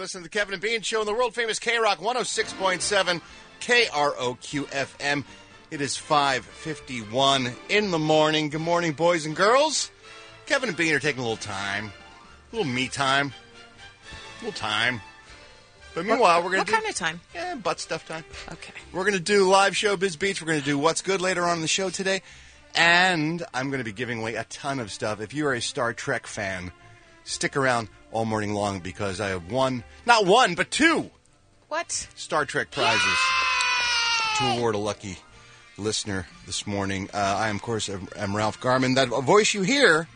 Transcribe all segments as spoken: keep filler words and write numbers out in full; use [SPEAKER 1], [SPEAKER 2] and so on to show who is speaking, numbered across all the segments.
[SPEAKER 1] Listen to the Kevin and Bean Show on the world-famous K-Rock one oh six point seven K R O Q F M. It is five fifty-one in the morning. Good morning, boys and girls. Kevin and Bean are taking a little time. A little me time. A little time. But meanwhile, we're going to
[SPEAKER 2] What
[SPEAKER 1] do...
[SPEAKER 2] kind of time?
[SPEAKER 1] Yeah, butt stuff time.
[SPEAKER 2] Okay.
[SPEAKER 1] We're going to do live Showbiz Beats. We're going to do What's Good later on in the show today. And I'm going to be giving away a ton of stuff. If you are a Star Trek fan, stick around all morning long because I have one, not one, but two
[SPEAKER 2] What?
[SPEAKER 1] Star Trek prizes to award a lucky listener this morning. Uh, I, of course, am, am Ralph Garman. That voice you hear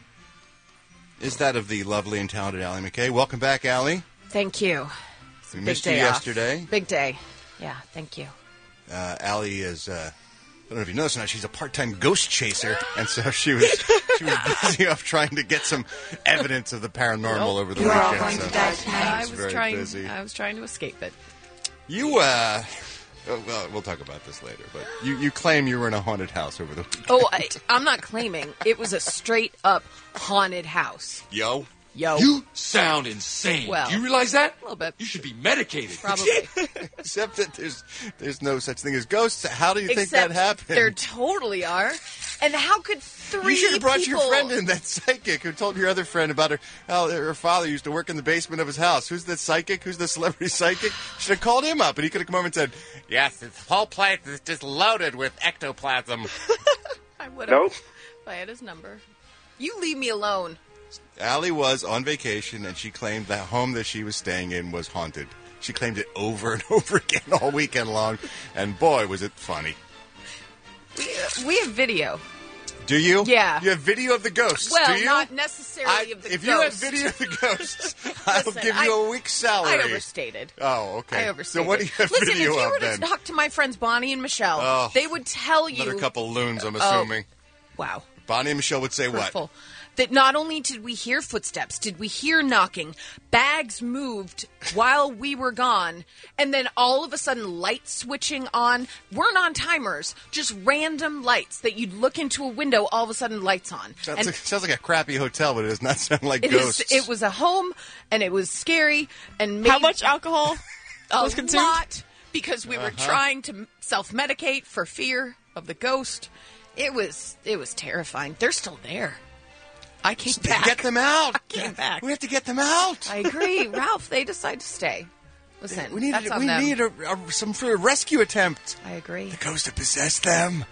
[SPEAKER 1] is that of the lovely and talented Allie McKay. Welcome back, Allie.
[SPEAKER 2] Thank you.
[SPEAKER 1] We
[SPEAKER 2] Big
[SPEAKER 1] missed you
[SPEAKER 2] day off.
[SPEAKER 1] yesterday.
[SPEAKER 2] Big day. Yeah, thank you.
[SPEAKER 1] Uh, Allie is, uh, I don't know if you noticed or not, she's a part-time ghost chaser, and so she was she was busy off trying to get some evidence of the paranormal over the
[SPEAKER 2] You're all
[SPEAKER 1] weekend.
[SPEAKER 2] going
[SPEAKER 1] so
[SPEAKER 2] to die
[SPEAKER 1] she
[SPEAKER 2] tonight.
[SPEAKER 3] I
[SPEAKER 1] was
[SPEAKER 3] was
[SPEAKER 1] very
[SPEAKER 3] trying.
[SPEAKER 1] busy.
[SPEAKER 3] I was trying to escape it.
[SPEAKER 1] You, uh, oh, well, we'll talk about this later, but you, you claim you were in a haunted house over the weekend.
[SPEAKER 2] Oh, I, I'm not claiming. It was a straight-up haunted house.
[SPEAKER 1] Yo.
[SPEAKER 2] Yo.
[SPEAKER 4] You sound insane.
[SPEAKER 2] Well,
[SPEAKER 4] Do you realize that?
[SPEAKER 2] a little bit.
[SPEAKER 4] You should be medicated.
[SPEAKER 2] Probably.
[SPEAKER 1] Except that there's there's no such thing as ghosts. How do you think
[SPEAKER 2] Except
[SPEAKER 1] that happened?
[SPEAKER 2] there totally are. And how could three
[SPEAKER 1] You should have brought
[SPEAKER 2] people...
[SPEAKER 1] your friend in, that psychic who told your other friend about her how her father used to work in the basement of his house. Who's the psychic? Who's the celebrity psychic? Should have called him up, and he could have come over and said, "Yes, this whole place is just loaded with ectoplasm."
[SPEAKER 2] I would have.
[SPEAKER 5] Nope.
[SPEAKER 2] If I had his number. You leave me alone.
[SPEAKER 1] Allie was on vacation, and she claimed the home that she was staying in was haunted. She claimed it over and over again all weekend long, and boy, was it funny.
[SPEAKER 2] We, uh, we have video.
[SPEAKER 1] Do you?
[SPEAKER 2] Yeah.
[SPEAKER 1] You have video of the ghosts,
[SPEAKER 2] Well,
[SPEAKER 1] do you?
[SPEAKER 2] not necessarily
[SPEAKER 1] I,
[SPEAKER 2] of the
[SPEAKER 1] if
[SPEAKER 2] ghost.
[SPEAKER 1] you have video of the ghosts, I'll
[SPEAKER 2] Listen,
[SPEAKER 1] give you
[SPEAKER 2] I-
[SPEAKER 1] a week's salary.
[SPEAKER 2] I overstated.
[SPEAKER 1] Oh, okay.
[SPEAKER 2] I overstated.
[SPEAKER 1] So what do you have
[SPEAKER 2] Listen,
[SPEAKER 1] video
[SPEAKER 2] if you
[SPEAKER 1] of
[SPEAKER 2] were
[SPEAKER 1] then?
[SPEAKER 2] to talk to my friends Bonnie and Michelle,
[SPEAKER 1] Oh,
[SPEAKER 2] they would tell you...
[SPEAKER 1] Another couple loons, I'm
[SPEAKER 2] Oh.
[SPEAKER 1] assuming.
[SPEAKER 2] Wow.
[SPEAKER 1] Bonnie and Michelle would say
[SPEAKER 2] Hurtful.
[SPEAKER 1] what?
[SPEAKER 2] That not only did we hear footsteps, did we hear knocking, bags moved while we were gone, and then all of a sudden lights switching on. Weren't on timers, just random lights that you'd look into a window, all of a sudden lights on.
[SPEAKER 1] Sounds,
[SPEAKER 2] and
[SPEAKER 1] like, sounds like a crappy hotel, but it does not sound like
[SPEAKER 2] it, is,
[SPEAKER 1] ghosts.
[SPEAKER 2] it was a home, and it was scary, and made
[SPEAKER 3] How much alcohol
[SPEAKER 2] a
[SPEAKER 3] was consumed?
[SPEAKER 2] lot because we were
[SPEAKER 1] Uh-huh.
[SPEAKER 2] trying to self-medicate for fear of the ghost. It was it was terrifying. They're still there. I came
[SPEAKER 1] Just
[SPEAKER 2] back.
[SPEAKER 1] Get them out.
[SPEAKER 2] I came back.
[SPEAKER 1] We have to get them out.
[SPEAKER 2] I agree, Ralph. They decide to stay. Listen,
[SPEAKER 1] we need,
[SPEAKER 2] that's on
[SPEAKER 1] we
[SPEAKER 2] them.
[SPEAKER 1] need a, a, some sort of rescue attempt.
[SPEAKER 2] I agree.
[SPEAKER 1] The ghost to possess them.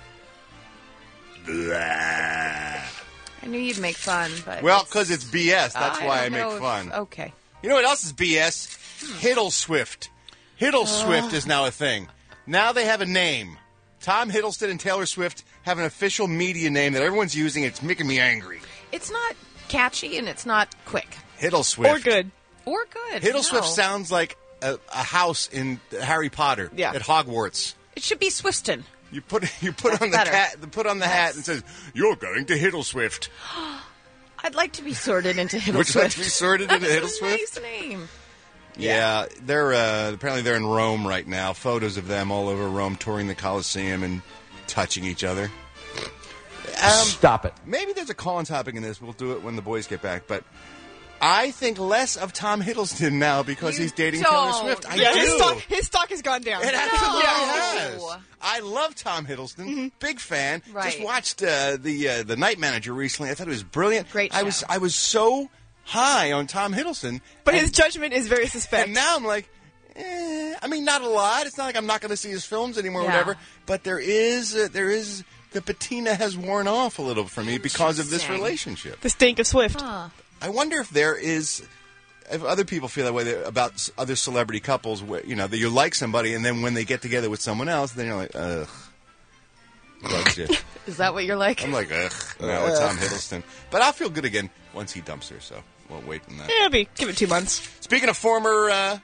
[SPEAKER 1] Blah.
[SPEAKER 2] I knew you'd make fun, but
[SPEAKER 1] Well, because it's B S. That's
[SPEAKER 2] I
[SPEAKER 1] why I
[SPEAKER 2] don't
[SPEAKER 1] make
[SPEAKER 2] know if-
[SPEAKER 1] fun.
[SPEAKER 2] Okay.
[SPEAKER 1] You know what else is B S? Hiddle Swift. Hiddle Swift is now a thing. Now they have a name. Tom Hiddleston and Taylor Swift have an official media name that everyone's using. It's making me angry.
[SPEAKER 2] It's not catchy and it's not quick
[SPEAKER 1] Hiddle Swift.
[SPEAKER 3] Or good.
[SPEAKER 2] or good.
[SPEAKER 1] Hiddle
[SPEAKER 2] no.
[SPEAKER 1] Swift sounds like a, a house in Harry Potter
[SPEAKER 3] Yeah.
[SPEAKER 1] at Hogwarts.
[SPEAKER 2] It should be Swifton.
[SPEAKER 1] You put you put
[SPEAKER 2] That's
[SPEAKER 1] on the
[SPEAKER 2] better.
[SPEAKER 1] cat, put on the hat and says, "You're going to Hiddle Swift."
[SPEAKER 2] I'd like to be sorted into Hiddle
[SPEAKER 1] Would you like
[SPEAKER 2] Swift.
[SPEAKER 1] to be sorted into Hiddle
[SPEAKER 2] That's a
[SPEAKER 1] Swift?
[SPEAKER 2] nice name.
[SPEAKER 1] Yeah, they're uh, apparently they're in Rome right now. Photos of them all over Rome, touring the Colosseum and touching each other. Um,
[SPEAKER 6] Stop it.
[SPEAKER 1] maybe there's a call-in topic in this. We'll do it when the boys get back. But I think less of Tom Hiddleston now because
[SPEAKER 2] You
[SPEAKER 1] he's dating
[SPEAKER 2] don't.
[SPEAKER 1] Taylor Swift. I
[SPEAKER 3] Yeah,
[SPEAKER 1] do.
[SPEAKER 3] his stock, his stock has gone down.
[SPEAKER 1] It absolutely
[SPEAKER 2] No.
[SPEAKER 1] has. I love Tom Hiddleston. Big fan.
[SPEAKER 2] Right.
[SPEAKER 1] Just watched uh, the uh, the Night Manager recently. I thought it was brilliant.
[SPEAKER 2] Great
[SPEAKER 1] I
[SPEAKER 2] show.
[SPEAKER 1] was I was so high on Tom Hiddleston,
[SPEAKER 3] But
[SPEAKER 1] and,
[SPEAKER 3] his judgment is very suspect.
[SPEAKER 1] and now I'm like, eh, I mean, not a lot. It's not like I'm not going to see his films anymore, or
[SPEAKER 2] Yeah.
[SPEAKER 1] whatever. But there is uh, there is the patina has worn off a little for me because of this
[SPEAKER 2] Interesting.
[SPEAKER 1] relationship.
[SPEAKER 3] the stink of Swift.
[SPEAKER 2] Huh.
[SPEAKER 1] I wonder if there is, if other people feel that way about s- other celebrity couples, where, you know, that you like somebody, and then when they get together with someone else, then you're like, ugh. Bugs you.
[SPEAKER 2] Is that what you're like?
[SPEAKER 1] I'm like, ugh, now with Tom Hiddleston. But I'll feel good again once he dumps her, so we'll wait on that.
[SPEAKER 3] Yeah, be give it two months.
[SPEAKER 1] Speaking of former uh,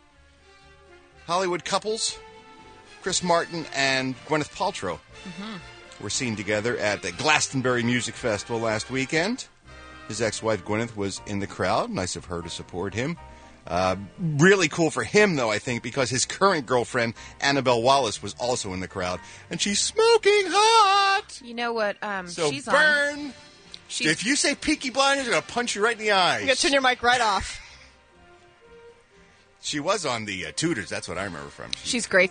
[SPEAKER 1] Hollywood couples, Chris Martin and Gwyneth Paltrow were seen together at the Glastonbury Music Festival last weekend. His ex-wife Gwyneth was in the crowd. Nice of her to support him. Uh, really cool for him, though, I think, because his current girlfriend, Annabelle Wallace, was also in the crowd. And she's smoking hot!
[SPEAKER 2] You know what? Um,
[SPEAKER 1] So
[SPEAKER 2] she's on.
[SPEAKER 1] burn!
[SPEAKER 2] She's,
[SPEAKER 1] If you say Peaky Blinders, I'm going to punch you right in the eyes.
[SPEAKER 3] You got to turn your mic right off.
[SPEAKER 1] She was on the uh, Tudors. That's what I remember from.
[SPEAKER 2] She's great.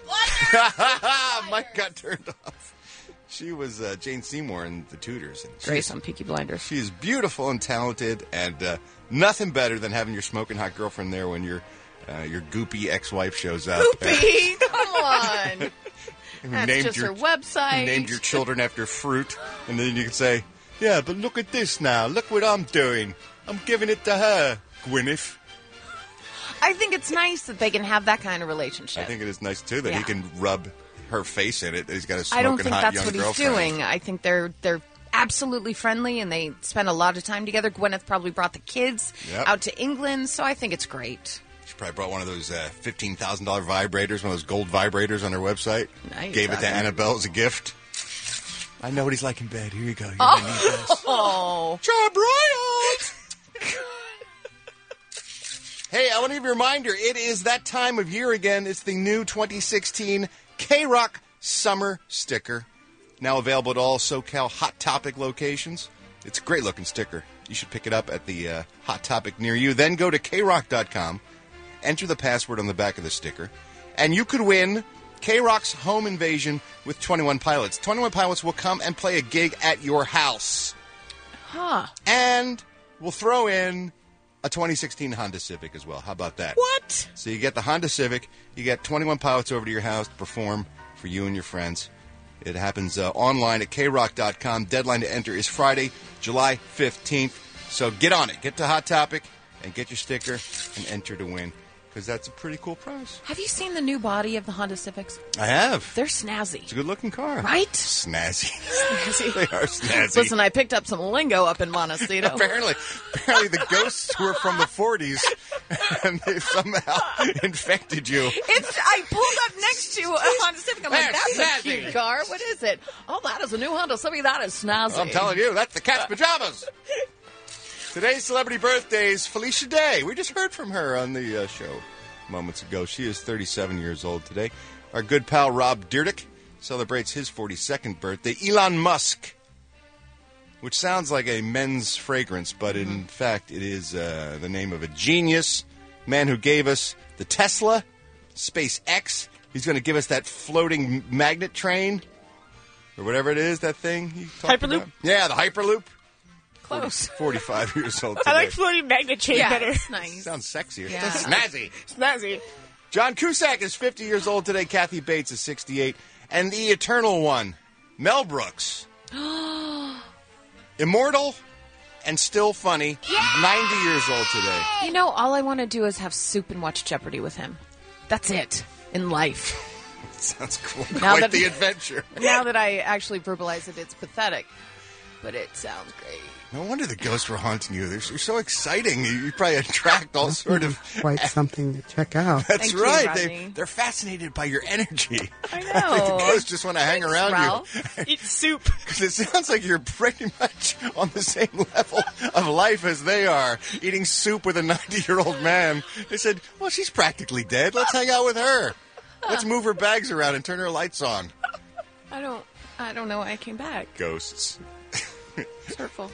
[SPEAKER 1] Mike got turned off. She was uh, Jane Seymour in the Tudors. And
[SPEAKER 2] Grace on Peaky Blinders.
[SPEAKER 1] She is beautiful and talented, and uh, nothing better than having your smoking hot girlfriend there when your uh, your goopy ex-wife shows up.
[SPEAKER 2] Goopy, come on.
[SPEAKER 1] Who
[SPEAKER 2] That's
[SPEAKER 1] named
[SPEAKER 2] just
[SPEAKER 1] your,
[SPEAKER 2] her website.
[SPEAKER 1] who named your children after fruit, and then you can say, "Yeah, but look at this now. Look what I'm doing. I'm giving it to her, Gwyneth."
[SPEAKER 2] I think it's nice that they can have that kind of relationship.
[SPEAKER 1] I think it is nice too that
[SPEAKER 2] Yeah.
[SPEAKER 1] he can rub her face in it. He's got a smoking
[SPEAKER 2] I don't think
[SPEAKER 1] hot
[SPEAKER 2] that's
[SPEAKER 1] young
[SPEAKER 2] what he's
[SPEAKER 1] girlfriend.
[SPEAKER 2] doing. I think they're they're absolutely friendly and they spend a lot of time together. Gwyneth probably brought the kids
[SPEAKER 1] Yep.
[SPEAKER 2] out to England, so I think it's great.
[SPEAKER 1] She probably brought one of those uh, fifteen thousand dollars vibrators, one of those gold vibrators on her website.
[SPEAKER 2] Now you're
[SPEAKER 1] Gave it to
[SPEAKER 2] talking.
[SPEAKER 1] Annabelle as a gift. I know what he's like in bed. Here you go. You're gonna need this.
[SPEAKER 2] Oh,
[SPEAKER 1] John Bryant! Hey, I want to give you a reminder. It is that time of year again. It's the new twenty sixteen K-Rock Summer Sticker. Now available at all SoCal Hot Topic locations. It's a great-looking sticker. You should pick it up at the uh, Hot Topic near you. Then go to K rock dot com, enter the password on the back of the sticker, and you could win K-Rock's Home Invasion with twenty-one Pilots. twenty-one Pilots will come and play a gig at your house.
[SPEAKER 2] huh.
[SPEAKER 1] And we'll throw in a twenty sixteen Honda Civic as well. How about that?
[SPEAKER 3] What?
[SPEAKER 1] So you get the Honda Civic, you get twenty-one Pilots over to your house to perform for you and your friends. It happens uh, online at K rock dot com. Deadline to enter is Friday, July fifteenth. So get on it. Get to Hot Topic and get your sticker and enter to win, because that's a pretty cool prize.
[SPEAKER 2] Have you seen the new body of the Honda Civics?
[SPEAKER 1] I have.
[SPEAKER 2] They're snazzy.
[SPEAKER 1] It's a good-looking car.
[SPEAKER 2] Right?
[SPEAKER 1] Snazzy.
[SPEAKER 2] Snazzy.
[SPEAKER 1] They are snazzy.
[SPEAKER 2] Listen, I picked up some lingo up in Montecito.
[SPEAKER 1] Apparently, apparently the ghosts were from the forties, and they somehow infected you.
[SPEAKER 2] It's. I pulled up next to a Honda Civic. I'm like,
[SPEAKER 1] That's
[SPEAKER 2] that's a
[SPEAKER 1] snazzy.
[SPEAKER 2] cute car. What is it? Oh, that is a new Honda Civic. That is snazzy.
[SPEAKER 1] I'm telling you, that's the cat's pajamas. Today's celebrity birthdays, Felicia Day. We just heard from her on the uh, show moments ago. She is thirty-seven years old today. Our good pal Rob Dyrdek celebrates his forty-second birthday. Elon Musk, which sounds like a men's fragrance, but in
[SPEAKER 2] Mm-hmm.
[SPEAKER 1] fact it is uh, the name of a genius, man who gave us the Tesla, SpaceX. He's going to give us that floating magnet train, or whatever it is, that thing he talked
[SPEAKER 3] Hyperloop?
[SPEAKER 1] about. Yeah, the Hyperloop.
[SPEAKER 2] Close.
[SPEAKER 1] forty-five years old today.
[SPEAKER 3] I like floating magnet chain
[SPEAKER 2] Yeah,
[SPEAKER 3] better.
[SPEAKER 2] it's nice.
[SPEAKER 1] Sounds sexier.
[SPEAKER 2] Yeah.
[SPEAKER 1] That's snazzy.
[SPEAKER 3] Snazzy.
[SPEAKER 1] John Cusack is fifty years old today. Kathy Bates is sixty-eight. And the eternal one, Mel Brooks. Immortal and still funny. ninety years old today.
[SPEAKER 2] You know, all I want to do is have soup and watch Jeopardy with him. That's it in life.
[SPEAKER 1] Sounds cool.
[SPEAKER 2] Now
[SPEAKER 1] Quite
[SPEAKER 2] that-
[SPEAKER 1] the adventure.
[SPEAKER 2] Now that I actually verbalize it, it's pathetic. But it sounds great.
[SPEAKER 1] No wonder the ghosts were haunting you. They're, you're so exciting. You, you probably attract all sort of...
[SPEAKER 5] Quite something to check out.
[SPEAKER 1] That's
[SPEAKER 2] Thank you,
[SPEAKER 1] right.
[SPEAKER 2] Rodney.
[SPEAKER 1] they, they're fascinated by your energy.
[SPEAKER 2] I
[SPEAKER 1] I think the
[SPEAKER 2] know.
[SPEAKER 1] ghosts just want to hang around
[SPEAKER 2] Ralph.
[SPEAKER 1] you.
[SPEAKER 3] Eat soup.
[SPEAKER 1] Because it sounds like you're pretty much on the same level of life as they are, eating soup with a ninety-year-old man. They said, well, she's practically dead. Let's hang out with her. Let's move her bags around and turn her lights on.
[SPEAKER 2] I don't. I don't know why I came back.
[SPEAKER 1] Ghosts.
[SPEAKER 2] It's hurtful.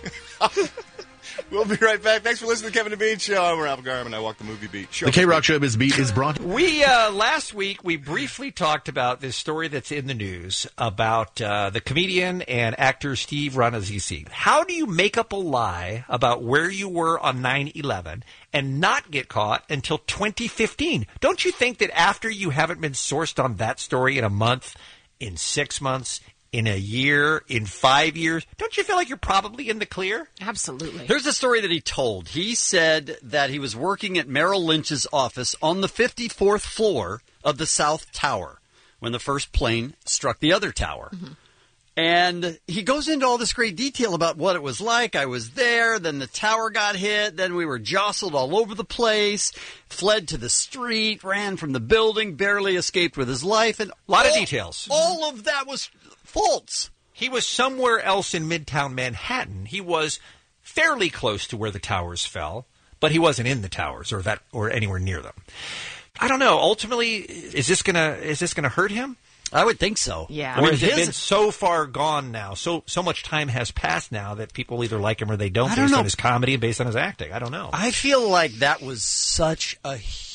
[SPEAKER 1] We'll be right back. Thanks for listening to Kevin and Bean Show. I'm Ralph Garman. I walk the movie beat. Show
[SPEAKER 6] The K-Rock Showbiz Beat is brought.
[SPEAKER 7] We, uh, last week, we briefly talked about this story that's in the news about uh, the comedian and actor Steve Rannazzisi. How do you make up a lie about where you were on nine eleven and not get caught until twenty fifteen? Don't you think that after you haven't been sourced on that story in a month, in six months, in a year, in five years, don't you feel like you're probably in the clear?
[SPEAKER 2] Absolutely.
[SPEAKER 8] Here's the story that he told. He said that he was working at Merrill Lynch's office on the fifty-fourth floor of the South Tower when the first plane struck the other tower. Mm-hmm. And he goes into all this great detail about what it was like. I was there, then the tower got hit, then we were jostled all over the place, fled to the street, ran from the building, barely escaped with his life. And
[SPEAKER 7] A lot of
[SPEAKER 8] all-
[SPEAKER 7] details.
[SPEAKER 8] All of that was false.
[SPEAKER 7] He was somewhere else in Midtown Manhattan. He was fairly close to where the towers fell, but he wasn't in the towers or that or anywhere near them. I don't know. Ultimately, is this gonna is this gonna hurt him?
[SPEAKER 8] I would think so.
[SPEAKER 2] Yeah.
[SPEAKER 8] I
[SPEAKER 7] Or
[SPEAKER 8] mean,
[SPEAKER 7] has it
[SPEAKER 8] his-
[SPEAKER 7] been so far gone now? So so much time has passed now that people either like him or they don't,
[SPEAKER 8] I don't
[SPEAKER 7] based
[SPEAKER 8] know.
[SPEAKER 7] on his comedy, based on his acting. I don't know.
[SPEAKER 8] I feel like that was such a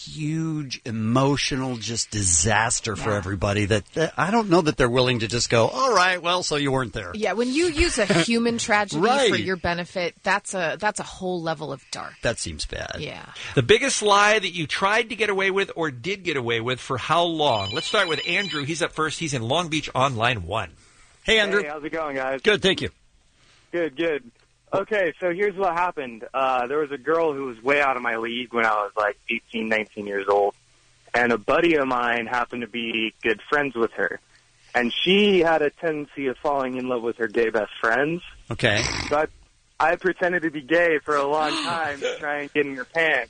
[SPEAKER 8] huge emotional just disaster for everybody that, that I don't know that they're willing to just go, all right, well, so you weren't there.
[SPEAKER 2] Yeah, when you use a human tragedy
[SPEAKER 8] Right.
[SPEAKER 2] for your benefit, that's a that's a whole level of dark.
[SPEAKER 8] That seems bad.
[SPEAKER 2] Yeah.
[SPEAKER 7] The biggest lie that you tried to get away with or did get away with for how long? Let's start with Andrew. He's up first. He's in Long Beach on line one.
[SPEAKER 8] Hey, Andrew.
[SPEAKER 6] Hey, how's it going, guys?
[SPEAKER 8] Good, thank you.
[SPEAKER 6] Good, good. Okay, so here's what happened. Uh, there was a girl who was way out of my league when I was like eighteen, nineteen years old. And a buddy of mine happened to be good friends with her. And she had a tendency of falling in love with her gay best friends.
[SPEAKER 8] Okay.
[SPEAKER 6] So I, I pretended to be gay for a long time to try and get in her pants.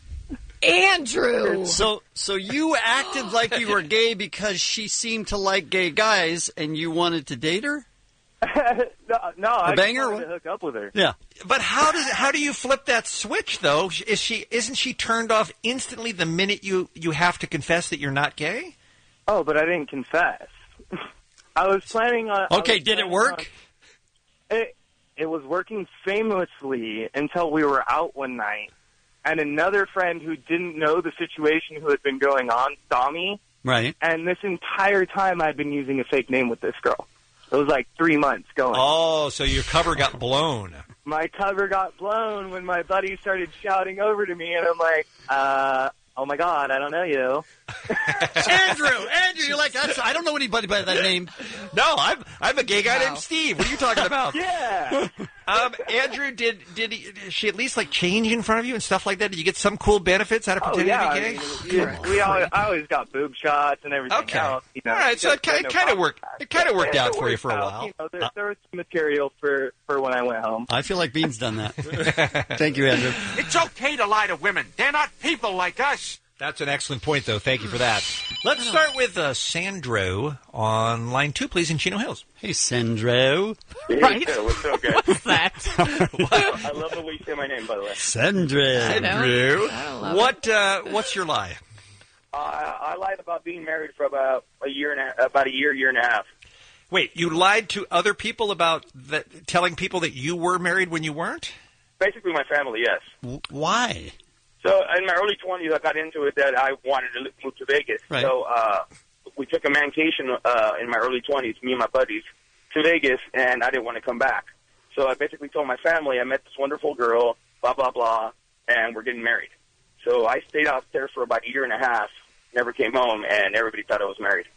[SPEAKER 2] Andrew!
[SPEAKER 8] So, so you acted like you were gay because she seemed to like gay guys, and you wanted to date her?
[SPEAKER 6] no, no I just
[SPEAKER 8] banger?
[SPEAKER 6] wanted to hook up with her.
[SPEAKER 8] Yeah.
[SPEAKER 7] But how does how do you flip that switch though? Is she isn't she turned off instantly the minute you, you have to confess that you're not gay?
[SPEAKER 6] Oh, but I didn't confess. I was planning on...
[SPEAKER 8] Okay, did it work?
[SPEAKER 6] On, it, it was working famously until we were out one night. And another friend who didn't know the situation who had been going on saw me.
[SPEAKER 8] Right.
[SPEAKER 6] And this entire time I'd been using a fake name with this girl. It was like three months going.
[SPEAKER 7] Oh, so your cover got blown.
[SPEAKER 6] My cover got blown when my buddy started shouting over to me, and I'm like, uh, oh my God, I don't know you.
[SPEAKER 8] Andrew, Andrew, you're like, that's, I don't know anybody by that name.
[SPEAKER 7] No, I'm I'm a gay guy named Steve. What are you talking about?
[SPEAKER 6] Yeah.
[SPEAKER 7] Um, Andrew, did did, he, did she at least like change in front of you and stuff like that? Did you get some cool benefits out of
[SPEAKER 6] Oh,
[SPEAKER 7] pretending
[SPEAKER 6] yeah.
[SPEAKER 7] to be
[SPEAKER 6] I
[SPEAKER 7] gay?
[SPEAKER 6] mean, we, we always, I always got boob shots and everything
[SPEAKER 7] Okay.
[SPEAKER 6] else. You know,
[SPEAKER 7] All right, so it
[SPEAKER 6] Just
[SPEAKER 7] kind,
[SPEAKER 6] no
[SPEAKER 7] kind of
[SPEAKER 6] problem.
[SPEAKER 7] worked. It kind of worked
[SPEAKER 6] Yeah,
[SPEAKER 7] out
[SPEAKER 6] it
[SPEAKER 7] for you
[SPEAKER 6] worked
[SPEAKER 7] for a
[SPEAKER 6] out.
[SPEAKER 7] while.
[SPEAKER 6] You know, there, there was some material for, for when I went home.
[SPEAKER 8] I feel like Bean's done that. Thank you, Andrew.
[SPEAKER 4] It's okay to lie to women. They're not people like us.
[SPEAKER 7] That's an excellent point, though. Thank you for that. Let's start with uh, Sandro on line two, please, in Chino Hills.
[SPEAKER 8] Hey, Sandro.
[SPEAKER 2] Right?
[SPEAKER 9] Yeah, what's up, guys?
[SPEAKER 2] What's that?
[SPEAKER 9] I love the way you say my name, by the way.
[SPEAKER 8] Sandro.
[SPEAKER 2] I know.
[SPEAKER 7] Andrew,
[SPEAKER 2] I love
[SPEAKER 7] what uh, what's your lie?
[SPEAKER 9] Uh, I, I lied about being married for about a year and a, about a year, year and a half.
[SPEAKER 7] Wait, you lied to other people about that, telling people that you were married when you weren't?
[SPEAKER 9] Basically, my family, yes.
[SPEAKER 8] W- Why?
[SPEAKER 9] So in my early twenties, I got into it that I wanted to move to Vegas.
[SPEAKER 8] Right.
[SPEAKER 9] So uh, we took a mancation uh, in my early twenties, me and my buddies, to Vegas, and I didn't want to come back. So I basically told my family I met this wonderful girl, blah, blah, blah, and we're getting married. So I stayed out there for about a year and a half, never came home, and everybody thought I was married.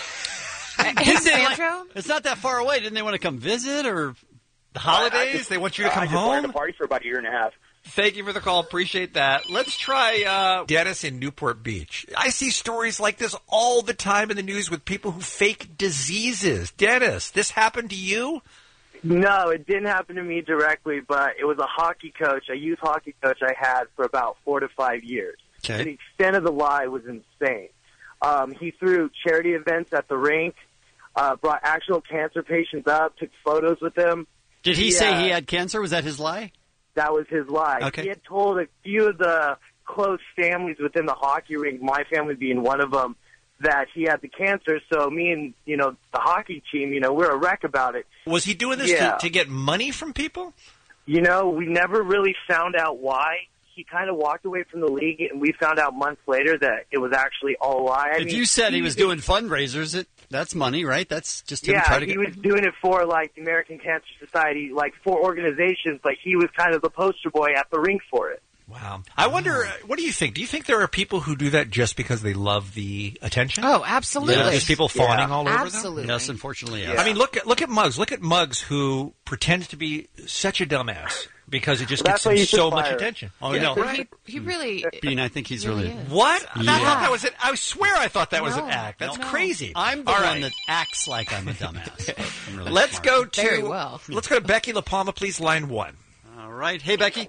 [SPEAKER 2] Hey, Sandro?
[SPEAKER 8] It's not that far away. Didn't they want to come visit or?
[SPEAKER 7] The holidays?
[SPEAKER 9] I just-
[SPEAKER 7] they want you to
[SPEAKER 9] I
[SPEAKER 7] come
[SPEAKER 9] just wanted to
[SPEAKER 7] home?
[SPEAKER 9] party for about a year and a half.
[SPEAKER 7] Thank you for the call. Appreciate that. Let's try uh, Dennis in Newport Beach. I see stories like this all the time in the news with people who fake diseases. Dennis, this happened to you?
[SPEAKER 6] No, it didn't happen to me directly, but it was a hockey coach, a youth hockey coach I had for about four to five years.
[SPEAKER 8] Okay.
[SPEAKER 6] The extent of the lie was insane. Um, he threw charity events at the rink, uh, brought actual cancer patients up, took photos with them.
[SPEAKER 8] Did he
[SPEAKER 6] Yeah.
[SPEAKER 8] say he had cancer? Was that his lie?
[SPEAKER 6] That was his lie.
[SPEAKER 8] Okay.
[SPEAKER 6] He had told a few of the close families within the hockey rink, my family being one of them, that he had the cancer. So me and, you know, the hockey team, you know, we're a wreck about it.
[SPEAKER 7] Was he doing this
[SPEAKER 6] Yeah.
[SPEAKER 7] to, to get money from people?
[SPEAKER 6] You know, we never really found out why. He kind of walked away from the league, and we found out months later that it was actually all a lie. I
[SPEAKER 8] If
[SPEAKER 6] mean,
[SPEAKER 8] you said he was doing fundraisers, it that's money, right? That's just him
[SPEAKER 6] yeah,
[SPEAKER 8] trying to
[SPEAKER 6] he
[SPEAKER 8] get.
[SPEAKER 6] was doing it for, like, the American Cancer Society, like, for organizations, but he was kind of the poster boy at the rink for it.
[SPEAKER 7] Wow. I wonder, uh, what do you think? Do you think there are people who do that just because they love the attention?
[SPEAKER 2] Oh, absolutely.
[SPEAKER 8] Yeah.
[SPEAKER 7] Just people fawning
[SPEAKER 6] Yeah.
[SPEAKER 7] all over them?
[SPEAKER 2] Absolutely.
[SPEAKER 8] Yes, unfortunately, yes.
[SPEAKER 7] I mean, look at look at Muggs. Look at Muggs, who pretends to be such a dumbass because it just
[SPEAKER 6] Well,
[SPEAKER 7] gets
[SPEAKER 6] that's why
[SPEAKER 7] him
[SPEAKER 6] you should
[SPEAKER 7] so
[SPEAKER 6] fire
[SPEAKER 7] much
[SPEAKER 6] him.
[SPEAKER 7] attention.
[SPEAKER 8] Oh,
[SPEAKER 7] Yeah,
[SPEAKER 8] no.
[SPEAKER 7] right.
[SPEAKER 2] He, he really...
[SPEAKER 8] Bean, I think he's really.
[SPEAKER 2] really is.
[SPEAKER 7] What? I
[SPEAKER 8] Yeah.
[SPEAKER 7] thought that was it. I swear I thought that was an
[SPEAKER 2] No.
[SPEAKER 7] act. That's
[SPEAKER 2] No.
[SPEAKER 7] crazy.
[SPEAKER 8] I'm the
[SPEAKER 7] All
[SPEAKER 8] one
[SPEAKER 7] right.
[SPEAKER 8] that acts like I'm a dumbass. I'm really
[SPEAKER 7] Let's
[SPEAKER 8] smart.
[SPEAKER 7] go to
[SPEAKER 2] Very well.
[SPEAKER 7] Let's go to Becky La Palma, please. Line one.
[SPEAKER 8] All right. Hey, Becky.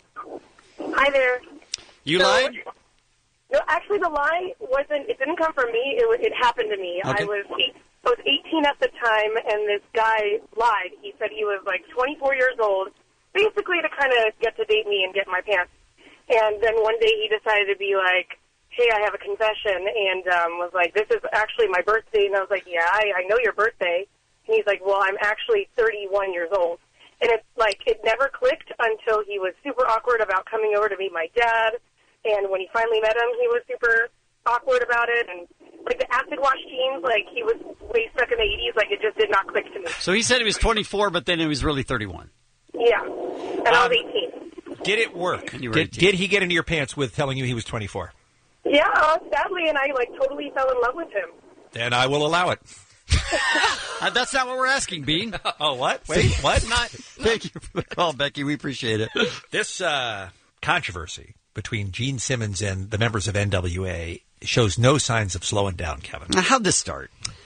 [SPEAKER 10] Hi there.
[SPEAKER 8] You
[SPEAKER 10] So-
[SPEAKER 8] lied?
[SPEAKER 10] No, actually, the lie wasn't. It didn't come from me. It was, it happened to me.
[SPEAKER 8] Okay.
[SPEAKER 10] I was eight, I was eighteen at the time, and this guy lied. He said he was like twenty-four years old, basically to kind of get to date me and get my pants. And then one day he decided to be like, "Hey, I have a confession," and um, was like, "This is actually my birthday." And I was like, "Yeah, I, I know your birthday." And he's like, "Well, I'm actually thirty-one years old." And it's like it never clicked until he was super awkward about coming over to meet my dad. And when he finally met him, he was super awkward about it, and like the acid wash jeans, like he was way stuck in the eighties. Like it just did not click to me.
[SPEAKER 8] So he said he was twenty-four, but then he was really thirty-one.
[SPEAKER 10] Yeah, and I was eighteen.
[SPEAKER 7] Did it work?
[SPEAKER 8] You were
[SPEAKER 7] Did,
[SPEAKER 8] eighteen.
[SPEAKER 7] did he get into your pants with telling you he was twenty-four?
[SPEAKER 10] Yeah, uh, sadly, and I like totally fell in love with him.
[SPEAKER 7] Then I will allow it.
[SPEAKER 8] Uh, that's not what we're asking, Bean.
[SPEAKER 7] Oh, what? Wait, what?
[SPEAKER 8] Not. Thank you for the call, Becky. We appreciate it.
[SPEAKER 7] This uh, controversy between Gene Simmons and the members of N W A shows no signs of slowing down, Kevin.
[SPEAKER 8] Now, how'd this start?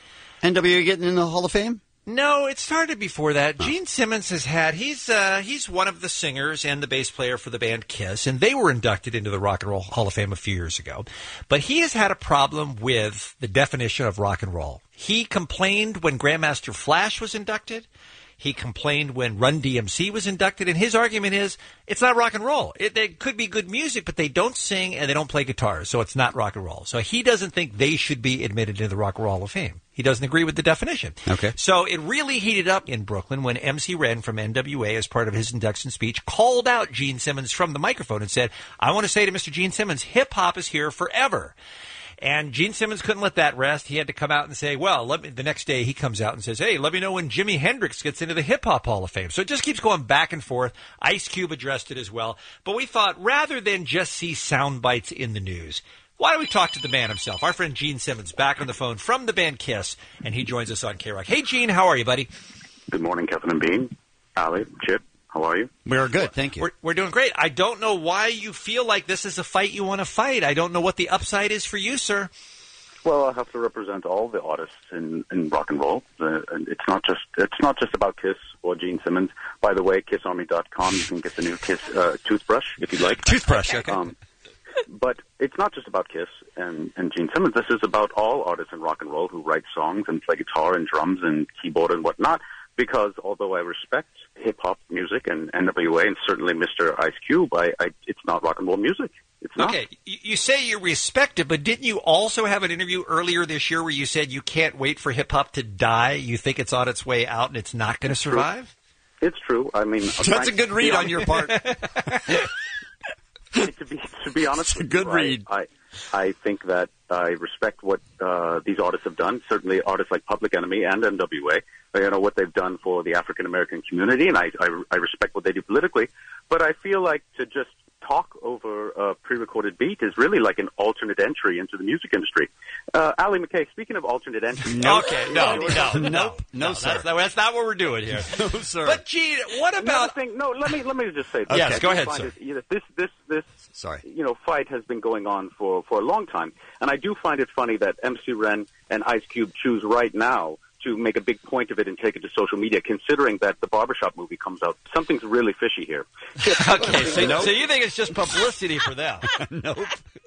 [SPEAKER 8] N W A getting in the Hall of Fame?
[SPEAKER 7] No, it started before that. Gene Simmons has had, he's uh, he's one of the singers and the bass player for the band Kiss, and they were inducted into the Rock and Roll Hall of Fame a few years ago. But he has had a problem with the definition of rock and roll. He complained when Grandmaster Flash was inducted. He complained when Run D M C was inducted, and his argument is it's not rock and roll. It, it could be good music, but they don't sing and they don't play guitars, so it's not rock and roll. So he doesn't think they should be admitted into the Rock and Roll Hall of Fame. He doesn't agree with the definition.
[SPEAKER 8] Okay.
[SPEAKER 7] So it really heated up in Brooklyn when M C Ren from N W A, as part of his induction speech, called out Gene Simmons from the microphone and said, I want to say to Mister Gene Simmons, hip-hop is here forever. And Gene Simmons couldn't let that rest. He had to come out and say, well, let me, the next day he comes out and says, hey, let me know when Jimi Hendrix gets into the Hip-Hop Hall of Fame. So it just keeps going back and forth. Ice Cube addressed it as well. But we thought, rather than just see sound bites in the news, why don't we talk to the man himself, our friend Gene Simmons, back on the phone from the band Kiss, and he joins us on K-Rock. Hey, Gene, how are you, buddy?
[SPEAKER 11] Good morning, Kevin and Bean. Allie, Chip, how are you?
[SPEAKER 8] We're good, thank you.
[SPEAKER 7] We're, we're doing great. I don't know why you feel like this is a fight you want to fight. I don't know what the upside is for you, sir.
[SPEAKER 11] Well, I have to represent all the artists in, in rock and roll. Uh, and it's not just it's not just about Kiss or Gene Simmons. By the way, kiss army dot com, you can get the new Kiss uh, toothbrush if you'd like.
[SPEAKER 8] Toothbrush, okay.
[SPEAKER 11] Um, but it's not just about Kiss and, and Gene Simmons. This is about all artists in rock and roll who write songs and play guitar and drums and keyboard and whatnot. Because although I respect hip-hop music and N W A and certainly Mister Ice Cube, I, I, it's not rock and roll music. It's not.
[SPEAKER 7] Okay, you you say you respect it, but didn't you also have an interview earlier this year where you said you can't wait for hip-hop to die? You think it's on its way out and it's not going to survive?
[SPEAKER 11] It's true. I mean,
[SPEAKER 8] That's a good read on your part.
[SPEAKER 11] to be to be honest,
[SPEAKER 8] It's a good
[SPEAKER 11] with you,
[SPEAKER 8] read.
[SPEAKER 11] I, I I think that I respect what uh, these artists have done. Certainly, artists like Public Enemy and N W A. You know what they've done for the African American community, and I, I I respect what they do politically. But I feel like to just talk over a pre-recorded beat is really like an alternate entry into the music industry. Uh, Allie McKay, speaking of alternate entry.
[SPEAKER 7] Okay, no, no, no, no,
[SPEAKER 8] Nope. No,
[SPEAKER 7] no,
[SPEAKER 8] sir.
[SPEAKER 7] That's not, that's not what we're doing here.
[SPEAKER 8] No, sir.
[SPEAKER 7] But Gene, what
[SPEAKER 11] Another
[SPEAKER 7] about?
[SPEAKER 11] thing, no, let me let me just say this.
[SPEAKER 7] Yes, go
[SPEAKER 11] I
[SPEAKER 7] ahead,
[SPEAKER 11] find
[SPEAKER 7] sir.
[SPEAKER 11] it- you know, this this this
[SPEAKER 8] Sorry.
[SPEAKER 11] you know fight has been going on for for a long time, and I do find it funny that M C Ren and Ice Cube choose right now to make a big point of it and take it to social media, considering that the Barbershop movie comes out. Something's really fishy here.
[SPEAKER 7] Okay, so, so you think it's just publicity for them?
[SPEAKER 8] Nope.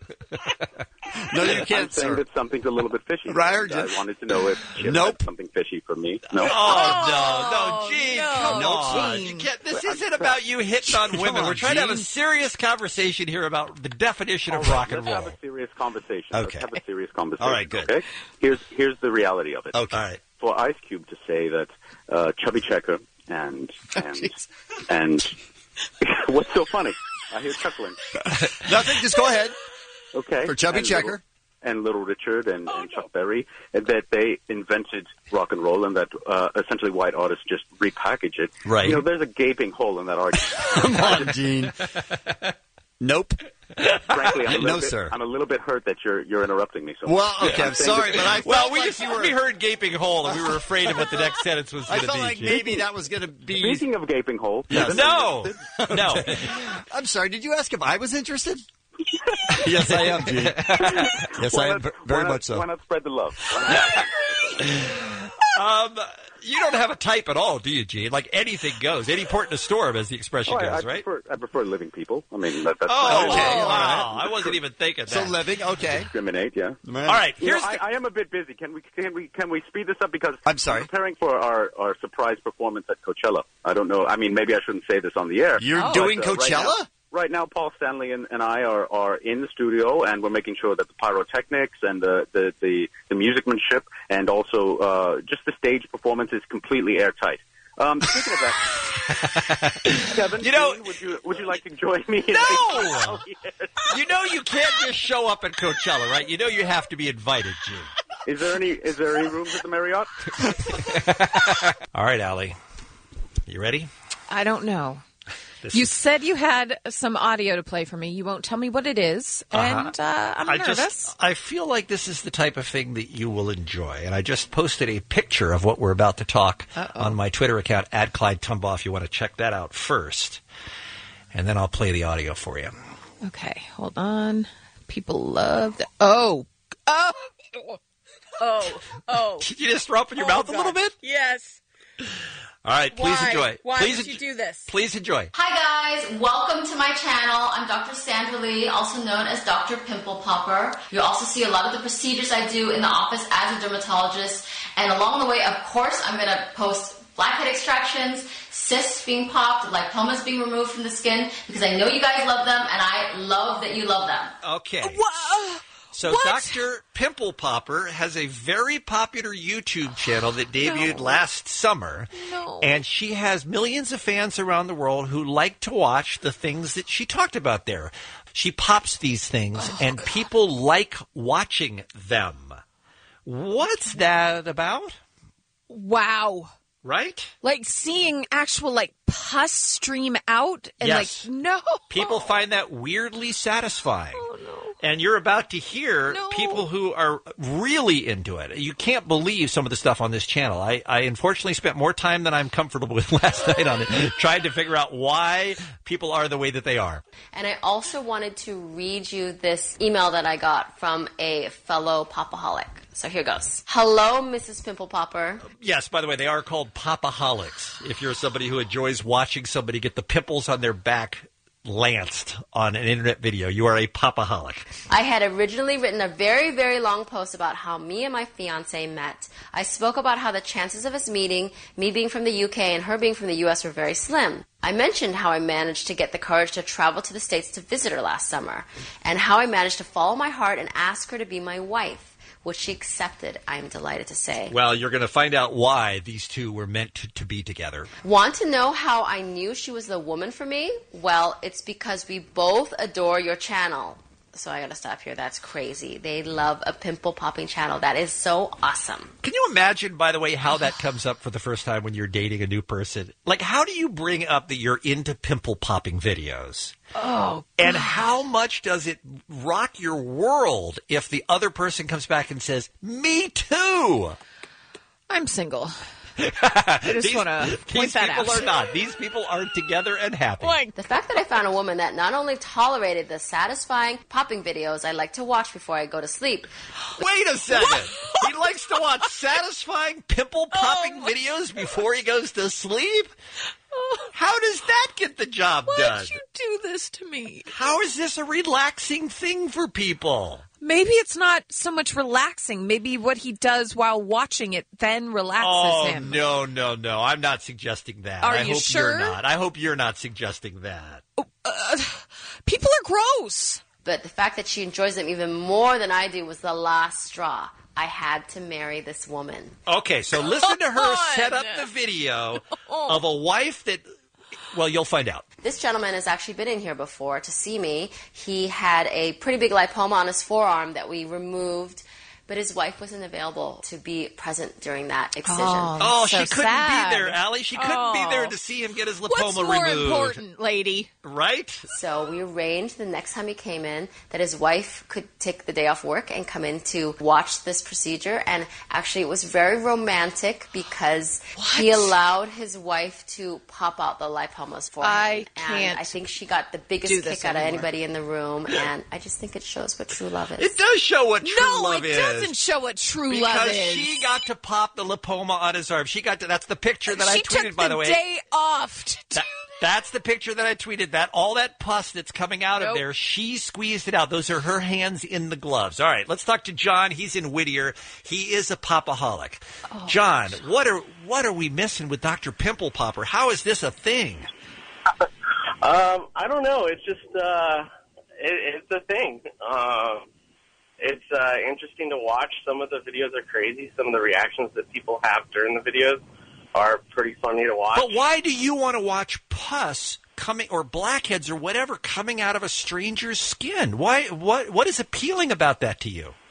[SPEAKER 8] No, you
[SPEAKER 11] I'm
[SPEAKER 8] can't,
[SPEAKER 11] saying
[SPEAKER 8] sir.
[SPEAKER 11] that something's a little bit fishy.
[SPEAKER 8] Ryder,
[SPEAKER 11] I
[SPEAKER 8] just-
[SPEAKER 11] wanted to know if Chip
[SPEAKER 8] Nope.
[SPEAKER 11] had something fishy for me. No.
[SPEAKER 7] Oh, no, no, Gene,
[SPEAKER 2] no.
[SPEAKER 7] come
[SPEAKER 2] No,
[SPEAKER 7] on.
[SPEAKER 2] Gene.
[SPEAKER 7] You can't, this isn't about you hitting on women.
[SPEAKER 8] on,
[SPEAKER 7] We're trying to have a
[SPEAKER 8] Gene.
[SPEAKER 7] serious conversation here about the definition of
[SPEAKER 11] All right,
[SPEAKER 7] rock and
[SPEAKER 11] let's
[SPEAKER 7] roll.
[SPEAKER 11] have a serious conversation.
[SPEAKER 8] Okay.
[SPEAKER 11] Let's have a serious conversation.
[SPEAKER 8] All right, good.
[SPEAKER 11] Okay. Here's here's the reality of it.
[SPEAKER 8] Okay.
[SPEAKER 7] All right.
[SPEAKER 11] For Ice Cube to say that uh, Chubby Checker and and and what's so funny? I hear chuckling.
[SPEAKER 8] Nothing, just go ahead.
[SPEAKER 11] Okay.
[SPEAKER 8] For Chubby
[SPEAKER 11] And
[SPEAKER 8] Checker.
[SPEAKER 11] Little, and Little Richard and, and Chuck Berry, and that they invented rock and roll, and that uh, essentially white artists just repackage it.
[SPEAKER 8] Right.
[SPEAKER 11] You know, there's a gaping hole in that argument.
[SPEAKER 8] Come on, Gene. Nope.
[SPEAKER 11] Frankly, I'm a little
[SPEAKER 8] No,
[SPEAKER 11] bit,
[SPEAKER 8] sir.
[SPEAKER 11] I'm a little bit hurt that you're you're interrupting me so much.
[SPEAKER 8] Well, okay, I'm
[SPEAKER 11] saying
[SPEAKER 8] sorry,
[SPEAKER 11] that-
[SPEAKER 8] but I
[SPEAKER 7] Well,
[SPEAKER 8] felt
[SPEAKER 7] we
[SPEAKER 8] like
[SPEAKER 7] just
[SPEAKER 8] you were.
[SPEAKER 7] we heard gaping hole, and we were afraid of what the next sentence was
[SPEAKER 8] I
[SPEAKER 7] going to
[SPEAKER 8] felt
[SPEAKER 7] be.
[SPEAKER 8] like
[SPEAKER 7] Gene.
[SPEAKER 8] maybe that was going to be.
[SPEAKER 11] Speaking of gaping hole,
[SPEAKER 8] Yes.
[SPEAKER 7] No, no.
[SPEAKER 8] I'm sorry. Did you ask if I was interested? Yes, I am, Gene. Yes,
[SPEAKER 11] why
[SPEAKER 8] I am.
[SPEAKER 11] not-
[SPEAKER 8] v-
[SPEAKER 11] why
[SPEAKER 8] Very
[SPEAKER 11] not-
[SPEAKER 8] much so.
[SPEAKER 11] Why not spread the love?
[SPEAKER 7] Um, you don't have a type at all, do you, Gene? Like anything goes, any port in a storm, as the expression
[SPEAKER 11] Oh, I,
[SPEAKER 7] goes,
[SPEAKER 11] I
[SPEAKER 7] right?
[SPEAKER 11] prefer I prefer living people. I mean, that, that's
[SPEAKER 7] Oh,
[SPEAKER 11] not
[SPEAKER 7] okay.
[SPEAKER 8] all
[SPEAKER 7] Wow, I wasn't even thinking that.
[SPEAKER 8] So living, okay.
[SPEAKER 11] discriminate. Yeah.
[SPEAKER 7] All right,
[SPEAKER 11] You know,
[SPEAKER 7] here's
[SPEAKER 11] I,
[SPEAKER 7] the,
[SPEAKER 11] I am a bit busy. Can we can we can we speed this up because
[SPEAKER 8] I'm sorry.
[SPEAKER 11] preparing for our, our surprise performance at Coachella. I don't know. I mean, maybe I shouldn't say this on the air.
[SPEAKER 8] You're
[SPEAKER 2] Oh.
[SPEAKER 8] doing
[SPEAKER 11] But, uh, right
[SPEAKER 8] Coachella?
[SPEAKER 11] now- Right now, Paul Stanley and, and I are, are in the studio, and we're making sure that the pyrotechnics and the the, the, the musicmanship and also uh, just the stage performance is completely airtight. Um, speaking of that, Kevin,
[SPEAKER 7] You know-
[SPEAKER 11] Dean, would you would you like to join me? in-
[SPEAKER 7] No!
[SPEAKER 11] Oh, yes.
[SPEAKER 7] You know you can't just show up at Coachella, right? You know you have to be invited, Gene.
[SPEAKER 11] Is there any is there any rooms at the Marriott?
[SPEAKER 7] All right, Allie. You ready?
[SPEAKER 2] I don't know.
[SPEAKER 7] This
[SPEAKER 2] You
[SPEAKER 7] is-
[SPEAKER 2] said you had some audio to play for me. You won't tell me what it is, and uh, I'm
[SPEAKER 7] I
[SPEAKER 2] nervous.
[SPEAKER 7] just I feel like this is the type of thing that you will enjoy. And I just posted a picture of what we're about to talk
[SPEAKER 2] Uh-oh.
[SPEAKER 7] on my Twitter account, at Clyde Tumbaugh, if you want to check that out first. And then I'll play the audio for you.
[SPEAKER 2] Okay, hold on. People love the oh oh oh oh.
[SPEAKER 7] Did you just throw up in your
[SPEAKER 2] Oh,
[SPEAKER 7] mouth a
[SPEAKER 2] God.
[SPEAKER 7] little bit?
[SPEAKER 2] Yes.
[SPEAKER 7] All right, please
[SPEAKER 2] Why?
[SPEAKER 7] enjoy.
[SPEAKER 2] Why
[SPEAKER 7] please
[SPEAKER 2] would
[SPEAKER 7] en-
[SPEAKER 2] you do this?
[SPEAKER 7] Please enjoy.
[SPEAKER 12] Hi guys, welcome to my channel. I'm Doctor Sandra Lee, also known as Doctor Pimple Popper. You'll also see a lot of the procedures I do in the office as a dermatologist. And along the way, of course, I'm going to post blackhead extractions, cysts being popped, lipomas being removed from the skin, because I know you guys love them, and I love that you love them.
[SPEAKER 7] Okay.
[SPEAKER 2] What?
[SPEAKER 7] So
[SPEAKER 2] What?
[SPEAKER 7] Doctor Pimple Popper has a very popular YouTube channel that debuted last summer.
[SPEAKER 2] No.
[SPEAKER 7] And she has millions of fans around the world who like to watch the things that she talked about there. She pops these things
[SPEAKER 2] Oh,
[SPEAKER 7] and people like watching them. What's that about?
[SPEAKER 2] Wow.
[SPEAKER 7] Right?
[SPEAKER 2] Like seeing actual like pus stream out and
[SPEAKER 7] Yes.
[SPEAKER 2] like no.
[SPEAKER 7] People find that weirdly satisfying.
[SPEAKER 2] Oh no.
[SPEAKER 7] And you're about to hear
[SPEAKER 2] No.
[SPEAKER 7] people who are really into it. You can't believe some of the stuff on this channel. I, I unfortunately spent more time than I'm comfortable with last night on it, trying to figure out why people are the way that they are.
[SPEAKER 12] And I also wanted to read you this email that I got from a fellow popaholic. So here goes. Hello, Missus Pimple Popper.
[SPEAKER 7] Yes, by the way, they are called popaholics. If you're somebody who enjoys watching somebody get the pimples on their back lanced on an internet video, you are a popaholic.
[SPEAKER 12] I had originally written a very, very long post about how me and my fiance met. I spoke about how the chances of us meeting, me being from the U K and her being from the U S, were very slim. I mentioned how I managed to get the courage to travel to the States to visit her last summer, and how I managed to follow my heart and ask her to be my wife, which she accepted, I'm delighted to say.
[SPEAKER 7] Well, you're going to find out why these two were meant to, to be together.
[SPEAKER 12] Want to know how I knew she was the woman for me? Well, it's because we both adore your channel. So I gotta stop here. That's crazy. They love a pimple popping channel. That is so awesome.
[SPEAKER 7] Can you imagine, by the way, how that comes up for the first time when you're dating a new person? Like, how do you bring up that you're into pimple popping videos?
[SPEAKER 2] Oh.
[SPEAKER 7] And how much does it rock your world if the other person comes back and says, "Me too"?
[SPEAKER 2] I'm single. I just
[SPEAKER 7] These-
[SPEAKER 2] want to point
[SPEAKER 7] These
[SPEAKER 2] that
[SPEAKER 7] people
[SPEAKER 2] out.
[SPEAKER 7] are not. These people are together and happy.
[SPEAKER 12] The fact that I found a woman that not only tolerated the satisfying popping videos I like to watch before I go to sleep.
[SPEAKER 7] Wait a second. He likes to watch satisfying pimple popping
[SPEAKER 2] Oh,
[SPEAKER 7] videos before he goes to sleep? How does that get the job
[SPEAKER 2] Why'd
[SPEAKER 7] done?
[SPEAKER 2] you do this to me?
[SPEAKER 7] How is this a relaxing thing for people?
[SPEAKER 2] Maybe it's not so much relaxing. Maybe what he does while watching it then relaxes
[SPEAKER 7] Oh,
[SPEAKER 2] him.
[SPEAKER 7] no, no, no. I'm not suggesting that.
[SPEAKER 2] Are
[SPEAKER 7] I
[SPEAKER 2] you
[SPEAKER 7] hope
[SPEAKER 2] sure?
[SPEAKER 7] you're not. I hope you're not suggesting that.
[SPEAKER 2] Uh, people are gross.
[SPEAKER 12] But the fact that she enjoys them even more than I do was the last straw. I had to marry this woman.
[SPEAKER 7] Okay, so listen to her
[SPEAKER 2] on.
[SPEAKER 7] set up the video of a wife that, well, you'll find out.
[SPEAKER 12] This gentleman has actually been in here before to see me. He had a pretty big lipoma on his forearm that we removed, but his wife wasn't available to be present during that excision.
[SPEAKER 7] Oh,
[SPEAKER 2] so
[SPEAKER 7] she couldn't
[SPEAKER 2] sad.
[SPEAKER 7] be there, Allie. She couldn't
[SPEAKER 2] Oh.
[SPEAKER 7] be there to see him get his lipoma
[SPEAKER 2] What's more
[SPEAKER 7] removed.
[SPEAKER 2] important, lady?
[SPEAKER 7] Right?
[SPEAKER 12] So we arranged the next time he came in that his wife could take the day off work and come in to watch this procedure. And actually, it was very romantic because he allowed his wife to pop out the lipomas for him.
[SPEAKER 2] I
[SPEAKER 12] And
[SPEAKER 2] can't
[SPEAKER 12] I think she got the biggest
[SPEAKER 2] do this
[SPEAKER 12] kick out of
[SPEAKER 2] anymore.
[SPEAKER 12] anybody in the room. And I just think it shows what true love is.
[SPEAKER 7] It does show what true
[SPEAKER 2] No,
[SPEAKER 7] love
[SPEAKER 2] it
[SPEAKER 7] is.
[SPEAKER 2] doesn't show what true
[SPEAKER 7] because
[SPEAKER 2] love is.
[SPEAKER 7] she got to pop the lipoma on his arm. She got to. That's the picture that I
[SPEAKER 2] She
[SPEAKER 7] tweeted,
[SPEAKER 2] took
[SPEAKER 7] by the way.
[SPEAKER 2] day off. To
[SPEAKER 7] That- that's the picture that I tweeted. That all that pus that's coming out
[SPEAKER 2] Nope.
[SPEAKER 7] of there, she squeezed it out. Those are her hands in the gloves. All right, let's talk to John. He's in Whittier. He is a popaholic.
[SPEAKER 2] Oh,
[SPEAKER 7] John, what are what are we missing with Doctor Pimple Popper? How is this a thing?
[SPEAKER 13] Um, I don't know. It's just uh, it, it's a thing. Um, it's uh, interesting to watch. Some of the videos are crazy. Some of the reactions that people have during the videos are pretty funny to watch.
[SPEAKER 7] But why do you want to watch pus coming, or blackheads or whatever, coming out of a stranger's skin? Why? What? What is appealing about that to you?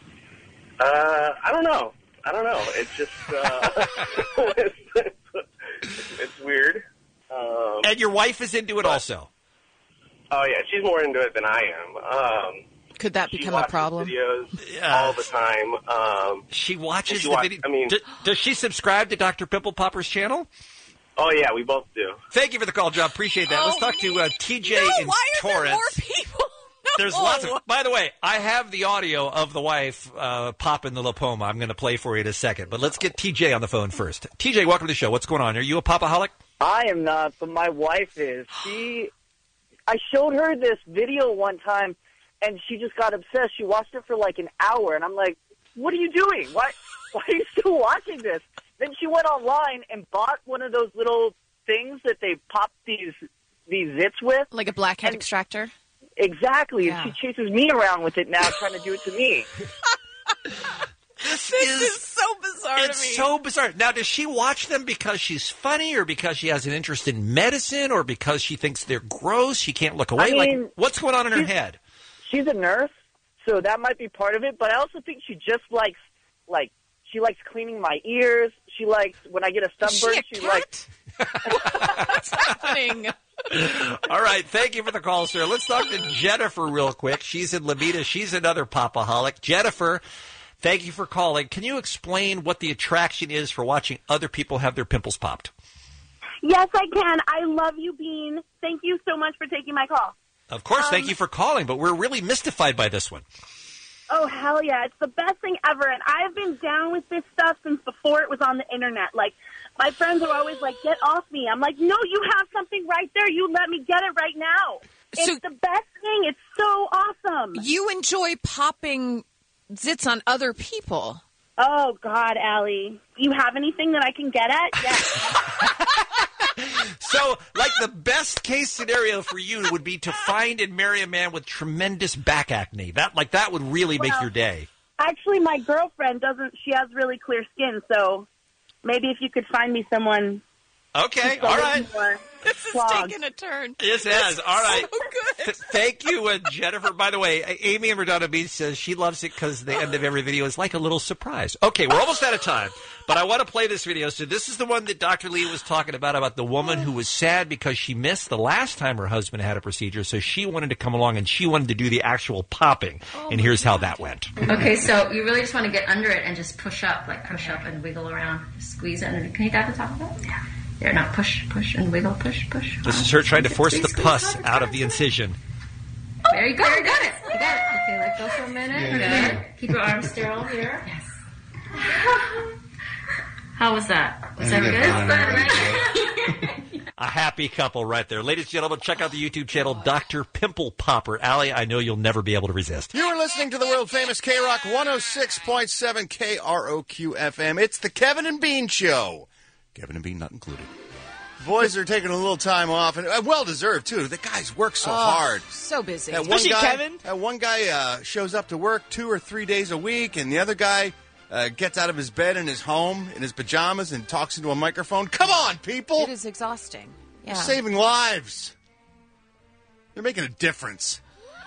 [SPEAKER 13] Uh, I don't know. I don't know. It's just uh, it's, it's, it's weird. Um,
[SPEAKER 7] And your wife is into it also.
[SPEAKER 13] oh yeah, she's more into it than I am. Um,
[SPEAKER 2] Could that
[SPEAKER 13] she
[SPEAKER 2] become a
[SPEAKER 13] watches
[SPEAKER 2] problem?
[SPEAKER 13] Videos all the time. Um,
[SPEAKER 7] She watches
[SPEAKER 13] she
[SPEAKER 7] the
[SPEAKER 13] wa-
[SPEAKER 7] video.
[SPEAKER 13] I mean,
[SPEAKER 7] D- does she subscribe to Doctor Pimple Popper's channel?
[SPEAKER 13] oh yeah, we both do.
[SPEAKER 7] Thank you for the call, John. Appreciate that. Let's
[SPEAKER 2] Oh,
[SPEAKER 7] talk to uh, T J
[SPEAKER 2] no,
[SPEAKER 7] in
[SPEAKER 2] why are there
[SPEAKER 7] Torrance.
[SPEAKER 2] more people? No.
[SPEAKER 7] There's lots of. By the way, I have the audio of the wife uh, popping the Lipoma. I'm going to play for you in a second. But let's get T J on the phone first. T J, welcome to the show. What's going on? Are you a popaholic?
[SPEAKER 14] I am not, but my wife is. She, I showed her this video one time, and she just got obsessed. She watched it for like an hour, and I'm like, "What are you doing? Why, why are you still watching this?" Then she went online and bought one of those little things that they pop these these zits with,
[SPEAKER 2] like a blackhead extractor.
[SPEAKER 14] Exactly.
[SPEAKER 2] Yeah.
[SPEAKER 14] And she chases me around with it now, trying to do it to me.
[SPEAKER 7] This,
[SPEAKER 2] is, so bizarre
[SPEAKER 7] It's
[SPEAKER 2] to me.
[SPEAKER 7] so bizarre. Now, does she watch them because she's funny, or because she has an interest in medicine, or because she thinks they're gross? She can't look away.
[SPEAKER 14] I mean,
[SPEAKER 7] like, what's going on in her
[SPEAKER 14] she's-
[SPEAKER 7] head?
[SPEAKER 14] She's a nurse, so that might be part of it. But I also think she just likes, like, she likes cleaning my ears. She likes when I get a sunburn.
[SPEAKER 2] She a
[SPEAKER 14] she likes.
[SPEAKER 2] What's happening?
[SPEAKER 7] All right, thank you for the call, sir. Let's talk to Jennifer real quick. She's in Lomita. She's another popaholic. Jennifer, thank you for calling. Can you explain what the attraction is for watching other people have their pimples popped?
[SPEAKER 15] Yes, I can. I love you, Bean. Thank you so much for taking my call.
[SPEAKER 7] Of course,
[SPEAKER 15] Um,
[SPEAKER 7] thank you for calling, but we're really mystified by this one.
[SPEAKER 15] Oh, hell yeah. It's the best thing ever. And I've been down with this stuff since before it was on the internet. Like, my friends are always like, get off me. I'm like, no, you have something right there. You let me get it right now. It's
[SPEAKER 2] So-
[SPEAKER 15] the best thing. It's so awesome.
[SPEAKER 2] You enjoy popping zits on other people.
[SPEAKER 15] Oh, God, Allie. Do you have anything that I can get at? Yes.
[SPEAKER 7] So, like, the best case scenario for you would be to find and marry a man with tremendous back acne. That, like, that would really make
[SPEAKER 15] Well,
[SPEAKER 7] your day.
[SPEAKER 15] Actually, my girlfriend doesn't. She has really clear skin, so maybe if you could find me someone.
[SPEAKER 7] Okay,
[SPEAKER 15] who's a
[SPEAKER 7] all
[SPEAKER 15] little
[SPEAKER 7] right.
[SPEAKER 15] more
[SPEAKER 2] This is
[SPEAKER 15] clogged.
[SPEAKER 2] taking a turn.
[SPEAKER 7] Yes, it has. All right.
[SPEAKER 2] So good.
[SPEAKER 7] Th- Thank you, uh, Jennifer. By the way, Amy in Redondo Beach says she loves it because the end of every video is like a little surprise. Okay, we're almost out of time, but I want to play this video. So this is the one that Doctor Lee was talking about, about the woman who was sad because she missed the last time her husband had a procedure, so she wanted to come along and she wanted to do the actual popping. And here's how that went.
[SPEAKER 16] Okay, so you really just want to get under it and just push up, like push up and wiggle around. Just squeeze it under. Can you tap the top of it? Yeah. There, now push, push, and wiggle, push, push.
[SPEAKER 7] This is her trying to force the pus out of the incision.
[SPEAKER 16] Very good. You got it. You got it. Okay, let go for a minute. Good. Keep your arms sterile here. Yes. How was that? Was that good?
[SPEAKER 7] A happy couple right there. Ladies and gentlemen, check out the YouTube channel, Doctor Pimple Popper. Allie, I know you'll never be able to resist.
[SPEAKER 1] You are listening to the world-famous K-Rock one oh six point seven K R O Q F M. It's the Kevin and Bean Show. Kevin and Bean not included. Boys are taking a little time off, and uh, well-deserved, too. The guys work so
[SPEAKER 2] Oh,
[SPEAKER 1] hard.
[SPEAKER 2] So busy.
[SPEAKER 1] That one guy, That one guy uh, shows up to work two or three days a week, and the other guy uh, gets out of his bed in his home, in his pajamas, and talks into a microphone. Come on, people!
[SPEAKER 2] It is exhausting. Yeah.
[SPEAKER 1] They're saving lives. They're making a difference.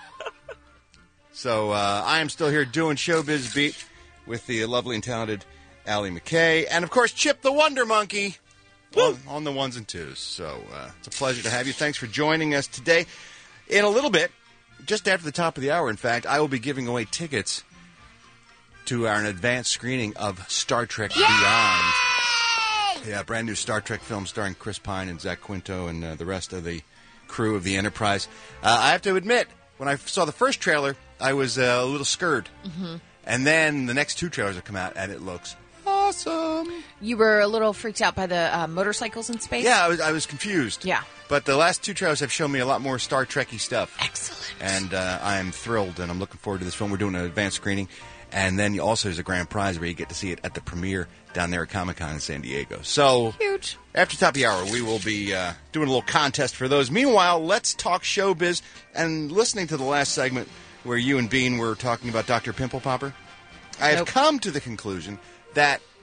[SPEAKER 1] So uh, I am still here doing Showbiz Beat with the lovely and talented Allie McKay. And, of course, Chip the Wonder Monkey on, on the ones and twos. So uh, it's a pleasure to have you. Thanks for joining us today. In a little bit, just after the top of the hour, in fact, I will be giving away tickets to our advanced screening of Star Trek Beyond. Yeah, brand new Star Trek film starring Chris Pine and Zach Quinto and uh, the rest of the crew of the Enterprise. Uh, I have to admit, when I saw the first trailer, I was uh, a little scared.
[SPEAKER 2] Mm-hmm.
[SPEAKER 1] And then the next two trailers have come out, and it looks awesome.
[SPEAKER 2] You were a little freaked out by the uh, motorcycles in space?
[SPEAKER 1] Yeah, I was, I was confused.
[SPEAKER 2] Yeah.
[SPEAKER 1] But the last two trailers have shown me a lot more Star Trek-y stuff.
[SPEAKER 2] Excellent.
[SPEAKER 1] And uh, I am thrilled, and I'm looking forward to this film. We're doing an advanced screening. And then also there's a grand prize where you get to see it at the premiere down there at Comic-Con in San Diego. So
[SPEAKER 2] huge.
[SPEAKER 1] After top of the hour, we will be uh, doing a little contest for those. Meanwhile, let's talk showbiz. And listening to the last segment where you and Bean were talking about Doctor Pimple Popper, I have
[SPEAKER 2] Nope.
[SPEAKER 1] come to the conclusion that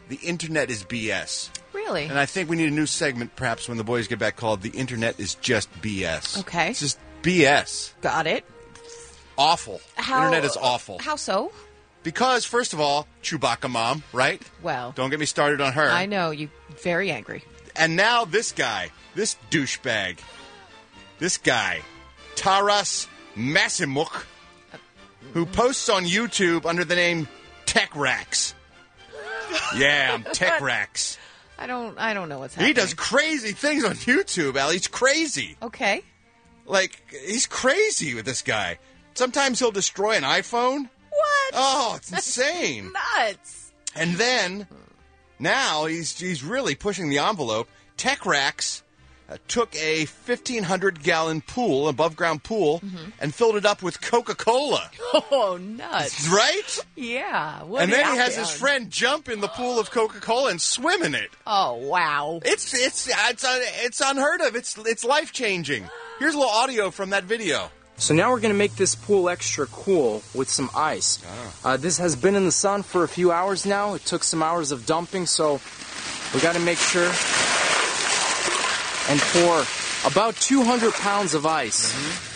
[SPEAKER 1] the internet is B S.
[SPEAKER 2] Really?
[SPEAKER 1] And I think we need a new segment, perhaps, when the boys get back, called The Internet is Just B S.
[SPEAKER 2] Okay.
[SPEAKER 1] It's just B S.
[SPEAKER 2] Got it.
[SPEAKER 1] Awful.
[SPEAKER 2] How,
[SPEAKER 1] Internet is awful.
[SPEAKER 2] How so?
[SPEAKER 1] Because, first of all, Chewbacca mom, right?
[SPEAKER 2] Well.
[SPEAKER 1] Don't get me started on her.
[SPEAKER 2] I know. You very angry.
[SPEAKER 1] And now this guy, this douchebag, this guy, Taras Masimuk, who posts on YouTube under the name TechRax. Yeah, I'm TechRax.
[SPEAKER 2] I don't. I don't know what's happening.
[SPEAKER 1] He does crazy things on YouTube, Al. He's crazy.
[SPEAKER 2] Okay.
[SPEAKER 1] Like, he's crazy with this guy. Sometimes he'll destroy an iPhone.
[SPEAKER 2] What?
[SPEAKER 1] Oh, it's insane.
[SPEAKER 2] Nuts.
[SPEAKER 1] And then, now, he's he's really pushing the envelope. TechRax uh, took a fifteen hundred gallon pool, above-ground pool,
[SPEAKER 2] Mm-hmm.
[SPEAKER 1] and filled it up with Coca-Cola.
[SPEAKER 2] Oh, nuts.
[SPEAKER 1] Right?
[SPEAKER 2] Yeah. What
[SPEAKER 1] And then he has
[SPEAKER 2] happened?
[SPEAKER 1] his friend jump in the pool of Coca-Cola and swim in it.
[SPEAKER 2] Oh, wow.
[SPEAKER 1] It's it's it's uh, it's unheard of. It's it's life-changing. Here's a little audio from that video.
[SPEAKER 17] So now we're going to make this pool extra cool with some ice. Uh, this has been in the sun for a few hours now. It took some hours of dumping, so we got to make sure. And for about two hundred pounds of ice,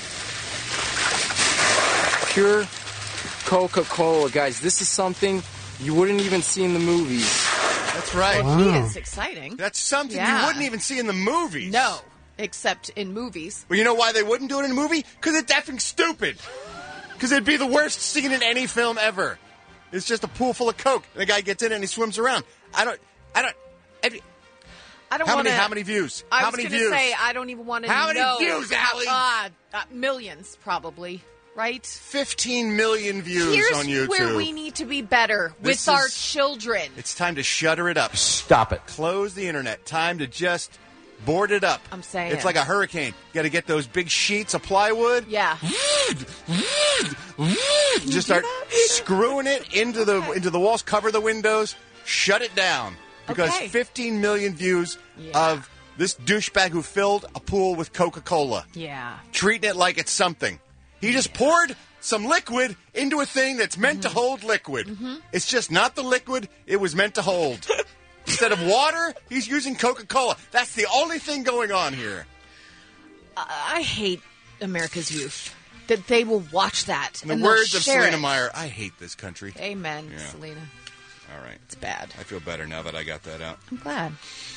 [SPEAKER 17] mm-hmm. pure Coca-Cola, guys. This is something you wouldn't even see in the movies.
[SPEAKER 1] That's right.
[SPEAKER 2] Well, he is exciting.
[SPEAKER 1] That's something
[SPEAKER 2] Yeah.
[SPEAKER 1] you wouldn't even see in the movies.
[SPEAKER 2] No, except in movies.
[SPEAKER 1] Well, you know why they wouldn't do it in a movie? Because it's effing stupid. Because it'd be the worst scene in any film ever. It's just a pool full of Coke, and the guy gets in it and he swims around. I don't, I don't, every,
[SPEAKER 2] I don't
[SPEAKER 1] how
[SPEAKER 2] want
[SPEAKER 1] many, how many views?
[SPEAKER 2] I
[SPEAKER 1] how
[SPEAKER 2] was
[SPEAKER 1] many
[SPEAKER 2] gonna
[SPEAKER 1] views?
[SPEAKER 2] say I don't even want to
[SPEAKER 1] How many
[SPEAKER 2] know.
[SPEAKER 1] views, Allie?
[SPEAKER 2] Uh, uh, millions, probably. Right?
[SPEAKER 1] fifteen million views
[SPEAKER 2] Here's
[SPEAKER 1] on YouTube.
[SPEAKER 2] where we need to be better
[SPEAKER 1] This
[SPEAKER 2] with our
[SPEAKER 1] is-
[SPEAKER 2] children.
[SPEAKER 1] It's time to shutter it up.
[SPEAKER 7] Stop it.
[SPEAKER 1] Close the internet. Time to just board it up.
[SPEAKER 2] I'm saying.
[SPEAKER 1] It's like a hurricane. You got to get those big sheets of plywood.
[SPEAKER 2] Yeah.
[SPEAKER 1] Just start screwing it into the into the walls. Cover the windows. Shut it down. Because
[SPEAKER 2] Okay.
[SPEAKER 1] fifteen million views
[SPEAKER 2] Yeah.
[SPEAKER 1] of this douchebag who filled a pool with Coca-Cola.
[SPEAKER 2] Yeah.
[SPEAKER 1] Treating it like it's something. He just poured some liquid into a thing that's meant
[SPEAKER 2] Mm-hmm.
[SPEAKER 1] to hold liquid. It's just not the liquid it was meant to hold. Instead of water, he's using Coca-Cola. That's the only thing going on here.
[SPEAKER 2] I hate America's youth. That they will watch that.
[SPEAKER 1] In the
[SPEAKER 2] and they'll
[SPEAKER 1] words of
[SPEAKER 2] share
[SPEAKER 1] Selena
[SPEAKER 2] it.
[SPEAKER 1] Meyer, I hate this country.
[SPEAKER 2] Amen,
[SPEAKER 1] Yeah.
[SPEAKER 2] Selena.
[SPEAKER 1] All right.
[SPEAKER 2] It's bad.
[SPEAKER 1] I feel better now that I got that out.
[SPEAKER 2] I'm glad.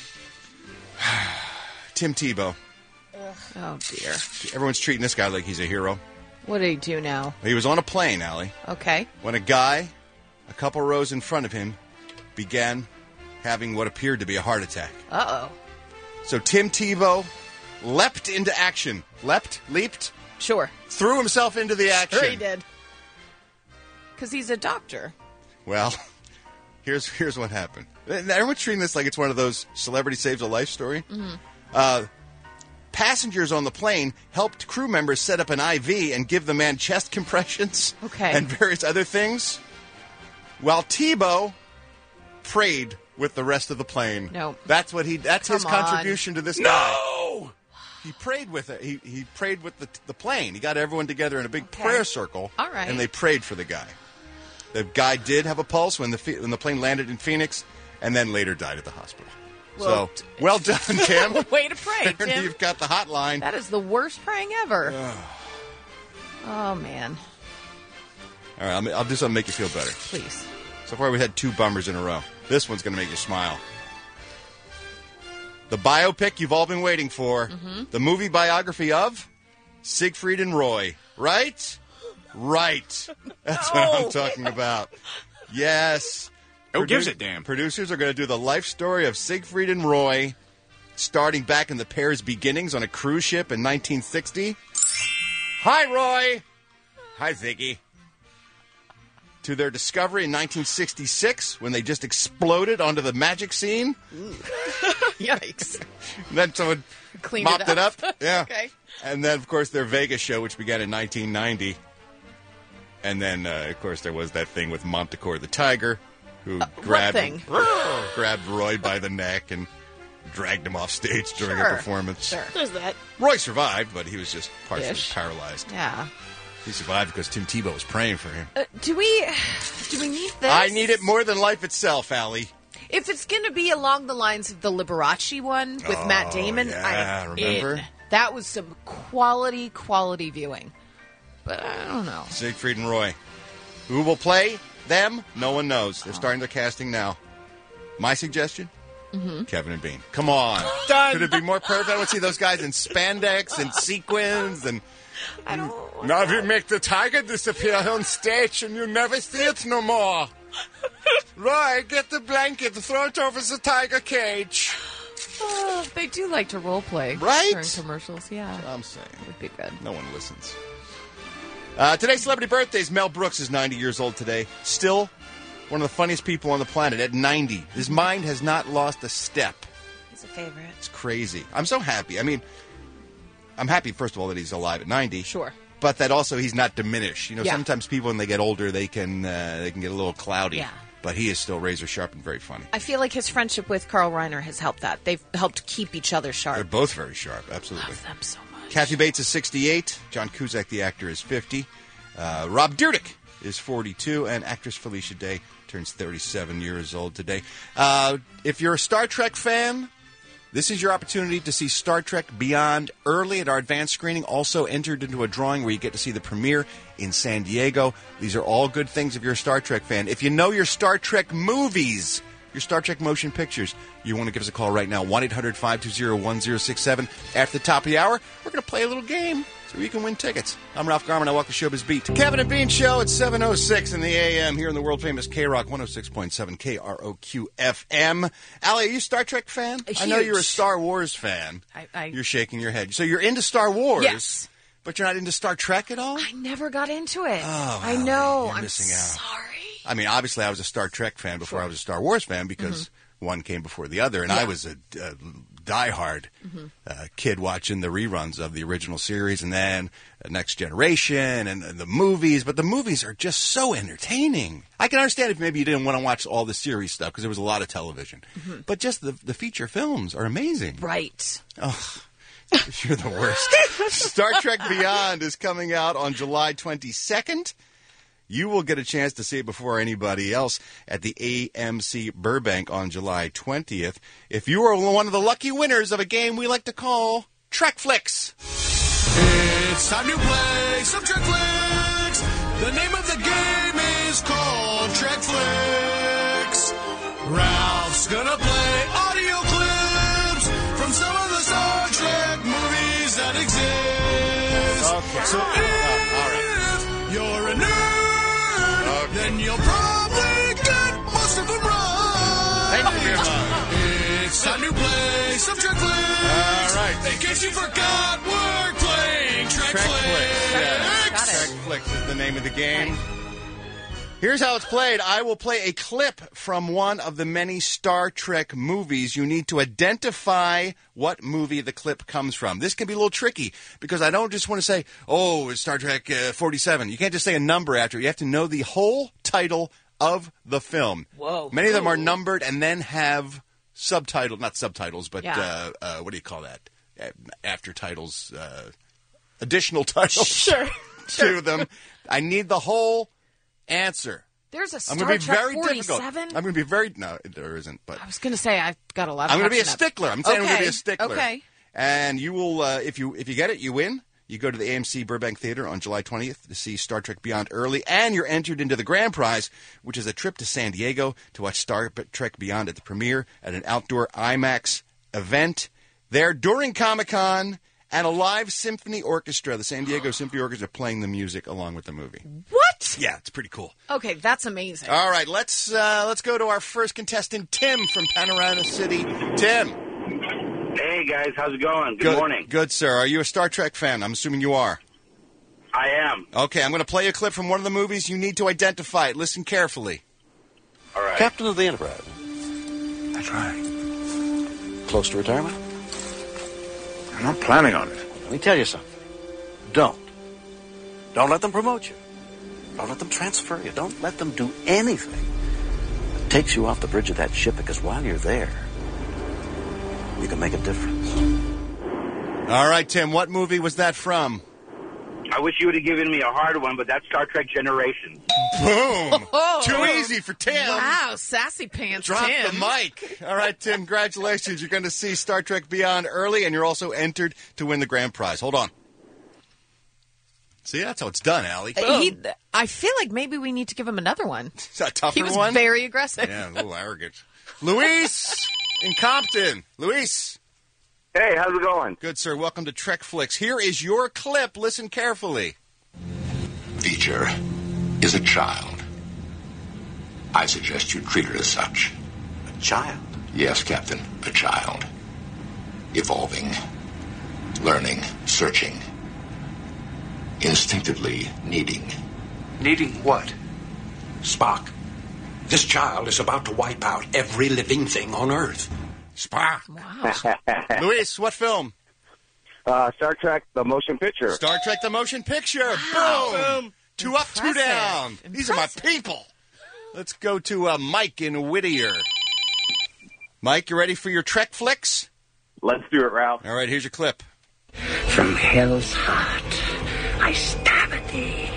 [SPEAKER 1] Tim Tebow.
[SPEAKER 2] Oh, dear.
[SPEAKER 1] Everyone's treating this guy like he's a hero.
[SPEAKER 2] What did he do now?
[SPEAKER 1] He was on a plane, Allie,
[SPEAKER 2] Okay.
[SPEAKER 1] when a guy, a couple rows in front of him, began having what appeared to be a heart attack.
[SPEAKER 2] Uh-oh.
[SPEAKER 1] So Tim Tebow leapt into action. Leapt? Leaped?
[SPEAKER 2] Sure.
[SPEAKER 1] Threw himself into the action.
[SPEAKER 2] Sure he did. Because he's a doctor.
[SPEAKER 1] Well, here's here's what happened. Everyone's treating this like it's one of those celebrity saves a life story.
[SPEAKER 2] Mm-hmm.
[SPEAKER 1] Uh, passengers on the plane helped crew members set up an I V and give the man chest compressions
[SPEAKER 2] Okay.
[SPEAKER 1] and various other things, while Tebow prayed with the rest of the plane.
[SPEAKER 2] No.
[SPEAKER 1] That's what he. That's his
[SPEAKER 2] Come on.
[SPEAKER 1] contribution to this
[SPEAKER 7] No!
[SPEAKER 1] guy. He prayed with it. He he prayed with the the plane. He got everyone together in a big
[SPEAKER 2] Okay.
[SPEAKER 1] prayer circle.
[SPEAKER 2] All right.
[SPEAKER 1] And they prayed for the guy. The guy did have a pulse when the Phe- when the plane landed in Phoenix, and then later died at the hospital.
[SPEAKER 2] Well,
[SPEAKER 1] so well done, Tim.
[SPEAKER 2] Way to pray, Tim.
[SPEAKER 1] You've got the hotline.
[SPEAKER 2] That is the worst praying ever. Oh, man.
[SPEAKER 1] All right, I'll, I'll do something to make you feel better.
[SPEAKER 2] Please.
[SPEAKER 1] So far, we had two bummers in a row. This one's going to make you smile. The biopic you've all been waiting for.
[SPEAKER 2] Mm-hmm.
[SPEAKER 1] The movie biography of Siegfried and Roy. Right? Right. That's what I'm talking about. Yes.
[SPEAKER 4] Who gives a damn?
[SPEAKER 1] Producers are going to do the life story of Siegfried and Roy, starting back in the pair's beginnings on a cruise ship in nineteen sixty. Hi, Roy. Hi, Ziggy. To their discovery in nineteen sixty-six, when they just exploded onto the magic scene.
[SPEAKER 2] Yikes.
[SPEAKER 1] And then someone
[SPEAKER 2] Cleaned
[SPEAKER 1] mopped
[SPEAKER 2] it up.
[SPEAKER 1] it up. Yeah.
[SPEAKER 2] Okay.
[SPEAKER 1] And then, of course, their Vegas show, which began in nineteen ninety. And then, uh, of course, there was that thing with Montecore the Tiger, who grabbed
[SPEAKER 2] thing?
[SPEAKER 1] grabbed Roy by the neck and dragged him off stage during a
[SPEAKER 2] Sure.
[SPEAKER 1] performance.
[SPEAKER 2] Sure. There's that.
[SPEAKER 1] Roy survived, but he was just partially
[SPEAKER 2] Ish.
[SPEAKER 1] paralyzed.
[SPEAKER 2] Yeah.
[SPEAKER 1] He survived because Tim Tebow was praying for him.
[SPEAKER 2] Uh, do we do we need this?
[SPEAKER 1] I need it more than life itself, Allie.
[SPEAKER 2] If it's going to be along the lines of the Liberace one with
[SPEAKER 1] Oh,
[SPEAKER 2] Matt Damon,
[SPEAKER 1] yeah,
[SPEAKER 2] I'm
[SPEAKER 1] remember?
[SPEAKER 2] in. That was some quality, quality viewing. But I don't know.
[SPEAKER 1] Siegfried and Roy. Who will play them? No one knows. They're starting their casting now. My suggestion?
[SPEAKER 2] Mm-hmm.
[SPEAKER 1] Kevin and Bean. Come on.
[SPEAKER 2] Done.
[SPEAKER 1] Could it be more perfect? I want to see those guys in spandex and sequins and...
[SPEAKER 2] I don't...
[SPEAKER 1] Now we make the tiger disappear on stage and you never see it no more. Roy, get the blanket, throw it over the tiger cage.
[SPEAKER 2] Oh, they do like to role play.
[SPEAKER 1] Right?
[SPEAKER 2] During commercials, yeah.
[SPEAKER 1] That's what I'm saying.
[SPEAKER 2] Would be good.
[SPEAKER 1] No one listens. Uh, today's celebrity birthdays. Mel Brooks is ninety years old today. Still one of the funniest people on the planet at ninety. His mind has not lost a step.
[SPEAKER 2] He's a favorite.
[SPEAKER 1] It's crazy. I'm so happy. I mean, I'm happy, first of all, that he's alive at ninety.
[SPEAKER 2] Sure.
[SPEAKER 1] But that also he's not diminished. You know,
[SPEAKER 2] Yeah.
[SPEAKER 1] sometimes people, when they get older, they can uh, they can get a little cloudy.
[SPEAKER 2] Yeah.
[SPEAKER 1] But he is still razor sharp and very funny.
[SPEAKER 2] I feel like his friendship with Carl Reiner has helped that. They've helped keep each other
[SPEAKER 1] They're
[SPEAKER 2] sharp.
[SPEAKER 1] both very sharp, absolutely.
[SPEAKER 2] Love them so much.
[SPEAKER 1] Kathy Bates is sixty-eight. John Cusack, the actor, is fifty. Uh, Rob Dyrdek is forty-two. And actress Felicia Day turns thirty-seven years old today. Uh, if you're a Star Trek fan, this is your opportunity to see Star Trek Beyond early at our advanced screening. Also entered into a drawing where you get to see the premiere in San Diego. These are all good things if you're a Star Trek fan. If you know your Star Trek movies, your Star Trek motion pictures, you want to give us a call right now, one eight hundred five two zero one zero six seven. After the top of the hour, we're going to play a little game so you can win tickets. I'm Ralph Garman. I walk the Showbiz Beat. Kevin and Bean Show at seven oh six in the A M here in the world-famous K-Rock one oh six point seven K R O Q F M. Allie, are you a Star Trek fan? I know
[SPEAKER 2] Huge.
[SPEAKER 1] you're a Star Wars fan.
[SPEAKER 2] I, I,
[SPEAKER 1] You're shaking your head. So you're into Star Wars,
[SPEAKER 2] Yes.
[SPEAKER 1] but you're not into Star Trek at all?
[SPEAKER 2] I never got into it.
[SPEAKER 1] Oh,
[SPEAKER 2] I know.
[SPEAKER 1] you're
[SPEAKER 2] I'm
[SPEAKER 1] missing out.
[SPEAKER 2] sorry.
[SPEAKER 1] I mean, obviously, I was a Star Trek fan before I was a Star Wars fan because one came before the other, and I was a, a diehard uh, kid watching the reruns of the original series, and then uh, Next Generation and, and the movies. But the movies are just so entertaining. I can understand if maybe you didn't want to watch all the series stuff because there was a lot of television, but just the the feature films are amazing.
[SPEAKER 2] Right.
[SPEAKER 1] Oh, you're the worst. Star Trek Beyond is coming out on July twenty-second. You will get a chance to see it before anybody else at the A M C Burbank on July twentieth. If you are one of the lucky winners of a game we like to call Trek Flicks.
[SPEAKER 18] It's time to play some Trek Flicks. The name of the game is called Trek Flicks. Ralph's gonna play audio clips from some of the Star Trek movies that exist.
[SPEAKER 1] Okay.
[SPEAKER 18] So if
[SPEAKER 1] all right.
[SPEAKER 18] you're a nerd,
[SPEAKER 1] Okay.
[SPEAKER 18] then you'll probably get most of them right.
[SPEAKER 1] Thank you very much.
[SPEAKER 18] It's time to play some Trek Flicks.
[SPEAKER 1] All right.
[SPEAKER 18] In case you forgot, we're playing Trek,
[SPEAKER 1] Trek
[SPEAKER 18] Flicks.
[SPEAKER 1] Flicks. Yeah.
[SPEAKER 2] Got it.
[SPEAKER 1] Trek Flicks is the name of the game. Here's how it's played. I will play a clip from one of the many Star Trek movies. You need to identify what movie the clip comes from. This can be a little tricky because I don't just want to say, oh, it's Star Trek uh, forty-seven. You can't just say a number after it. You have to know the whole title of the film.
[SPEAKER 2] Whoa.
[SPEAKER 1] Many of them are numbered and then have subtitles, not subtitles, but
[SPEAKER 2] Yeah.
[SPEAKER 1] uh, uh, what do you call that? Uh, After titles, uh, additional titles
[SPEAKER 2] Sure.
[SPEAKER 1] to them. I need the whole answer.
[SPEAKER 2] There's a
[SPEAKER 1] I'm
[SPEAKER 2] Star
[SPEAKER 1] going to be
[SPEAKER 2] Trek
[SPEAKER 1] very difficult.
[SPEAKER 2] forty-seven?
[SPEAKER 1] I'm going to be very no, there isn't. But
[SPEAKER 2] I was going to say I've got a lot of
[SPEAKER 1] I'm going to be a
[SPEAKER 2] catching up.
[SPEAKER 1] stickler. I'm saying I'm going to be
[SPEAKER 2] Okay,
[SPEAKER 1] a stickler.
[SPEAKER 2] Okay.
[SPEAKER 1] And you will, uh, if you if you get it, you win. You go to the A M C Burbank Theater on July twentieth to see Star Trek Beyond early, and you're entered into the grand prize, which is a trip to San Diego to watch Star Trek Beyond at the premiere at an outdoor IMAX event there during Comic-Con, and a live symphony orchestra, the San Diego Symphony Orchestra, playing the music along with the movie.
[SPEAKER 2] What?
[SPEAKER 1] Yeah, it's pretty cool.
[SPEAKER 2] Okay, that's amazing.
[SPEAKER 1] All right, let's uh, let's go to our first contestant, Tim from Panorama City. Tim.
[SPEAKER 19] Hey, guys. How's it going? Good, morning.
[SPEAKER 1] Good, sir. Are you a Star Trek fan? I'm assuming you are.
[SPEAKER 19] I am.
[SPEAKER 1] Okay, I'm going to play a clip from one of the movies. You need to identify it. Listen carefully.
[SPEAKER 19] All right.
[SPEAKER 20] Captain of the Enterprise.
[SPEAKER 19] That's right.
[SPEAKER 20] Close to retirement?
[SPEAKER 19] I'm not planning on it.
[SPEAKER 20] Let me tell you something. Don't. Don't let them promote you. Don't let them transfer you. Don't let them do anything that takes you off the bridge of that ship, because while you're there, you can make a difference.
[SPEAKER 1] All right, Tim, what movie was that from?
[SPEAKER 19] I
[SPEAKER 21] I wish you would have given me a hard one, but that's Star Trek Generations.
[SPEAKER 1] Boom!
[SPEAKER 2] Oh.
[SPEAKER 1] Too easy for Tim.
[SPEAKER 2] Wow, sassy pants,
[SPEAKER 1] Drop
[SPEAKER 2] Tim.
[SPEAKER 1] the mic. All right, Tim, congratulations. You're going to see Star Trek Beyond early, and you're also entered to win the grand prize. Hold on. See, that's how it's done, Allie.
[SPEAKER 2] Uh, he, I feel like maybe we need to give him another one.
[SPEAKER 1] Is that a tougher
[SPEAKER 2] He was
[SPEAKER 1] one?
[SPEAKER 2] very aggressive.
[SPEAKER 1] Yeah, a little arrogant. Luis in Compton. Luis.
[SPEAKER 22] Hey, how's it going?
[SPEAKER 1] Good, sir. Welcome to Trek Flicks. Here is your clip. Listen carefully.
[SPEAKER 23] Teacher is a child. I suggest you treat her as such.
[SPEAKER 20] A child?
[SPEAKER 23] Yes, Captain, a child. Evolving, learning, searching, instinctively needing.
[SPEAKER 20] Needing what? Spock. This child is about to wipe out every living thing on Earth.
[SPEAKER 1] Spock.
[SPEAKER 2] Wow.
[SPEAKER 1] Luis, what film?
[SPEAKER 22] Uh, Star Trek, the motion picture.
[SPEAKER 1] Star Trek the motion picture.
[SPEAKER 2] Wow.
[SPEAKER 1] Boom. Two up, two
[SPEAKER 2] Impressive.
[SPEAKER 1] down. These are my people. Let's go to uh, Mike in Whittier. Mike, you ready for your Trek Flicks?
[SPEAKER 22] Let's do it, Ralph.
[SPEAKER 1] All right, here's your clip.
[SPEAKER 5] From hell's heart, I stab at thee.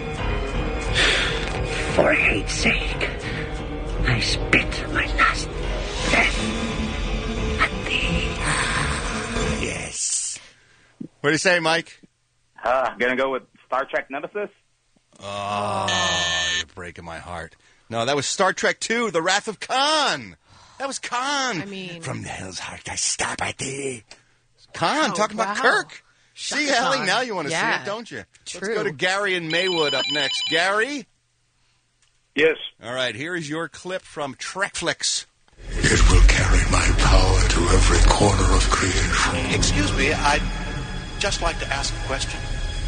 [SPEAKER 5] For hate's sake, I spit my last breath at thee.
[SPEAKER 1] Yes. What do you say, Mike?
[SPEAKER 22] Uh, gonna go with Star Trek Nemesis?
[SPEAKER 1] Oh, you're breaking my heart. No, that was Star Trek two, The Wrath of Khan. That was Khan.
[SPEAKER 2] I mean...
[SPEAKER 1] From the hell's heart, I stab at thee. Khan,
[SPEAKER 2] Wow,
[SPEAKER 1] talking about
[SPEAKER 2] wow.
[SPEAKER 1] Kirk.
[SPEAKER 2] Shaka
[SPEAKER 1] See, Allie,
[SPEAKER 2] Khan.
[SPEAKER 1] now you want to
[SPEAKER 2] Yeah.
[SPEAKER 1] see it, don't you?
[SPEAKER 2] True.
[SPEAKER 1] Let's go to Gary in Maywood up next. Gary?
[SPEAKER 22] Yes.
[SPEAKER 1] All right, here is your clip from Trekflix.
[SPEAKER 23] It will carry my power to every corner of creation.
[SPEAKER 20] Excuse me, I'd just like to ask a question.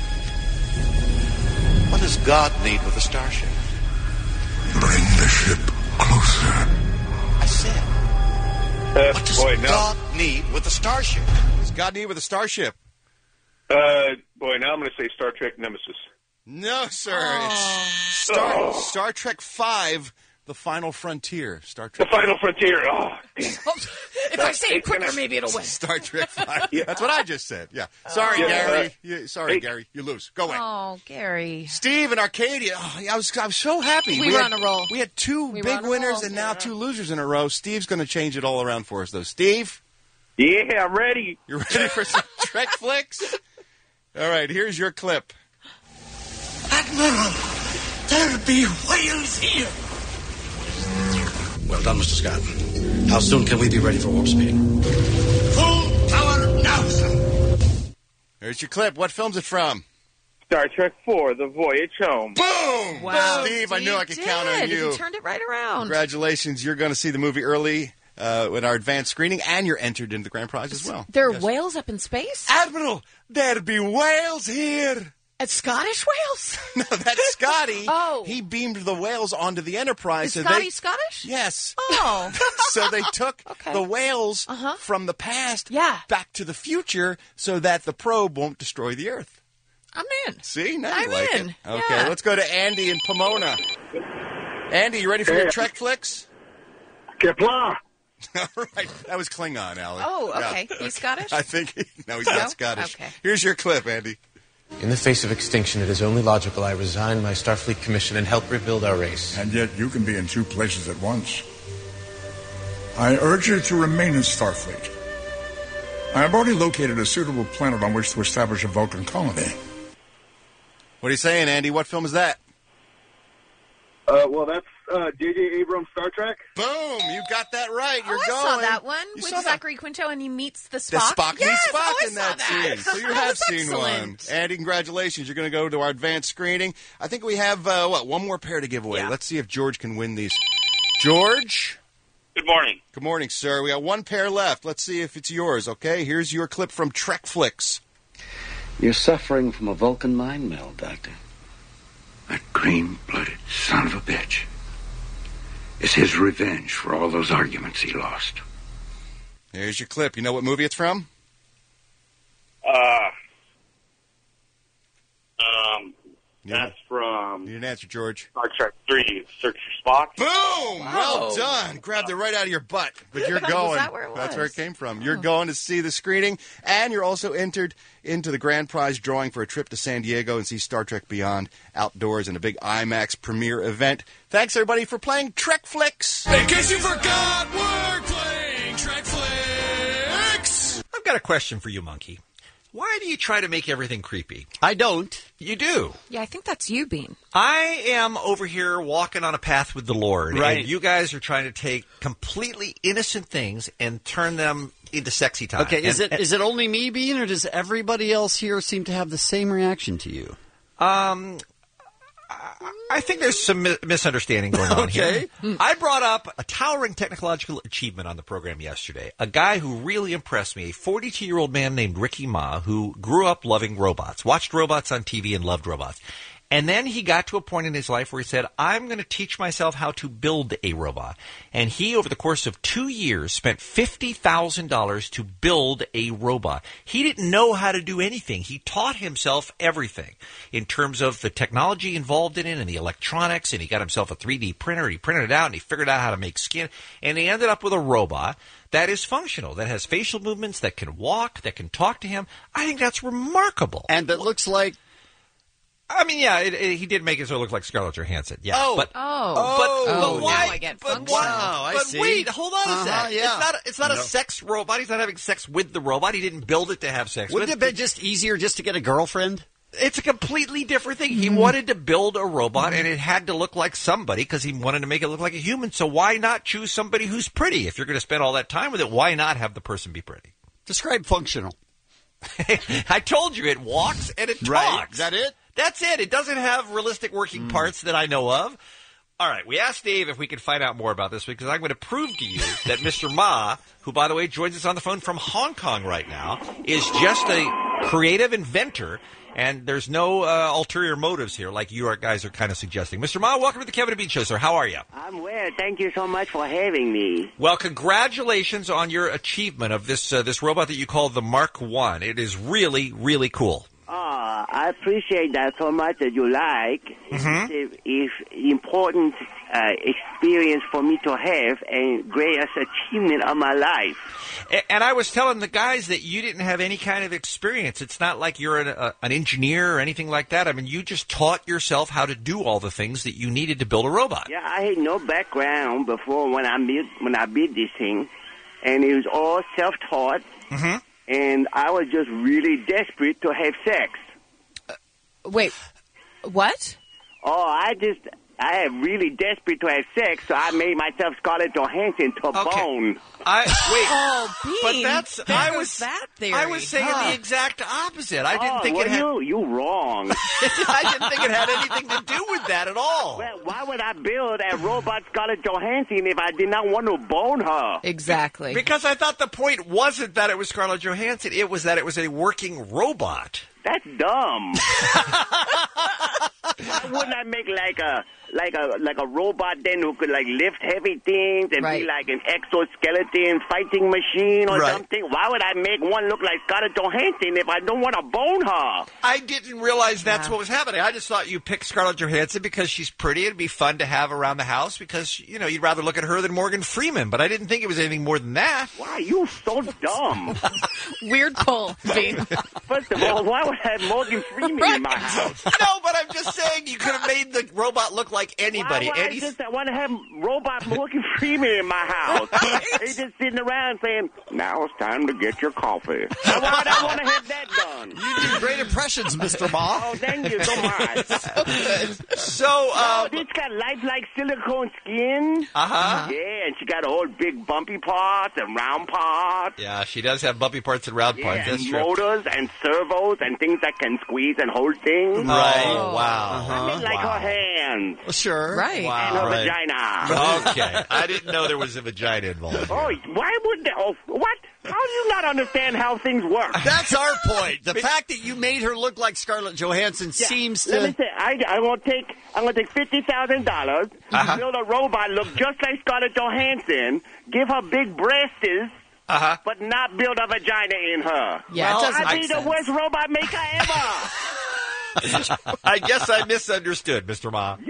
[SPEAKER 20] What does God need with a starship?
[SPEAKER 23] Bring the ship closer.
[SPEAKER 20] I said,
[SPEAKER 22] Uh,
[SPEAKER 20] what does
[SPEAKER 22] boy, no.
[SPEAKER 20] God need with a starship?
[SPEAKER 1] What does God need with a starship?
[SPEAKER 22] Uh, boy, now I'm gonna say Star Trek Nemesis.
[SPEAKER 1] No, sir.
[SPEAKER 2] Oh.
[SPEAKER 1] It's Star,
[SPEAKER 22] Oh.
[SPEAKER 1] Star Trek five, The Final Frontier. Star Trek
[SPEAKER 22] The Final Frontier. Oh,
[SPEAKER 2] If I say it quicker, maybe it'll win.
[SPEAKER 1] Star Trek five. That's what I just said. Yeah. Sorry,
[SPEAKER 22] Yeah,
[SPEAKER 1] Gary.
[SPEAKER 22] uh,
[SPEAKER 1] You, sorry,
[SPEAKER 22] hey.
[SPEAKER 1] Gary. You lose. Go away.
[SPEAKER 2] Oh, Gary.
[SPEAKER 1] Steve in Arcadia. Oh, I was I was so happy.
[SPEAKER 2] We were
[SPEAKER 1] had,
[SPEAKER 2] on a roll.
[SPEAKER 1] We had two
[SPEAKER 2] We were
[SPEAKER 1] big
[SPEAKER 2] on a
[SPEAKER 1] winners
[SPEAKER 2] roll.
[SPEAKER 1] and now two losers in a row. Steve's going to change it all around for us, though. Steve,
[SPEAKER 22] yeah, I'm ready.
[SPEAKER 1] you ready for some Trek Flicks? All right, here's your clip.
[SPEAKER 5] Admiral, there be whales here.
[SPEAKER 20] Well done, Mister Scott. How soon can we be ready for warp speed?
[SPEAKER 5] Full power now, sir.
[SPEAKER 1] There's your clip. What film's it from?
[SPEAKER 22] Star Trek four, The Voyage Home.
[SPEAKER 1] Boom!
[SPEAKER 2] Wow.
[SPEAKER 1] Steve, I knew I could
[SPEAKER 2] did.
[SPEAKER 1] count on you.
[SPEAKER 2] You turned it right around.
[SPEAKER 1] Congratulations. You're going to see the movie early uh, with our advanced screening, and you're entered into the grand prize as well.
[SPEAKER 2] There are
[SPEAKER 1] Yes.
[SPEAKER 2] whales up in space?
[SPEAKER 1] Admiral, there be whales here.
[SPEAKER 2] At Scottish whales?
[SPEAKER 1] No, that's Scotty.
[SPEAKER 2] Oh.
[SPEAKER 1] He beamed the whales onto the Enterprise.
[SPEAKER 2] Is
[SPEAKER 1] so
[SPEAKER 2] Scotty
[SPEAKER 1] they,
[SPEAKER 2] Scottish?
[SPEAKER 1] Yes.
[SPEAKER 2] Oh.
[SPEAKER 1] So they took
[SPEAKER 2] Okay.
[SPEAKER 1] the whales
[SPEAKER 2] Uh-huh.
[SPEAKER 1] from the past
[SPEAKER 2] Yeah.
[SPEAKER 1] back to the future so that the probe won't destroy the Earth.
[SPEAKER 2] I'm in.
[SPEAKER 1] See? Now you
[SPEAKER 2] I'm
[SPEAKER 1] like
[SPEAKER 2] in.
[SPEAKER 1] it. Okay,
[SPEAKER 2] Yeah.
[SPEAKER 1] let's go to Andy in Pomona. Andy, you ready for your Trek Flicks?
[SPEAKER 22] Kepler.
[SPEAKER 1] All right. That was Klingon, Allie.
[SPEAKER 2] Oh,
[SPEAKER 1] Yeah.
[SPEAKER 2] okay. He's Scottish?
[SPEAKER 1] I think he, no, he's not
[SPEAKER 2] No?
[SPEAKER 1] Scottish.
[SPEAKER 2] Okay.
[SPEAKER 1] Here's your clip, Andy.
[SPEAKER 24] In the face of extinction, it is only logical I resign my Starfleet commission and help rebuild our race.
[SPEAKER 19] And yet you can be in two places at once. I urge you to remain in Starfleet. I have already located a suitable planet on which to establish a Vulcan colony.
[SPEAKER 1] What are you saying, Andy? What film is that?
[SPEAKER 22] Uh, well, that's uh, J J Abrams' Star Trek.
[SPEAKER 1] Boom! You got that right. You're
[SPEAKER 2] oh, I
[SPEAKER 1] going.
[SPEAKER 2] saw that one
[SPEAKER 1] You
[SPEAKER 2] with
[SPEAKER 1] saw that.
[SPEAKER 2] Zachary Quinto, and he meets the
[SPEAKER 1] The
[SPEAKER 2] Spock.
[SPEAKER 1] Spock
[SPEAKER 2] yes,
[SPEAKER 1] meets Spock
[SPEAKER 2] oh, I
[SPEAKER 1] in
[SPEAKER 2] saw
[SPEAKER 1] that,
[SPEAKER 2] that.
[SPEAKER 1] scene. So you
[SPEAKER 2] That
[SPEAKER 1] have
[SPEAKER 2] was
[SPEAKER 1] seen
[SPEAKER 2] excellent.
[SPEAKER 1] one. Andy, congratulations. You're going to go to our advanced screening. I think we have, uh, what, one more pair to give away.
[SPEAKER 2] Yeah.
[SPEAKER 1] Let's see if George can win these. George?
[SPEAKER 9] Good morning.
[SPEAKER 1] Good morning, sir. We got one pair left. Let's see if it's yours, okay? Here's your clip from Trek Flicks.
[SPEAKER 20] You're suffering from a Vulcan mind meld, Doctor.
[SPEAKER 5] That green-blooded son of a bitch. It's his revenge for all those arguments he lost.
[SPEAKER 1] Here's your clip. You know what movie it's from?
[SPEAKER 22] Uh, um, that's from
[SPEAKER 1] You didn't answer, George.
[SPEAKER 22] Star Trek
[SPEAKER 21] three, search for Spock.
[SPEAKER 1] Boom! Well done. Grabbed it right out of your butt. But you're going.
[SPEAKER 21] Was that where it
[SPEAKER 1] That's
[SPEAKER 21] was?
[SPEAKER 1] where it came from. You're going to see the screening, and you're also entered into the grand prize drawing for a trip to San Diego and see Star Trek Beyond outdoors in a big IMAX premiere event. Thanks, everybody, for playing Trek Flicks.
[SPEAKER 18] In case you forgot, we're playing Trek Flicks.
[SPEAKER 7] I've got a question for you, Monkey. Why do you try to make everything creepy?
[SPEAKER 3] I don't.
[SPEAKER 7] You do.
[SPEAKER 2] Yeah, I think that's you, Bean.
[SPEAKER 7] I am over here walking on a path with the Lord,
[SPEAKER 3] Right.
[SPEAKER 7] and you guys are trying to take completely innocent things and turn them into sexy time.
[SPEAKER 3] Okay, is
[SPEAKER 7] And-
[SPEAKER 3] it is it only me, Bean, or does everybody else here seem to have the same reaction to you?
[SPEAKER 7] Um, I- I think there's some mi- misunderstanding going on
[SPEAKER 3] Okay.
[SPEAKER 7] here. I brought up a towering technological achievement on the program yesterday. A guy who really impressed me, a forty-two-year-old man named Ricky Ma, who grew up loving robots, watched robots on T V and loved robots. And then he got to a point in his life where he said, I'm going to teach myself how to build a robot. And he, over the course of two years, spent fifty thousand dollars to build a robot. He didn't know how to do anything. He taught himself everything in terms of the technology involved in it and the electronics. And he got himself a three D printer. He printed it out and he figured out how to make skin. And he ended up with a robot that is functional, that has facial movements, that can walk, that can talk to him. I think that's remarkable.
[SPEAKER 3] And that looks like...
[SPEAKER 7] I mean, yeah, it, it, he did make it so it looked like Scarlett Johansson. Yeah,
[SPEAKER 3] Oh.
[SPEAKER 7] but
[SPEAKER 2] Oh.
[SPEAKER 7] but,
[SPEAKER 2] Oh,
[SPEAKER 7] but why?
[SPEAKER 2] now I get
[SPEAKER 7] but
[SPEAKER 2] functional.
[SPEAKER 7] why?
[SPEAKER 3] Oh, I
[SPEAKER 7] but
[SPEAKER 3] see.
[SPEAKER 7] wait, hold on a
[SPEAKER 3] Uh-huh,
[SPEAKER 7] sec.
[SPEAKER 3] yeah.
[SPEAKER 7] It's not. It's not
[SPEAKER 3] No.
[SPEAKER 7] a sex robot. He's not having sex with the robot. He didn't build it to have sex
[SPEAKER 3] Wouldn't it
[SPEAKER 7] with.
[SPEAKER 3] have been just easier just to get a girlfriend?
[SPEAKER 7] It's a completely different thing. He wanted to build a robot, and it had to look like somebody because he wanted to make it look like a human. So why not choose somebody who's pretty? If you're going to spend all that time with it, why not have the person be pretty?
[SPEAKER 3] Describe functional.
[SPEAKER 7] I told you, it walks and it talks.
[SPEAKER 3] Right. Is that it?
[SPEAKER 7] That's it. It doesn't have realistic working parts that I know of. All right, we asked Dave if we could find out more about this because I'm going to prove to you that Mister Ma, who, by the way, joins us on the phone from Hong Kong right now, is just a creative inventor, and there's no uh, ulterior motives here like you guys are kind of suggesting. Mister Ma, welcome to the Kevin and Bean Show, sir. How are you?
[SPEAKER 6] I'm well. Thank you so much for having me.
[SPEAKER 7] Well, congratulations on your achievement of this uh, this robot that you call the Mark One. It is really, really cool.
[SPEAKER 6] Oh, I appreciate that so much that you like.
[SPEAKER 7] Mhm.
[SPEAKER 6] It's, it's important uh, experience for me to have and greatest achievement of my life.
[SPEAKER 7] A- And I was telling the guys that you didn't have any kind of experience. It's not like you're an, a, an engineer or anything like that. I mean, you just taught yourself how to do all the things that you needed to build a robot.
[SPEAKER 6] Yeah, I had no background before when I built when I built this thing, and it was all self-taught.
[SPEAKER 7] Mm-hmm.
[SPEAKER 6] And I was just really desperate to have sex.
[SPEAKER 2] Wait, what?
[SPEAKER 6] Oh, I just, I am really desperate to have sex, so I made myself Scarlett Johansson to bone.
[SPEAKER 7] I wait.
[SPEAKER 2] Oh, Bean,
[SPEAKER 7] but that's
[SPEAKER 2] there
[SPEAKER 7] I
[SPEAKER 2] goes
[SPEAKER 7] was
[SPEAKER 2] that theory.
[SPEAKER 7] I was saying
[SPEAKER 6] Huh.
[SPEAKER 7] the exact opposite. I didn't
[SPEAKER 6] oh,
[SPEAKER 7] think
[SPEAKER 6] well,
[SPEAKER 7] it had.
[SPEAKER 6] you, you wrong.
[SPEAKER 7] I didn't think it had anything to do with that at all.
[SPEAKER 6] Well, why would I build a robot Scarlett Johansson if I did not want to bone her?
[SPEAKER 2] Exactly.
[SPEAKER 7] Because I thought the point wasn't that it was Scarlett Johansson; it was that it was a working robot.
[SPEAKER 6] That's dumb. Why wouldn't I make like a like a like a robot then who could like lift heavy things and
[SPEAKER 2] Right.
[SPEAKER 6] be like an exoskeleton fighting machine or
[SPEAKER 7] Right.
[SPEAKER 6] something? Why would I make one look like Scarlett Johansson if I don't want to bone her?
[SPEAKER 7] I didn't realize that's
[SPEAKER 2] Yeah.
[SPEAKER 7] what was happening. I just thought you picked Scarlett Johansson because she's pretty. It'd be fun to have around the house because, you know, you'd rather look at her than Morgan Freeman. But I didn't think it was anything more than that.
[SPEAKER 6] Why you so dumb?
[SPEAKER 2] Weird pull, Bean.
[SPEAKER 6] First of all, why would I have Morgan Freeman in my house?
[SPEAKER 7] No, but I'm just saying you could have made the robot look like anybody.
[SPEAKER 6] Why would
[SPEAKER 7] Any-
[SPEAKER 6] I just I want to have robot Morgan Freeman in my house? He's just sitting around saying, "Now it's time to get your coffee." Why would I want to have that done?
[SPEAKER 3] You do great impressions, Mister Ma.
[SPEAKER 6] Oh, thank you so much.
[SPEAKER 7] So,
[SPEAKER 6] oh,
[SPEAKER 7] um,
[SPEAKER 6] this got lifelike silicone skin.
[SPEAKER 7] Uh-huh.
[SPEAKER 6] Yeah, and she got all big bumpy parts and round parts.
[SPEAKER 7] yeah, she does have bumpy parts and round
[SPEAKER 6] Yeah,
[SPEAKER 7] parts. That's
[SPEAKER 6] and
[SPEAKER 7] true.
[SPEAKER 6] motors and servos and things that can squeeze and hold things.
[SPEAKER 7] Right.
[SPEAKER 2] Oh.
[SPEAKER 7] Wow.
[SPEAKER 6] I mean, like
[SPEAKER 7] Wow.
[SPEAKER 6] her hands
[SPEAKER 3] Sure.
[SPEAKER 2] Right.
[SPEAKER 7] Wow.
[SPEAKER 6] and her
[SPEAKER 7] right.
[SPEAKER 6] vagina.
[SPEAKER 7] Okay. I didn't know there was a vagina involved.
[SPEAKER 6] Oh, why would they? Oh, what? How do you not understand how things work?
[SPEAKER 3] That's our point. The fact that you made her look like Scarlett Johansson
[SPEAKER 6] Yeah,
[SPEAKER 3] seems
[SPEAKER 6] Let me
[SPEAKER 3] to...
[SPEAKER 6] say, I, I'm gonna take, I'm gonna take fifty thousand dollars,
[SPEAKER 7] Uh-huh.
[SPEAKER 6] build a robot look just like Scarlett Johansson, give her big breasts,
[SPEAKER 7] Uh-huh.
[SPEAKER 6] but not build a vagina in her.
[SPEAKER 2] Yeah, it doesn't
[SPEAKER 6] I'd
[SPEAKER 2] make
[SPEAKER 6] be the
[SPEAKER 2] sense.
[SPEAKER 6] worst robot maker ever.
[SPEAKER 7] I guess I misunderstood, Mister Ma.
[SPEAKER 6] You're so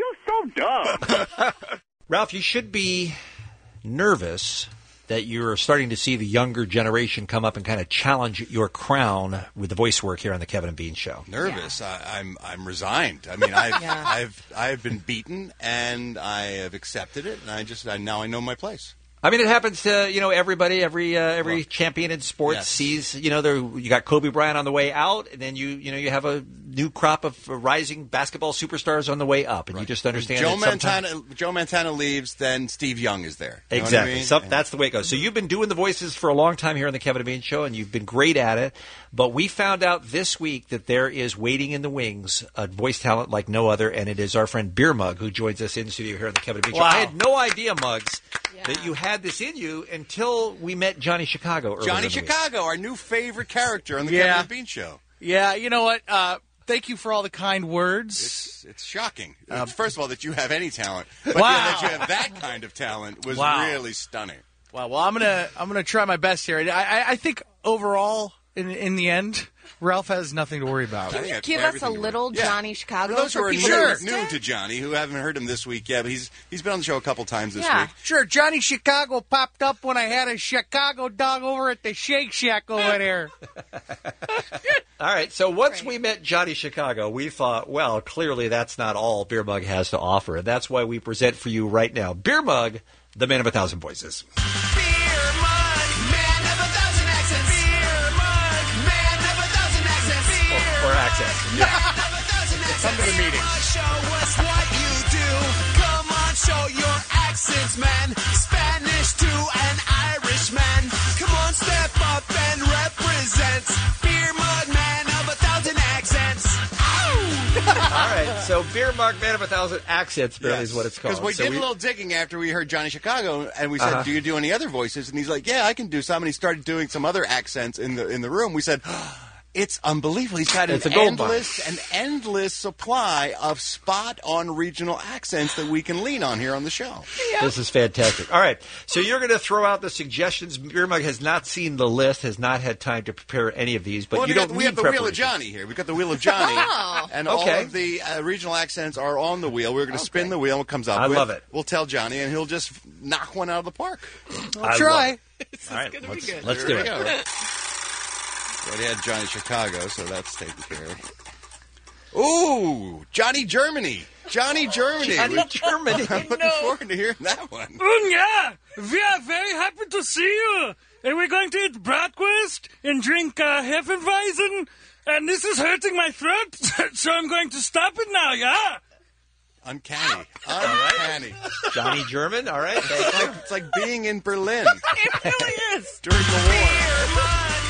[SPEAKER 6] dumb.
[SPEAKER 7] Ralph, you should be nervous that you're starting to see the younger generation come up and kind of challenge your crown with the voice work here on the Kevin and Bean Show.
[SPEAKER 1] Nervous. I, I'm I'm resigned. I mean, I've,
[SPEAKER 2] Yeah.
[SPEAKER 1] I've I've been beaten, and I have accepted it, and I just I, now I know my place.
[SPEAKER 7] I mean, it happens to, you know, everybody, every uh, every champion in sports
[SPEAKER 1] yes.
[SPEAKER 7] sees, you know, there you got Kobe Bryant on the way out, and then you, you know, you have a new crop of rising basketball superstars on the way up, and you just understand
[SPEAKER 1] Joe
[SPEAKER 7] that sometimes-
[SPEAKER 1] Montana Joe Montana leaves, then Steve Young is there. You know what
[SPEAKER 7] Exactly.
[SPEAKER 1] I mean?
[SPEAKER 7] So that's the way it goes. So you've been doing the voices for a long time here on the Kevin and Bean Show, and you've been great at it. But we found out this week that there is waiting in the wings a voice talent like no other, and it is our friend Beer Mug who joins us in the studio here on the Kevin and Bean Show.
[SPEAKER 3] Wow.
[SPEAKER 7] I had no idea, Muggs, that you had this in you until we met Johnny Chicago earlier
[SPEAKER 1] Johnny
[SPEAKER 7] in the week.
[SPEAKER 1] Chicago, our new favorite character on the
[SPEAKER 8] Yeah.
[SPEAKER 1] Kevin and Bean Show.
[SPEAKER 8] Yeah, you know what? Uh, thank you for all the kind words.
[SPEAKER 1] It's, it's shocking.
[SPEAKER 8] Um,
[SPEAKER 1] First of all, that you have any talent, but
[SPEAKER 8] Wow.
[SPEAKER 1] yeah, that you have that kind of talent was
[SPEAKER 8] Wow.
[SPEAKER 1] really stunning.
[SPEAKER 8] Wow. Well, I'm gonna I'm gonna try my best here. I I, I think overall, in in the end, Ralph has nothing to worry about.
[SPEAKER 2] Can you give us a little Johnny Chicago
[SPEAKER 1] For those who
[SPEAKER 2] for
[SPEAKER 1] are
[SPEAKER 2] people
[SPEAKER 1] new,
[SPEAKER 2] who missed
[SPEAKER 1] new
[SPEAKER 2] it?
[SPEAKER 1] to Johnny, who haven't heard him this week yet, but he's he's been on the show a couple times this
[SPEAKER 8] Yeah.
[SPEAKER 1] week.
[SPEAKER 8] Sure, Johnny Chicago popped up when I had a Chicago dog over at the Shake Shack over there.
[SPEAKER 7] All right, so once we met Johnny Chicago, we thought, well, clearly that's not all Beer Mug has to offer, and that's why we present for you right now Beer Mug, the man of a thousand voices. Or accents. Yeah.
[SPEAKER 18] Come to the meeting. Show us what you do. Come on, show your accents, man. Spanish to an Irishman. Come on, step up and represent. Beer Mug, man of a thousand accents. Ow!
[SPEAKER 7] All right, so Beer Mug, man of a thousand accents, really is what it's called.
[SPEAKER 1] Because we
[SPEAKER 7] So
[SPEAKER 1] did a little digging after we heard Johnny Chicago, and we said,
[SPEAKER 7] Uh-huh.
[SPEAKER 1] "Do you do any other voices?" And he's like, "Yeah, I can do some." And he started doing some other accents in the in the room. We said, "It's unbelievable. He's got an
[SPEAKER 7] It's a gold mine.
[SPEAKER 1] endless an endless supply of spot on regional accents that we can lean on here on the show."
[SPEAKER 7] This is fantastic. All right, so you're going to throw out the suggestions. Beer Mug has not seen the list, has not had time to prepare any of these, but
[SPEAKER 1] well,
[SPEAKER 7] you
[SPEAKER 1] we
[SPEAKER 7] don't
[SPEAKER 1] got, we
[SPEAKER 7] need
[SPEAKER 1] have the wheel of
[SPEAKER 7] preparation.
[SPEAKER 1] Johnny here. We've got the wheel of Johnny,
[SPEAKER 7] Oh.
[SPEAKER 1] and all
[SPEAKER 7] Okay.
[SPEAKER 1] of the uh, regional accents are on the wheel. We're going to spin the wheel, and what comes up
[SPEAKER 7] I
[SPEAKER 1] with,
[SPEAKER 7] love it.
[SPEAKER 1] We'll tell Johnny, and he'll just knock one out of the park.
[SPEAKER 7] I'll I try. love All right, let's, let's do
[SPEAKER 1] Here we
[SPEAKER 7] it.
[SPEAKER 1] go. We already had Johnny Chicago, so that's taken care of. Ooh, Johnny Germany. Johnny Germany.
[SPEAKER 7] Johnny
[SPEAKER 1] We-
[SPEAKER 7] Germany.
[SPEAKER 1] I'm looking forward to hearing that one.
[SPEAKER 10] Oh, yeah. We are very happy to see you. And we're going to eat bratwurst and drink uh, Hefeweizen. And this is hurting my throat, so I'm going to stop it now, yeah?
[SPEAKER 1] Uncanny. Uncanny.
[SPEAKER 7] Johnny German, all right.
[SPEAKER 1] It's like, it's like being in Berlin
[SPEAKER 10] It really is.
[SPEAKER 1] during the war.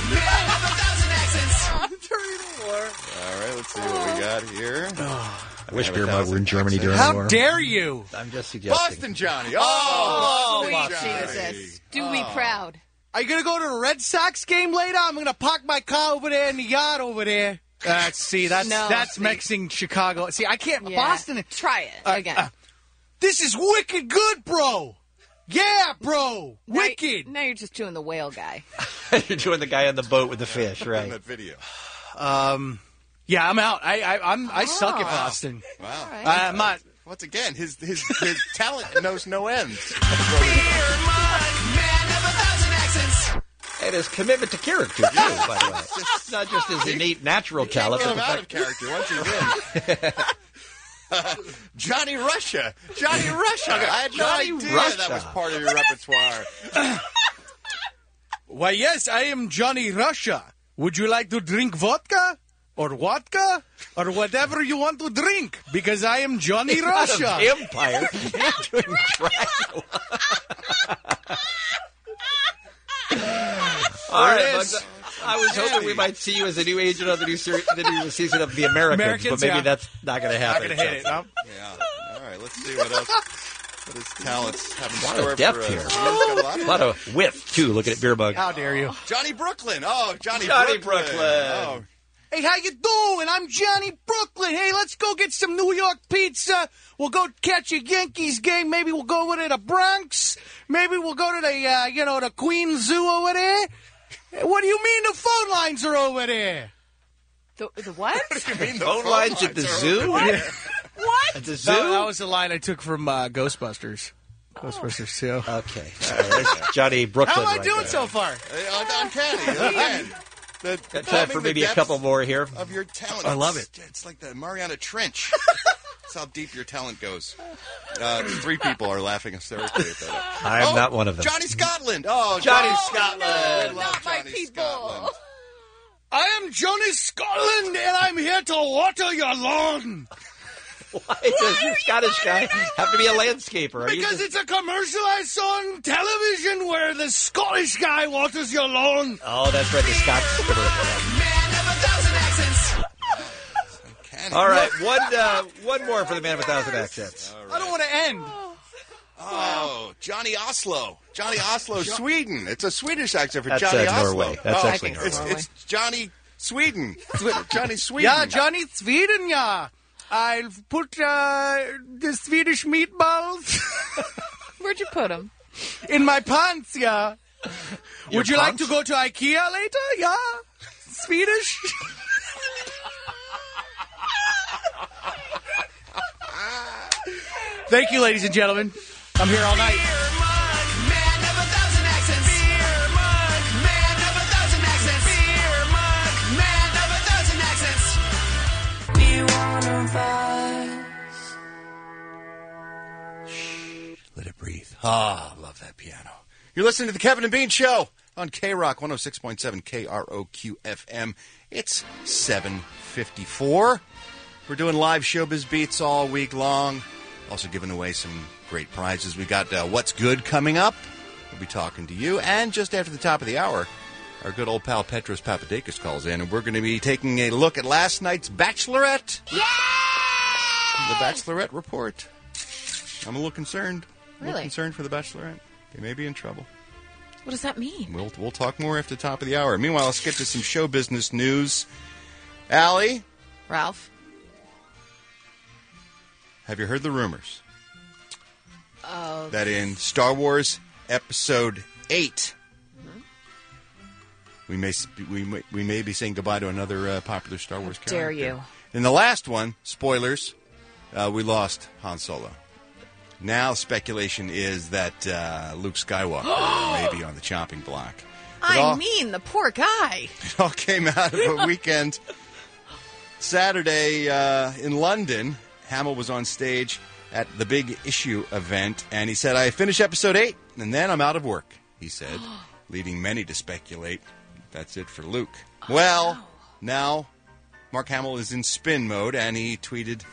[SPEAKER 10] All
[SPEAKER 1] right, let's see what we got here.
[SPEAKER 7] I wish Beer Mug were in Germany during
[SPEAKER 8] How
[SPEAKER 7] the war.
[SPEAKER 8] dare you?
[SPEAKER 7] I'm just suggesting.
[SPEAKER 1] Boston Johnny. Oh,
[SPEAKER 2] sweet
[SPEAKER 1] Boston Johnny.
[SPEAKER 2] Jesus. Do me proud.
[SPEAKER 8] Are you going to go to the Red Sox game later? I'm going to park my car over there in the yard over there. Uh, see, that's
[SPEAKER 2] No,
[SPEAKER 8] that's
[SPEAKER 2] see.
[SPEAKER 8] mixing Chicago. See, I can't.
[SPEAKER 2] Yeah.
[SPEAKER 8] Boston.
[SPEAKER 2] Try it
[SPEAKER 8] Uh,
[SPEAKER 2] again.
[SPEAKER 8] uh, this is wicked good, bro. Yeah, bro.
[SPEAKER 2] Now-
[SPEAKER 8] Wicked.
[SPEAKER 2] Now you're just doing the whale guy.
[SPEAKER 7] You're doing the guy on the boat with the fish,
[SPEAKER 1] In
[SPEAKER 7] right?
[SPEAKER 1] that video.
[SPEAKER 8] Um, yeah, I'm out. I I I'm, I suck at
[SPEAKER 2] Oh.
[SPEAKER 8] Boston.
[SPEAKER 1] Wow.
[SPEAKER 2] right.
[SPEAKER 8] I, I'm not.
[SPEAKER 1] Once again, his his his talent knows no ends.
[SPEAKER 7] And his commitment to character, too, by the way. It's not just his innate natural
[SPEAKER 1] Can't
[SPEAKER 7] talent.
[SPEAKER 1] get
[SPEAKER 7] but
[SPEAKER 1] him
[SPEAKER 7] the
[SPEAKER 1] out
[SPEAKER 7] fact-
[SPEAKER 1] of character once he's in. Johnny Russia. Johnny Russia. I had no
[SPEAKER 7] Johnny
[SPEAKER 1] idea
[SPEAKER 7] Russia.
[SPEAKER 1] that was part of your repertoire.
[SPEAKER 8] Why, yes, I am Johnny Russia. Would you like to drink vodka? Or vodka? Or whatever you want to drink? Because I am Johnny
[SPEAKER 7] He's not
[SPEAKER 8] Russia.
[SPEAKER 7] a vampire. He's doing Dracula. All
[SPEAKER 8] There
[SPEAKER 7] right,
[SPEAKER 8] it
[SPEAKER 7] Bugs.
[SPEAKER 8] is.
[SPEAKER 7] I was hoping we might see you as a new agent on the new, ser- the new season of The Americans,
[SPEAKER 8] Americans,
[SPEAKER 7] but maybe
[SPEAKER 8] yeah.
[SPEAKER 7] that's not going to happen.
[SPEAKER 8] Not going to hit it. No?
[SPEAKER 1] Yeah. All right, let's see what else. What his talents have in
[SPEAKER 7] A lot
[SPEAKER 1] store
[SPEAKER 7] of depth
[SPEAKER 1] for us.
[SPEAKER 7] here.
[SPEAKER 1] He's got a lot
[SPEAKER 7] A
[SPEAKER 1] of
[SPEAKER 7] lot of width, too. Looking at Beer Mug.
[SPEAKER 8] How dare you?
[SPEAKER 1] Johnny Brooklyn. Oh, Johnny,
[SPEAKER 7] Johnny
[SPEAKER 1] Brooklyn.
[SPEAKER 7] Brooklyn.
[SPEAKER 1] Oh.
[SPEAKER 8] Hey, how you doing? I'm Johnny Brooklyn. Hey, let's go get some New York pizza. We'll go catch a Yankees game. Maybe we'll go over to the Bronx. Maybe we'll go to the, uh, you know, the Queen Zoo over there. What do you mean the phone lines are over there?
[SPEAKER 2] The, the what?
[SPEAKER 1] What do you mean the
[SPEAKER 7] Phone lines at the
[SPEAKER 1] are
[SPEAKER 7] zoo?
[SPEAKER 1] over there?
[SPEAKER 2] What?
[SPEAKER 3] At the
[SPEAKER 8] That,
[SPEAKER 3] zoo?
[SPEAKER 8] that was the line I took from uh, Ghostbusters. Ghostbusters two.
[SPEAKER 3] Okay. All right, there's Johnny Brooklyn.
[SPEAKER 8] How am I
[SPEAKER 3] right
[SPEAKER 8] doing
[SPEAKER 3] there.
[SPEAKER 8] so far?
[SPEAKER 1] Uh, uncanny. Again. The,
[SPEAKER 7] Got time for maybe a couple more here.
[SPEAKER 1] Of your talent.
[SPEAKER 7] I love it.
[SPEAKER 1] It's, it's like the Mariana Trench. That's how deep your talent goes. Uh, three people are laughing hysterically at that.
[SPEAKER 7] I am
[SPEAKER 1] Oh,
[SPEAKER 7] not one of them.
[SPEAKER 1] Johnny Scotland. Oh,
[SPEAKER 7] Johnny
[SPEAKER 1] Johnny
[SPEAKER 7] Scotland.
[SPEAKER 1] I love
[SPEAKER 2] Not my
[SPEAKER 1] Johnny
[SPEAKER 2] people.
[SPEAKER 1] Scotland.
[SPEAKER 8] I am Johnny Scotland, and I'm here to water your lawn.
[SPEAKER 7] Why does your Scottish guy have to be a landscaper? Are you
[SPEAKER 8] Because
[SPEAKER 7] just-
[SPEAKER 8] it's a commercial I saw on television where the Scottish guy waters your lawn.
[SPEAKER 7] Oh, that's right, the Scots commercial. All right, one uh, one more for the man with a thousand accents.
[SPEAKER 8] I don't want to end.
[SPEAKER 1] Oh, Johnny Oslo. Johnny Oslo, Sweden. It's a Swedish accent for
[SPEAKER 7] That's,
[SPEAKER 1] Johnny
[SPEAKER 7] uh,
[SPEAKER 1] Oslo.
[SPEAKER 7] Norway. That's
[SPEAKER 1] oh,
[SPEAKER 7] actually
[SPEAKER 1] it's,
[SPEAKER 7] Norway.
[SPEAKER 1] it's Johnny Sweden. Johnny Sweden.
[SPEAKER 8] Yeah, Johnny Sweden, yeah. I'll put uh, the Swedish meatballs
[SPEAKER 2] Where'd you put him?
[SPEAKER 8] in my pants, yeah.
[SPEAKER 7] Your
[SPEAKER 8] Would you like
[SPEAKER 7] pants?
[SPEAKER 8] to go to IKEA later? Yeah. Swedish. Thank you, ladies and gentlemen. I'm here all night.
[SPEAKER 1] Let it breathe. Ah, love that piano. You're listening to the Kevin and Bean Show on K-Rock one oh six point seven K R O Q F M. It's seven fifty-four. We're doing live Showbiz Beats all week long. Also giving away some great prizes. We got uh, What's Good coming up. We'll be talking to you. And just after the top of the hour, our good old pal Petros Papadakis calls in, and we're going to be taking a look at last night's Bachelorette. Yeah! The Bachelorette report. I'm a little concerned. A little
[SPEAKER 2] Really?
[SPEAKER 1] concerned for the Bachelorette. They may be in trouble.
[SPEAKER 2] What does that mean?
[SPEAKER 1] We'll we'll talk more after the top of the hour. Meanwhile, let's get to some show business news. Allie,
[SPEAKER 2] Ralph?
[SPEAKER 1] have you heard the rumors
[SPEAKER 2] Oh,
[SPEAKER 1] that in Star Wars Episode eight, we may sp- we may, we may be saying goodbye to another uh, popular Star Wars character?
[SPEAKER 2] dare you.
[SPEAKER 1] In the last one, spoilers, uh, we lost Han Solo. Now speculation is that uh, Luke Skywalker may be on the chopping block. It
[SPEAKER 2] I
[SPEAKER 1] all-
[SPEAKER 2] mean, the poor guy.
[SPEAKER 1] It all came out of a weekend. Saturday uh, in London, Hamill was on stage at the Big Issue event, and he said, I finished episode eight, and then I'm out of work, he said, leading many to speculate that's it for Luke.
[SPEAKER 2] Oh,
[SPEAKER 1] well,
[SPEAKER 2] no.
[SPEAKER 1] now Mark Hamill is in spin mode, and he tweeted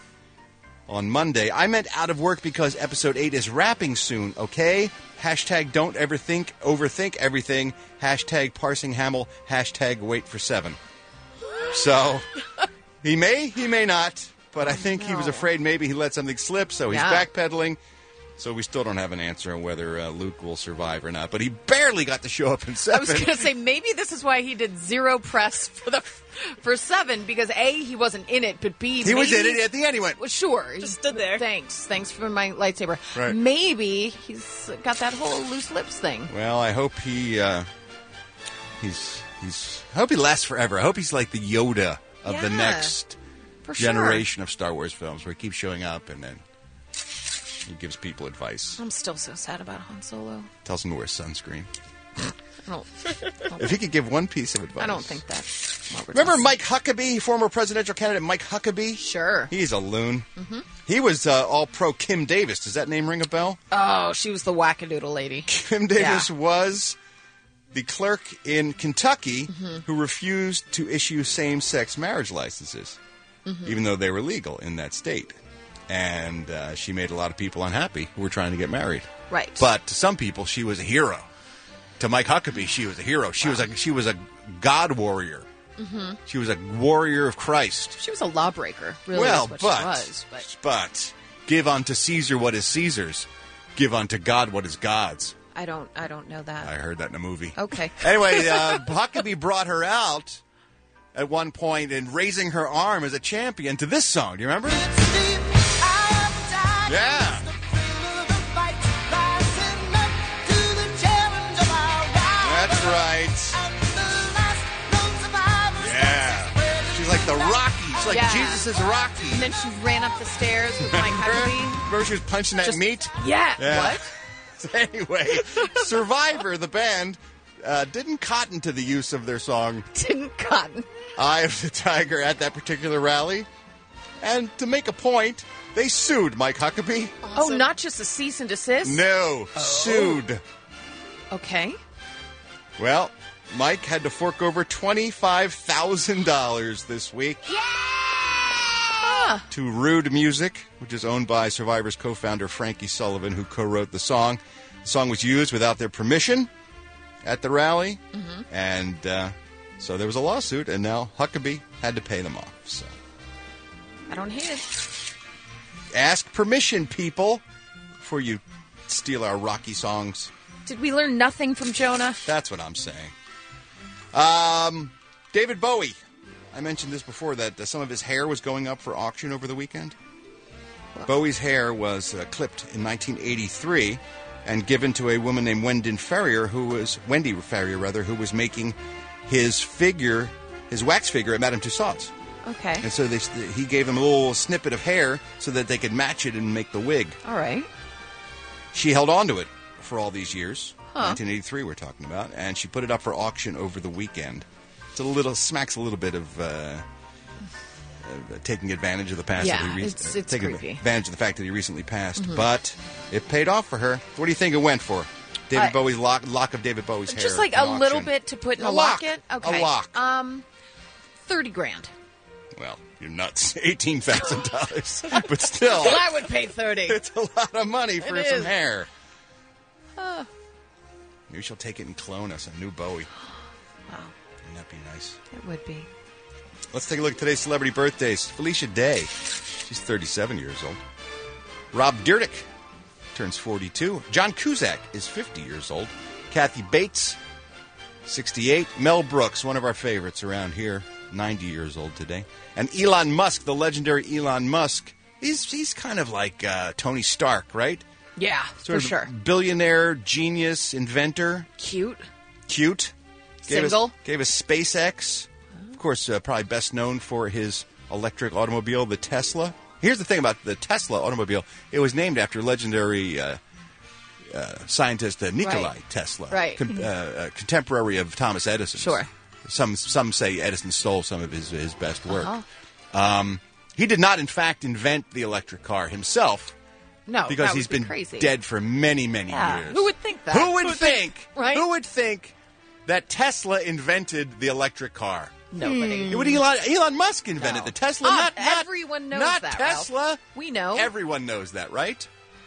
[SPEAKER 1] on Monday, I meant out of work because episode eight is wrapping soon, okay? Hashtag don't ever think, overthink everything. Hashtag parsing Hamill. Hashtag wait for seven. So, he may, he may not, but I think he was
[SPEAKER 2] no.
[SPEAKER 1] afraid maybe he let something slip, so he's
[SPEAKER 2] Yeah.
[SPEAKER 1] backpedaling. So we still don't have an answer on whether uh, Luke will survive or not. But he barely got to show up in seven.
[SPEAKER 2] I was going to say maybe this is why he did zero press for the for seven because A, he wasn't in it, but B,
[SPEAKER 1] He was
[SPEAKER 2] maybe-
[SPEAKER 1] in it at the end. He went,
[SPEAKER 2] Well, sure, he
[SPEAKER 11] Just stood there.
[SPEAKER 2] Thanks, thanks for my lightsaber.
[SPEAKER 1] Right.
[SPEAKER 2] Maybe he's got that whole loose lips thing.
[SPEAKER 1] well, I hope he, uh, he's, he's, I hope he lasts forever. I hope he's like the Yoda of the
[SPEAKER 2] Yeah,
[SPEAKER 1] next
[SPEAKER 2] for sure.
[SPEAKER 1] generation of Star Wars films where he keeps showing up and then he gives people advice.
[SPEAKER 2] I'm still so sad about Han Solo.
[SPEAKER 1] Tells them to wear sunscreen.
[SPEAKER 2] I don't.
[SPEAKER 1] If he could give one piece of advice.
[SPEAKER 2] I don't think that's. What we're
[SPEAKER 1] Remember
[SPEAKER 2] talking-
[SPEAKER 1] Mike Huckabee, former presidential candidate Mike Huckabee?
[SPEAKER 2] Sure.
[SPEAKER 1] He's a loon.
[SPEAKER 2] Mhm.
[SPEAKER 1] He was uh, all pro Kim Davis. Does that name ring a bell?
[SPEAKER 2] Oh, she was the wackadoodle lady.
[SPEAKER 1] Kim Davis
[SPEAKER 2] Yeah.
[SPEAKER 1] was the clerk in Kentucky
[SPEAKER 2] Mhm.
[SPEAKER 1] who refused to issue same-sex marriage licenses,
[SPEAKER 2] Mhm.
[SPEAKER 1] even though they were legal in that state. And uh, she made a lot of people unhappy who were trying to get married.
[SPEAKER 2] Right.
[SPEAKER 1] But to some people, she was a hero. To Mike Huckabee, she was a hero. She was a she was a God warrior.
[SPEAKER 2] hmm
[SPEAKER 1] She was a warrior of Christ.
[SPEAKER 2] She was a lawbreaker. Really,
[SPEAKER 1] well,
[SPEAKER 2] is what
[SPEAKER 1] but,
[SPEAKER 2] she was. But
[SPEAKER 1] but give unto Caesar what is Caesar's. Give unto God what is God's.
[SPEAKER 2] I don't. I don't know that.
[SPEAKER 1] I heard that in a movie.
[SPEAKER 2] Okay.
[SPEAKER 1] Anyway, uh, Huckabee brought her out at one point and raising her arm as a champion to this song. Do you remember? Yeah. That's right. Yeah. She's like the Rockies like
[SPEAKER 2] Yeah.
[SPEAKER 1] Jesus is Rocky.
[SPEAKER 2] And then she ran up the stairs with Mike Huckabee.
[SPEAKER 1] Remember she was punching that
[SPEAKER 2] Just-
[SPEAKER 1] meat?
[SPEAKER 2] Yeah.
[SPEAKER 1] Yeah.
[SPEAKER 2] What?
[SPEAKER 1] Anyway, Survivor, the band, uh, didn't cotton to the use of their song
[SPEAKER 2] Didn't cotton.
[SPEAKER 1] Eye of the Tiger at that particular rally. And to make a point, they sued Mike Huckabee.
[SPEAKER 2] Oh, not just a cease and desist?
[SPEAKER 1] No, sued.
[SPEAKER 2] Okay.
[SPEAKER 1] Well, Mike had to fork over twenty-five thousand dollars this week
[SPEAKER 2] Ah.
[SPEAKER 1] to Rude Music, which is owned by Survivor's co-founder Frankie Sullivan, who co-wrote the song. The song was used without their permission at the rally,
[SPEAKER 2] Mhm.
[SPEAKER 1] and uh, so there was a lawsuit, and now Huckabee had to pay them off. So
[SPEAKER 2] I don't hate it.
[SPEAKER 1] ask permission, people, before you steal our Rocky songs.
[SPEAKER 2] Did we learn nothing from Jonah?
[SPEAKER 1] That's what I'm saying. Um, David Bowie. I mentioned this before, that uh, some of his hair was going up for auction over the weekend. Bowie's hair was uh, clipped in nineteen eighty-three and given to a woman named Wendy Ferrier, who was Wendy Ferrier rather, who was making his figure, his wax figure at Madame Tussauds.
[SPEAKER 2] Okay.
[SPEAKER 1] And so they, he gave them a little snippet of hair so that they could match it and make the wig.
[SPEAKER 2] All right.
[SPEAKER 1] She held on to it for all these years.
[SPEAKER 2] Huh.
[SPEAKER 1] nineteen eighty-three we're talking about, and she put it up for auction over the weekend. It's a little smacks a little bit of, uh, of taking advantage of the past.
[SPEAKER 2] Yeah,
[SPEAKER 1] that he re-
[SPEAKER 2] it's-
[SPEAKER 1] uh,
[SPEAKER 2] it's
[SPEAKER 1] taking
[SPEAKER 2] creepy.
[SPEAKER 1] advantage of the fact that he recently passed,
[SPEAKER 2] Mhm.
[SPEAKER 1] but it paid off for her. What do you think it went for? David
[SPEAKER 2] I-
[SPEAKER 1] Bowie's lock, lock of David Bowie's hair.
[SPEAKER 2] Just like
[SPEAKER 1] in
[SPEAKER 2] a little
[SPEAKER 1] auction.
[SPEAKER 2] bit to put in
[SPEAKER 1] A
[SPEAKER 2] a,
[SPEAKER 1] lock.
[SPEAKER 2] locket?
[SPEAKER 1] A
[SPEAKER 2] Okay.
[SPEAKER 1] lock.
[SPEAKER 2] Um, thirty grand.
[SPEAKER 1] Well, you're nuts. eighteen thousand dollars, but still,
[SPEAKER 2] Well, I would pay thirty.
[SPEAKER 1] It's a lot of money for
[SPEAKER 2] It
[SPEAKER 1] some
[SPEAKER 2] is.
[SPEAKER 1] hair.
[SPEAKER 2] Uh,
[SPEAKER 1] Maybe she'll take it and clone us a new Bowie.
[SPEAKER 2] Wow.
[SPEAKER 1] Wouldn't that be nice?
[SPEAKER 2] It would be.
[SPEAKER 1] Let's take a look at today's celebrity birthdays. Felicia Day. She's thirty-seven years old. Rob Dyrdek turns forty-two. John Cusack is fifty years old. Kathy Bates, sixty-eight. Mel Brooks, one of our favorites around here, ninety years old today. And Elon Musk, the legendary Elon Musk, he's, he's kind of like uh, Tony Stark, right?
[SPEAKER 2] Yeah,
[SPEAKER 1] Sort
[SPEAKER 2] for
[SPEAKER 1] of
[SPEAKER 2] sure.
[SPEAKER 1] Billionaire, genius, inventor.
[SPEAKER 2] Cute.
[SPEAKER 1] Cute. Gave us-
[SPEAKER 2] Single.
[SPEAKER 1] Gave us SpaceX. Of course, uh, probably best known for his electric automobile, the Tesla. Here's the thing about the Tesla automobile. It was named after legendary uh, uh, scientist uh, Nikola
[SPEAKER 2] Right.
[SPEAKER 1] Tesla.
[SPEAKER 2] Right.
[SPEAKER 1] Com- uh, uh, contemporary of Thomas Edison.
[SPEAKER 2] Sure.
[SPEAKER 1] Some some say Edison stole some of his, his best work.
[SPEAKER 2] Uh-huh.
[SPEAKER 1] Um, he did not, in fact, invent the electric car himself.
[SPEAKER 2] No,
[SPEAKER 1] because
[SPEAKER 2] that would
[SPEAKER 1] he's
[SPEAKER 2] be
[SPEAKER 1] been
[SPEAKER 2] crazy.
[SPEAKER 1] dead for many, many
[SPEAKER 2] Yeah,
[SPEAKER 1] years.
[SPEAKER 2] who would think that?
[SPEAKER 1] Who would think?
[SPEAKER 2] Right?
[SPEAKER 1] Who would think that Tesla invented the electric car?
[SPEAKER 2] Nobody.
[SPEAKER 1] It would Elon, Elon Musk invented
[SPEAKER 2] No.
[SPEAKER 1] the Tesla.
[SPEAKER 2] Oh,
[SPEAKER 1] not, not
[SPEAKER 2] everyone knows
[SPEAKER 1] not
[SPEAKER 2] that,
[SPEAKER 1] Tesla.
[SPEAKER 2] Ralph. We know.
[SPEAKER 1] Everyone knows that, right?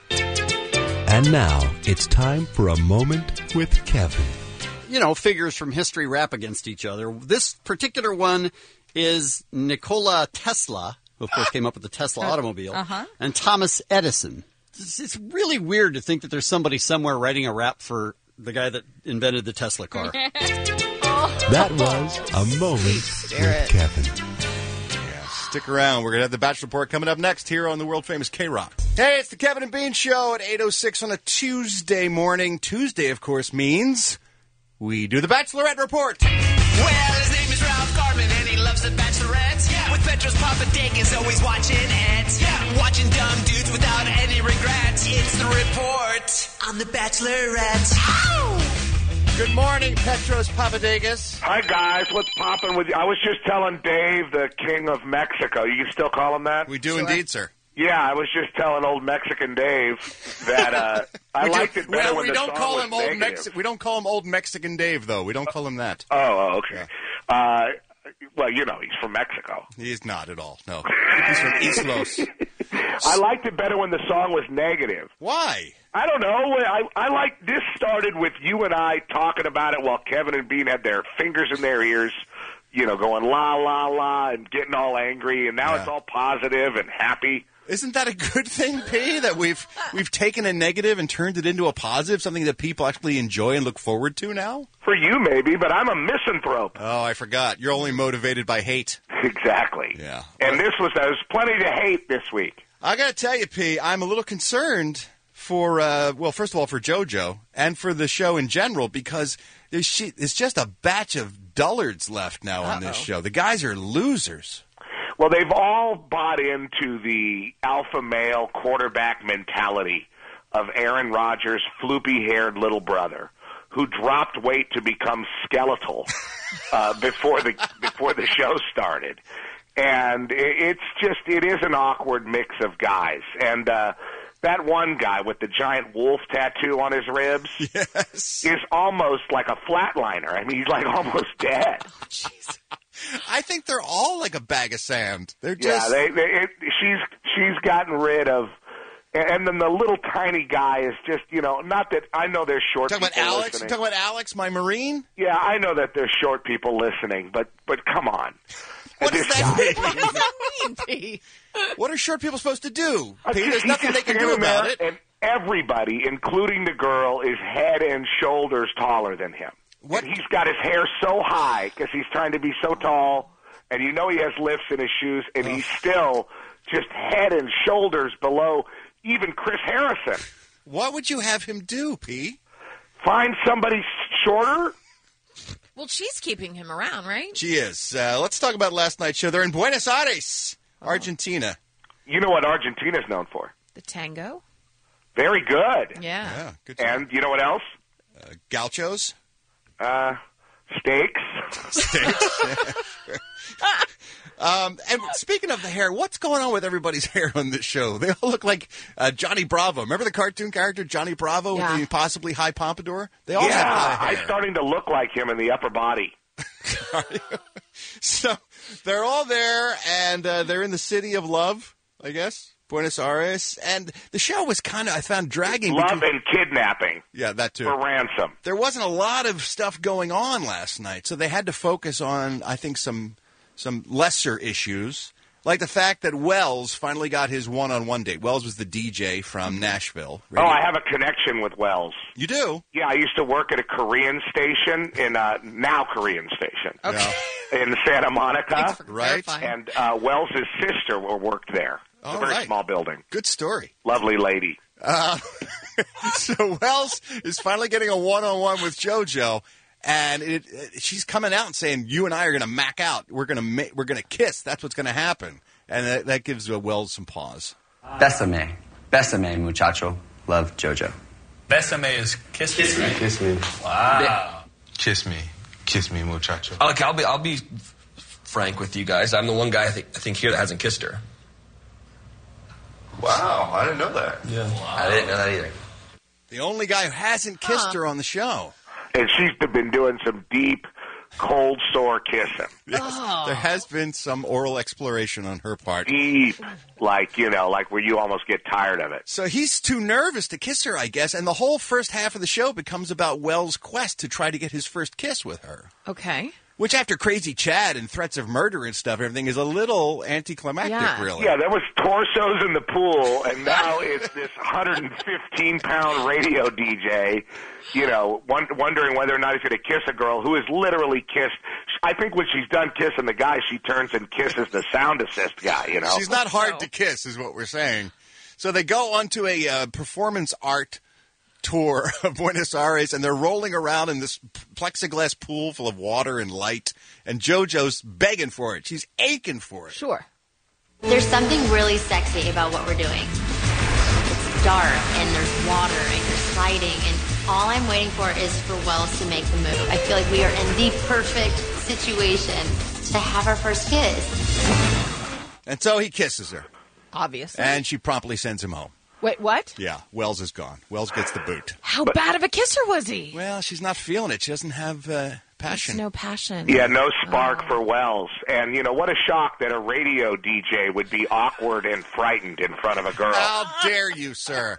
[SPEAKER 11] And now it's time for a moment with Kevin.
[SPEAKER 3] You know, figures from history rap against each other. This particular one is Nikola Tesla, who of course came up with the Tesla automobile,
[SPEAKER 2] Uh-huh.
[SPEAKER 3] and Thomas Edison. It's, it's really weird to think that there's somebody somewhere writing a rap for the guy that invented the Tesla car.
[SPEAKER 11] That was a moment with
[SPEAKER 2] it.
[SPEAKER 11] Kevin.
[SPEAKER 1] Yeah, stick around. We're going to have the Bachelor Report coming up next here on the world-famous K-Rock. Hey, it's the Kevin and Bean Show at eight oh six on a Tuesday morning. Tuesday, of course, means we do the Bachelorette Report.
[SPEAKER 12] Well, his name is Ralph Garman, and he loves the Bachelorette. Yeah. With Petro's Papa Dacus always watching it. Yeah. Watching dumb dudes without any regret. It's the report on the Bachelorette. Ow!
[SPEAKER 1] Good morning, Petros Papadakis.
[SPEAKER 22] Hi, guys. What's popping with you? I was just telling Dave, the king of Mexico. You can still call him that?
[SPEAKER 1] We do indeed, sir.
[SPEAKER 22] Yeah, I was just telling old Mexican Dave that uh, I
[SPEAKER 1] We do-
[SPEAKER 22] liked it better
[SPEAKER 1] well,
[SPEAKER 22] when
[SPEAKER 1] we
[SPEAKER 22] the
[SPEAKER 1] don't
[SPEAKER 22] song
[SPEAKER 1] call
[SPEAKER 22] was
[SPEAKER 1] him old
[SPEAKER 22] negative.
[SPEAKER 1] Mex- We don't call him old Mexican Dave, though. We don't call him that.
[SPEAKER 22] Oh, oh, okay. Uh, well, you know, he's from Mexico.
[SPEAKER 1] He is not at all. No, he's from Islos.
[SPEAKER 22] I liked it better when the song was negative.
[SPEAKER 1] Why?
[SPEAKER 22] I don't know. I I like this started with you and I talking about it while Kevin and Bean had their fingers in their ears, you know, going la la la and getting all angry, and now
[SPEAKER 1] Yeah.
[SPEAKER 22] it's all positive and happy.
[SPEAKER 1] Isn't that a good thing, P? That we've we've taken a negative and turned it into a positive, something that people actually enjoy and look forward to now?
[SPEAKER 22] For you, maybe, but I'm a misanthrope.
[SPEAKER 1] Oh, I forgot. You're only motivated by hate.
[SPEAKER 22] Exactly.
[SPEAKER 1] Yeah.
[SPEAKER 22] And this was there's plenty to hate this week.
[SPEAKER 1] I got to tell you, P, I'm a little concerned for, uh, well, first of all, for JoJo and for the show in general, because there's, she, there's just a batch of dullards left now on this
[SPEAKER 22] Uh-oh.
[SPEAKER 1] show. The guys are losers.
[SPEAKER 22] Well, they've all bought into the alpha male quarterback mentality of Aaron Rodgers' floopy-haired little brother, who dropped weight to become skeletal uh, before the before the show started. And it's just, it is an awkward mix of guys. And uh, that one guy with the giant wolf tattoo on his ribs
[SPEAKER 1] yes.
[SPEAKER 22] is almost like a flatliner. I mean, he's like almost dead.
[SPEAKER 1] Oh, jeez. I think they're all like a bag of sand. They're just...
[SPEAKER 22] Yeah, they, they, it, she's she's gotten rid of... And then the little tiny guy is just, you know, not that I know there's short
[SPEAKER 1] talking
[SPEAKER 22] people
[SPEAKER 1] about Alex?
[SPEAKER 22] listening.
[SPEAKER 1] You talking about Alex, my Marine?
[SPEAKER 22] Yeah, I know that there's short people listening, but but come on.
[SPEAKER 1] What does that mean?
[SPEAKER 2] What does that mean, P?
[SPEAKER 1] What are short people supposed to do?
[SPEAKER 22] Uh,
[SPEAKER 1] P,
[SPEAKER 22] just-
[SPEAKER 1] there's
[SPEAKER 22] he
[SPEAKER 1] nothing
[SPEAKER 22] just
[SPEAKER 1] they can
[SPEAKER 22] stand
[SPEAKER 1] do
[SPEAKER 22] in there
[SPEAKER 1] about it.
[SPEAKER 22] And everybody, including the girl, is head and shoulders taller than him.
[SPEAKER 1] What?
[SPEAKER 22] And he's got his hair so high because he's trying to be so tall, and you know he has lifts in his shoes, and he's still just head and shoulders below even Chris Harrison.
[SPEAKER 1] What would you have him do, P?
[SPEAKER 22] Find somebody shorter?
[SPEAKER 2] Well, she's keeping him around, right?
[SPEAKER 1] She is. Uh, let's talk about last night's show. They're in Buenos Aires, Argentina.
[SPEAKER 22] You know what Argentina's known for?
[SPEAKER 2] The tango?
[SPEAKER 22] Very good.
[SPEAKER 2] Yeah.
[SPEAKER 1] Yeah, good.
[SPEAKER 22] And you know what else?
[SPEAKER 1] Uh, gauchos?
[SPEAKER 22] Uh, steaks.
[SPEAKER 1] Steaks. um, and speaking of the hair, what's going on with everybody's hair on this show? They all look like uh, Johnny Bravo. Remember the cartoon character Johnny Bravo
[SPEAKER 2] Yeah.
[SPEAKER 1] with the possibly high pompadour? They all
[SPEAKER 22] Yeah,
[SPEAKER 1] have high
[SPEAKER 22] I'm
[SPEAKER 1] hair.
[SPEAKER 22] starting to look like him in the upper body.
[SPEAKER 1] So they're all there, and uh, they're in the city of love, I guess, Buenos Aires. And the show was kind of, I found, dragging.
[SPEAKER 22] Love
[SPEAKER 1] because-
[SPEAKER 22] and kidnapping
[SPEAKER 1] Yeah, that too.
[SPEAKER 22] for ransom.
[SPEAKER 1] There wasn't a lot of stuff going on last night, so they had to focus on, I think, some some lesser issues, like the fact that Wells finally got his one-on-one date. Wells was the D J from Nashville.
[SPEAKER 22] Oh, I have a connection with Wells.
[SPEAKER 1] You do?
[SPEAKER 22] Yeah, I used to work at a Korean station in uh, now Korean station
[SPEAKER 1] Okay.
[SPEAKER 22] in Santa Monica.
[SPEAKER 2] Thanks for
[SPEAKER 1] Right.
[SPEAKER 2] clarifying.
[SPEAKER 22] And uh, Wells' sister worked there. It's
[SPEAKER 1] All
[SPEAKER 22] a very
[SPEAKER 1] right.
[SPEAKER 22] small building.
[SPEAKER 1] Good story.
[SPEAKER 22] Lovely lady.
[SPEAKER 1] Uh, so Wells is finally getting a one-on-one with JoJo, and it, it, she's coming out and saying, "You and I are going to mac out. We're going to ma- we're going to kiss. That's what's going to happen." And that, that gives uh, Wells some pause.
[SPEAKER 13] Bésame. Bésame, muchacho. Love, JoJo.
[SPEAKER 14] Bésame is kiss me.
[SPEAKER 13] Kiss me. Kiss me.
[SPEAKER 14] Wow.
[SPEAKER 15] Kiss me. Kiss me, muchacho.
[SPEAKER 16] Look, I'll be I'll be frank with you guys. I'm the one guy I think, I think here that hasn't kissed her.
[SPEAKER 15] Wow, I didn't know that.
[SPEAKER 16] Yeah. I didn't know that either.
[SPEAKER 1] The only guy who hasn't kissed
[SPEAKER 2] Huh.
[SPEAKER 1] her on the show.
[SPEAKER 22] And she's been doing some deep, cold sore kissing.
[SPEAKER 2] Oh.
[SPEAKER 1] There has been some oral exploration on her part.
[SPEAKER 22] Deep, like, you know, like where you almost get tired of it.
[SPEAKER 1] So he's too nervous to kiss her, I guess, and the whole first half of the show becomes about Wells' quest to try to get his first kiss with her.
[SPEAKER 2] Okay.
[SPEAKER 1] Which, after Crazy Chad and threats of murder and stuff, everything is a little anticlimactic,
[SPEAKER 2] Yeah.
[SPEAKER 1] really.
[SPEAKER 22] Yeah, there was torsos in the pool, and now it's this one hundred fifteen pound radio D J, you know, won- wondering whether or not he's going to kiss a girl who has literally kissed. I think when she's done kissing the guy, she turns and kisses the sound assist guy, you know.
[SPEAKER 1] She's not hard to kiss, is what we're saying. So they go onto a uh, performance art tour of Buenos Aires, and they're rolling around in this plexiglass pool full of water and light, and JoJo's begging for it. She's aching for it.
[SPEAKER 2] Sure.
[SPEAKER 25] There's something really sexy about what we're doing. It's dark, and there's water, and you're sliding, and all I'm waiting for is for Wells to make the move. I feel like we are in the perfect situation to have our first kiss.
[SPEAKER 1] And so he kisses her,
[SPEAKER 2] Obviously.
[SPEAKER 1] and she promptly sends him home.
[SPEAKER 2] Wait, what?
[SPEAKER 1] Yeah, Wells is gone. Wells gets the boot.
[SPEAKER 2] How bad of a kisser was he?
[SPEAKER 1] Well, she's not feeling it. She doesn't have uh, passion.
[SPEAKER 2] No passion.
[SPEAKER 22] Yeah, no spark for Wells. And, you know, what a shock that a radio D J would be awkward and frightened in front of a girl.
[SPEAKER 1] How dare you, sir?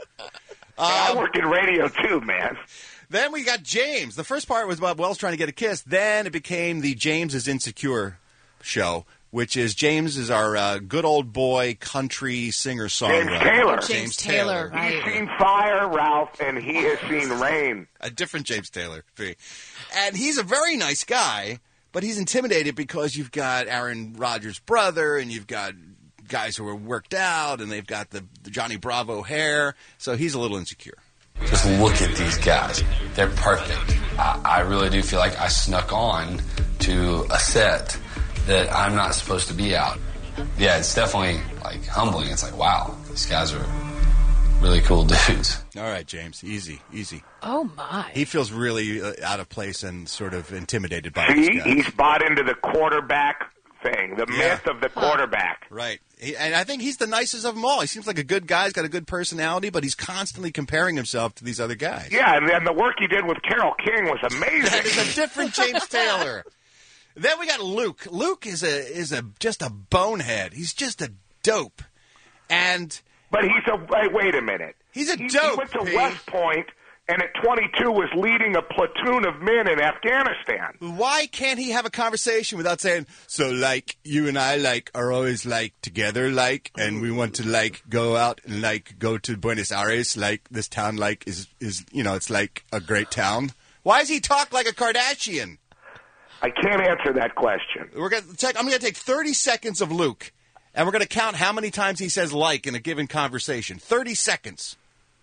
[SPEAKER 22] I
[SPEAKER 1] Um,
[SPEAKER 22] worked in radio, too, man.
[SPEAKER 1] Then we got James. The first part was about Wells trying to get a kiss. Then it became the James is Insecure show, which is James is our uh, good old boy country singer-songwriter.
[SPEAKER 22] James Taylor.
[SPEAKER 1] James,
[SPEAKER 2] James
[SPEAKER 1] Taylor.
[SPEAKER 2] Taylor, right.
[SPEAKER 22] He's seen fire, Ralph, and he has seen rain.
[SPEAKER 1] A different James Taylor. P. And he's a very nice guy, but he's intimidated because you've got Aaron Rodgers' brother, and you've got guys who are worked out, and they've got the, the Johnny Bravo hair, so he's a little insecure.
[SPEAKER 26] Just look at these guys. They're perfect. I, I really do feel like I snuck on to a set that I'm not supposed to be out. yeah, it's definitely like humbling. It's like, wow, these guys are really cool dudes.
[SPEAKER 1] All right, James, easy, easy.
[SPEAKER 2] Oh, my.
[SPEAKER 1] He feels really uh, out of place and sort of intimidated by
[SPEAKER 22] See,
[SPEAKER 1] these guys.
[SPEAKER 22] he's bought into the quarterback thing, the
[SPEAKER 1] Yeah.
[SPEAKER 22] myth of the quarterback.
[SPEAKER 1] Right. He, and I think he's the nicest of them all. He seems like a good guy. He's got a good personality, but he's constantly comparing himself to these other guys.
[SPEAKER 22] Yeah, and then the work he did with Carole King was amazing.
[SPEAKER 1] That is a different James Taylor. Then we got Luke. Luke is a is a just a bonehead. He's just a dope. And
[SPEAKER 22] But he's a wait, wait a minute.
[SPEAKER 1] He's a
[SPEAKER 22] he,
[SPEAKER 1] dope,
[SPEAKER 22] He went to
[SPEAKER 1] Pete.
[SPEAKER 22] West Point and at twenty-two was leading a platoon of men in Afghanistan.
[SPEAKER 1] why can't he have a conversation without saying, so, like, you and I, like, are always, like, together, like, and we want to, like, go out and, like, go to Buenos Aires, like, this town, like, is, is you know, it's, like, a great town. Why does he talk like a Kardashian?
[SPEAKER 22] I can't answer that question.
[SPEAKER 1] We're gonna take, I'm going to take thirty seconds of Luke, and we're going to count how many times he says like in a given conversation. thirty seconds.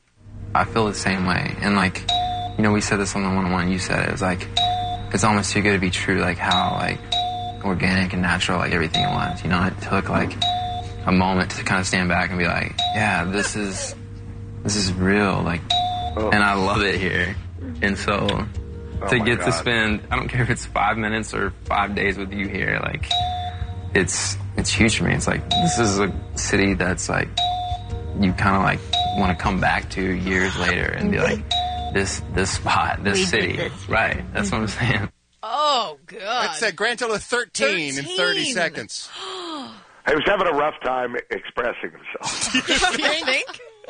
[SPEAKER 13] I feel the same way. And, like, you know, we said this on the one-on-one. You said it. It was like, it's almost too good to be true, like, how, like, organic and natural, like, everything was. You know, it took, like, a moment to kind of stand back and be like, yeah, this is, this is real. Like, and I love it here. And so
[SPEAKER 22] Oh
[SPEAKER 13] to
[SPEAKER 22] my
[SPEAKER 13] get to
[SPEAKER 22] God.
[SPEAKER 13] spend, I don't care if it's five minutes or five days with you here, like, it's, it's huge for me. It's like, this is a city that's, like, you kind of, like, want to come back to years later and be like, this this spot, this
[SPEAKER 2] We did
[SPEAKER 13] city.
[SPEAKER 2] this.
[SPEAKER 13] Right. That's what I'm saying.
[SPEAKER 2] Oh, God.
[SPEAKER 1] That's a grand total of thirteen, in thirty
[SPEAKER 2] thirteen.
[SPEAKER 1] seconds.
[SPEAKER 22] He was having a rough time expressing himself.
[SPEAKER 2] You think?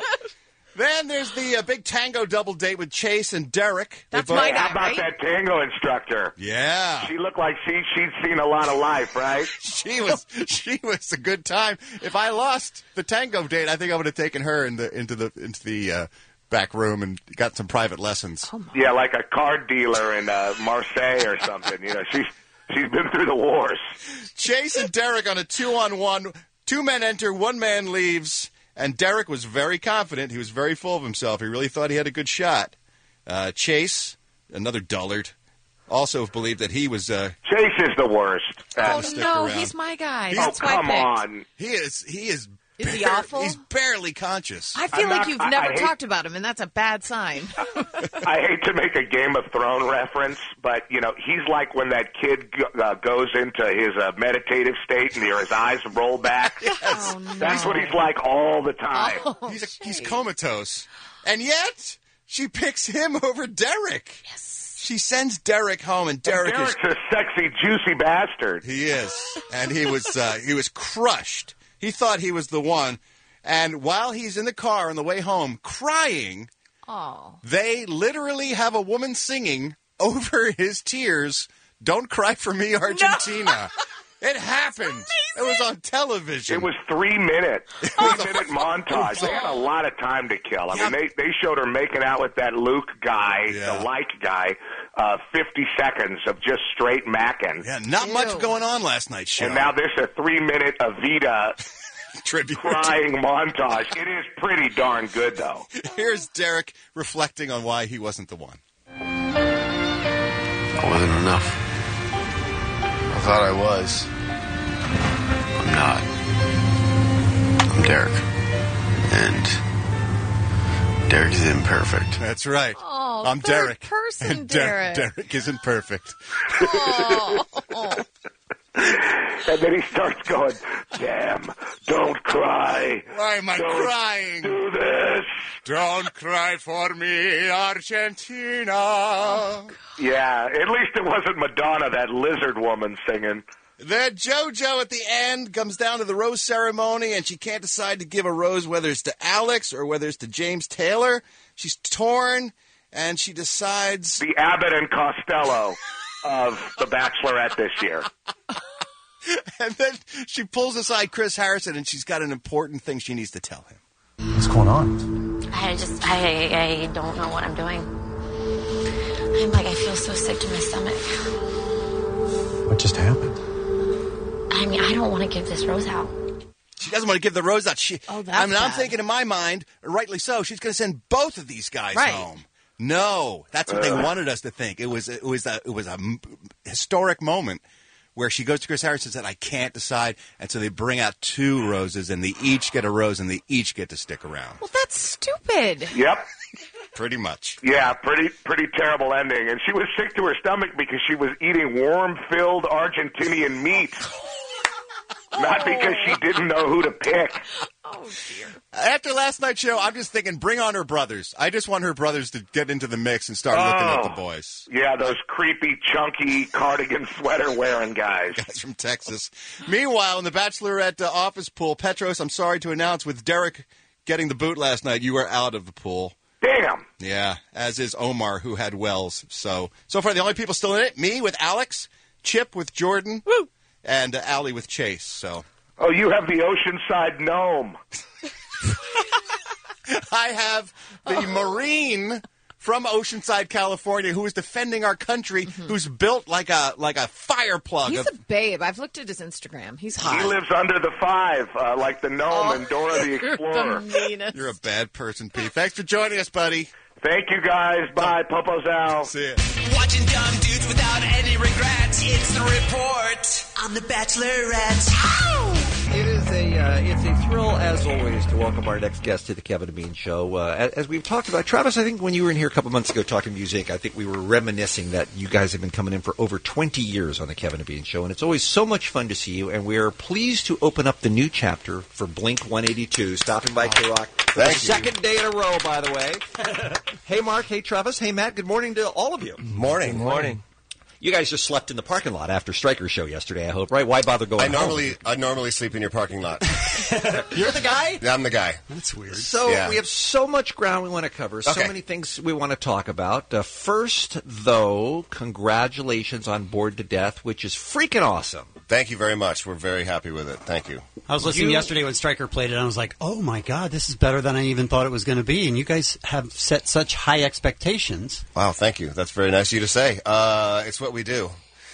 [SPEAKER 1] Then there's the uh, big tango double date with Chase and Derek. They
[SPEAKER 2] That's
[SPEAKER 1] both-
[SPEAKER 2] my guy,
[SPEAKER 22] How about
[SPEAKER 2] right?
[SPEAKER 22] that tango instructor?
[SPEAKER 1] Yeah.
[SPEAKER 22] She looked like she she'd seen a lot of life, right?
[SPEAKER 1] She was she was a good time. If I lost the tango date, I think I would have taken her in the, into the into the uh, back room and got some private lessons.
[SPEAKER 22] Yeah, like a card dealer in uh, Marseille or something. You know, she's she's been through the wars.
[SPEAKER 1] Chase and Derek on a two-on-one. Two men enter, one man leaves, and Derek was very confident. He was very full of himself. He really thought he had a good shot. Uh, Chase, another dullard, also believed that he was uh,
[SPEAKER 22] Chase is the worst.
[SPEAKER 2] Oh,
[SPEAKER 1] stick
[SPEAKER 2] no,
[SPEAKER 1] around.
[SPEAKER 2] he's my guy.
[SPEAKER 22] Oh,
[SPEAKER 2] That's why I
[SPEAKER 22] come
[SPEAKER 2] picked.
[SPEAKER 22] on.
[SPEAKER 1] He is. He is.
[SPEAKER 2] Is he
[SPEAKER 1] bare-
[SPEAKER 2] awful?
[SPEAKER 1] He's barely conscious.
[SPEAKER 2] I feel
[SPEAKER 22] I'm
[SPEAKER 2] like
[SPEAKER 22] not-
[SPEAKER 2] you've
[SPEAKER 22] I-
[SPEAKER 2] never
[SPEAKER 22] I hate-
[SPEAKER 2] talked about him, and that's a bad sign.
[SPEAKER 22] I hate to make a Game of Thrones reference, but, you know, he's like when that kid go- uh, goes into his uh, meditative state and his eyes roll back.
[SPEAKER 2] Oh, no.
[SPEAKER 22] That's what he's like all the time.
[SPEAKER 2] Oh,
[SPEAKER 1] he's a, he's comatose, and yet she picks him over Derek.
[SPEAKER 2] Yes.
[SPEAKER 1] She sends Derek home, and Derek is.
[SPEAKER 22] Derek's a sexy, juicy bastard.
[SPEAKER 1] He is, and he was uh, he was crushed. He thought he was the one, and while he's in the car on the way home, crying.
[SPEAKER 2] Oh.
[SPEAKER 1] They literally have a woman singing over his tears, "Don't Cry for Me, Argentina." It happened. It was on television.
[SPEAKER 22] It was three minutes, three minute montage. They had a lot of time to kill. I mean, they they showed her making out with that Luke guy,
[SPEAKER 1] Yeah.
[SPEAKER 22] the like guy, uh, fifty seconds of just straight macking.
[SPEAKER 1] Yeah, not
[SPEAKER 2] Ew.
[SPEAKER 1] much going on last night's show.
[SPEAKER 22] And now this a three minute Evita
[SPEAKER 1] Tribute.
[SPEAKER 22] crying montage. It is pretty darn good, though.
[SPEAKER 1] Here's Derek reflecting on why he wasn't the one.
[SPEAKER 15] I wasn't enough. I thought I was. I'm not. I'm Derek. And Derek is imperfect.
[SPEAKER 1] That's right.
[SPEAKER 2] Oh,
[SPEAKER 1] I'm
[SPEAKER 2] third
[SPEAKER 1] Derek.
[SPEAKER 2] person
[SPEAKER 1] and Der-
[SPEAKER 2] Derek.
[SPEAKER 1] Derek isn't perfect.
[SPEAKER 2] Oh.
[SPEAKER 22] And then he starts going, damn, don't cry.
[SPEAKER 1] Why am I
[SPEAKER 22] Don't
[SPEAKER 1] crying?
[SPEAKER 22] do this.
[SPEAKER 1] Don't cry for me, Argentina.
[SPEAKER 22] Yeah, at least it wasn't Madonna, that lizard woman singing.
[SPEAKER 1] Then JoJo at the end comes down to the rose ceremony, and she can't decide to give a rose whether it's to Alex or whether it's to James Taylor. She's torn, and she decides.
[SPEAKER 22] The Abbott and Costello of The Bachelorette this year.
[SPEAKER 1] And then she pulls aside Chris Harrison, and she's got an important thing she needs to tell him.
[SPEAKER 8] What's going on?
[SPEAKER 25] I just, I, I don't know what I'm doing. I'm like, I feel so sick to my stomach.
[SPEAKER 8] What just happened?
[SPEAKER 25] I mean, I don't want to give this rose out.
[SPEAKER 1] She doesn't want to give the rose out. She,
[SPEAKER 2] Oh, that's
[SPEAKER 1] I mean, I'm
[SPEAKER 2] bad.
[SPEAKER 1] thinking in my mind, rightly so, she's going to send both of these guys
[SPEAKER 2] Right.
[SPEAKER 1] home. No, that's what they wanted us to think. It was it was a it was a m- historic moment where she goes to Chris Harrison and said, I can't decide. And so they bring out two roses, and they each get a rose, and they each get to stick around.
[SPEAKER 2] Well, that's stupid.
[SPEAKER 22] Yep.
[SPEAKER 1] Pretty much.
[SPEAKER 22] Yeah, pretty pretty terrible ending. And she was sick to her stomach because she was eating worm-filled Argentinian meat. Not because she didn't know who to pick.
[SPEAKER 2] Oh, dear.
[SPEAKER 1] After last night's show, I'm just thinking, bring on her brothers. I just want her brothers to get into the mix and start looking at the boys.
[SPEAKER 22] Yeah, those creepy, chunky cardigan sweater-wearing guys.
[SPEAKER 1] Guys from Texas. Meanwhile, in the Bachelorette uh, office pool, Petros, I'm sorry to announce, with Derek getting the boot last night, you are out of the pool.
[SPEAKER 22] Damn.
[SPEAKER 1] Yeah, as is Omar, who had Wells. So, so far, the only people still in it, me with Alex, Chip with Jordan, Woo! and uh, Allie with Chase. So.
[SPEAKER 22] Oh, you have the Oceanside Gnome.
[SPEAKER 1] I have the Marine from Oceanside, California, who is defending our country, mm-hmm. who's built like a like a fire plug.
[SPEAKER 2] He's
[SPEAKER 1] of...
[SPEAKER 2] a babe. I've looked at his Instagram. He's hot.
[SPEAKER 22] He lives under the five, uh, like the gnome
[SPEAKER 2] oh,
[SPEAKER 22] and Dora the Explorer.
[SPEAKER 2] The
[SPEAKER 1] You're a bad person, Pete. Thanks for joining us, buddy.
[SPEAKER 22] Thank you, guys. Bye. Popo's out.
[SPEAKER 1] See ya.
[SPEAKER 12] Watching dumb dudes without any regrets. It's the report on the Bachelorette. Ow!
[SPEAKER 7] It is a uh, it's a thrill, as always, to welcome our next guest to the Kevin and Bean Show. Uh, as, as we've talked about, Travis, I think when you were in here a couple months ago talking music, I think we were reminiscing that you guys have been coming in for over twenty years on the Kevin and Bean Show, and it's always so much fun to see you. And we are pleased to open up the new chapter for Blink one eighty-two, stopping by K-Rock for the second day in a row, by the way. Hey, Mark. Hey, Travis. Hey, Matt. Good morning to all of you.
[SPEAKER 4] Morning.
[SPEAKER 7] Good morning. You guys just slept in the parking lot after Stryker's show yesterday, I hope, right? Why bother going
[SPEAKER 4] I normally
[SPEAKER 7] home?
[SPEAKER 4] I normally sleep in your parking lot.
[SPEAKER 7] You're the guy?
[SPEAKER 4] Yeah, I'm the guy.
[SPEAKER 7] That's weird. So
[SPEAKER 4] yeah.
[SPEAKER 7] we have so much ground we want to cover, so
[SPEAKER 4] okay.
[SPEAKER 7] many things we want to talk about. Uh, first, though, congratulations on Bored to Death, which is freaking awesome.
[SPEAKER 4] Thank you very much. We're very happy with it. Thank you.
[SPEAKER 9] I was listening
[SPEAKER 7] You-
[SPEAKER 9] yesterday when Stryker played it, and I was like, oh, my God, this is better than I even thought it was going to be. And you guys have set such high expectations.
[SPEAKER 4] Wow, thank you. That's very nice of you to say. Uh, it's what we do.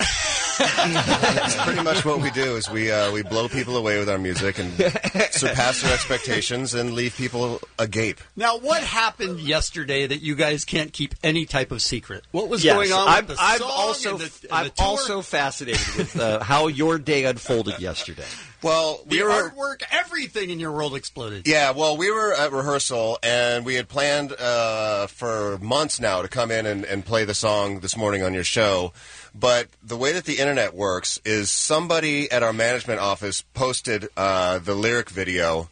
[SPEAKER 4] It's pretty much what we do is we uh, we blow people away with our music and surpass their expectations and leave people agape.
[SPEAKER 9] Now, what happened yesterday that you guys can't keep any type of secret? What was
[SPEAKER 7] Yes,
[SPEAKER 9] going on
[SPEAKER 7] I'm,
[SPEAKER 9] with the
[SPEAKER 7] I'm
[SPEAKER 9] song
[SPEAKER 7] also,
[SPEAKER 9] and the, and
[SPEAKER 7] I'm
[SPEAKER 9] the tour?
[SPEAKER 7] also fascinated with uh, how your day unfolded yesterday.
[SPEAKER 4] Well,
[SPEAKER 9] The
[SPEAKER 4] we were
[SPEAKER 9] artwork, everything in your world exploded.
[SPEAKER 4] Yeah, well, we were at rehearsal, and we had planned uh, for months now to come in and, and play the song this morning on your show. But the way that the internet works is somebody at our management office posted uh, the lyric video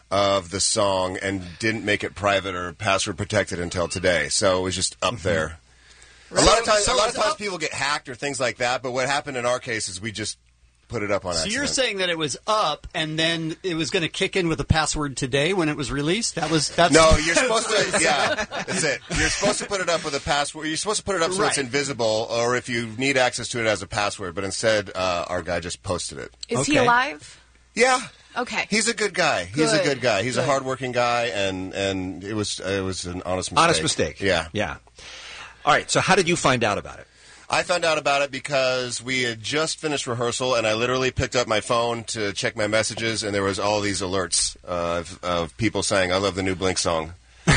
[SPEAKER 4] of the song and didn't make it private or password protected until today. So it was just up there.
[SPEAKER 9] Right.
[SPEAKER 4] A lot of times,
[SPEAKER 9] So
[SPEAKER 4] a lot
[SPEAKER 9] it's
[SPEAKER 4] of times
[SPEAKER 9] up?
[SPEAKER 4] people get hacked or things like that. But what happened in our case is we just put it up on
[SPEAKER 9] So
[SPEAKER 4] accident.
[SPEAKER 9] you're saying that it was up, and then it was going to kick in with a password today when it was released? That was that's
[SPEAKER 4] No, you're supposed to. Yeah, that's it. You're supposed to put it up with a password. You're supposed to put it up so it's
[SPEAKER 9] Right.
[SPEAKER 4] invisible, or if you need access to it as a password. But instead, uh, our guy just posted it.
[SPEAKER 2] Is he alive?
[SPEAKER 4] Yeah.
[SPEAKER 2] Okay.
[SPEAKER 4] He's a good guy. He's a
[SPEAKER 2] Good.
[SPEAKER 4] good guy. He's
[SPEAKER 2] Good.
[SPEAKER 4] a hardworking guy, and and it was it was an honest mistake.
[SPEAKER 7] Honest mistake.
[SPEAKER 4] Yeah.
[SPEAKER 7] Yeah. All right, so how did you find out about it?
[SPEAKER 4] I found out about it because we had just finished rehearsal, and I literally picked up my phone to check my messages, and there was all these alerts uh, of, of people saying, "I love the new Blink song."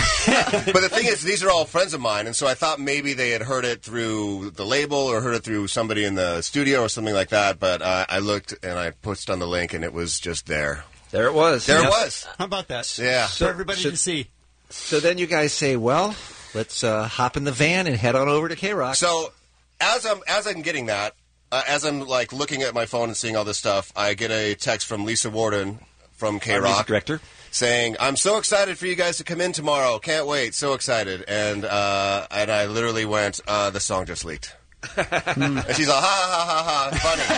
[SPEAKER 4] But the thing is, these are all friends of mine, and so I thought maybe they had heard it through the label or heard it through somebody in the studio or something like that. But uh, I looked and I pushed on the link, and it was just there.
[SPEAKER 7] There it was.
[SPEAKER 4] There
[SPEAKER 7] Yep.
[SPEAKER 4] it was.
[SPEAKER 9] How about that?
[SPEAKER 4] Yeah.
[SPEAKER 9] For everybody
[SPEAKER 7] so-
[SPEAKER 9] to see.
[SPEAKER 7] So then you guys say, well, let's uh, hop in the van and head on over to K-Rock.
[SPEAKER 4] So as I'm as I'm getting that, uh, as I'm like looking at my phone and seeing all this stuff, I get a text from Lisa Warden from
[SPEAKER 7] Our
[SPEAKER 4] K-Rock,
[SPEAKER 7] music director,
[SPEAKER 4] saying, "I'm so excited for you guys to come in tomorrow. Can't wait. So excited." And uh, and I literally went, uh, "The song just leaked." And she's all, "Ha ha ha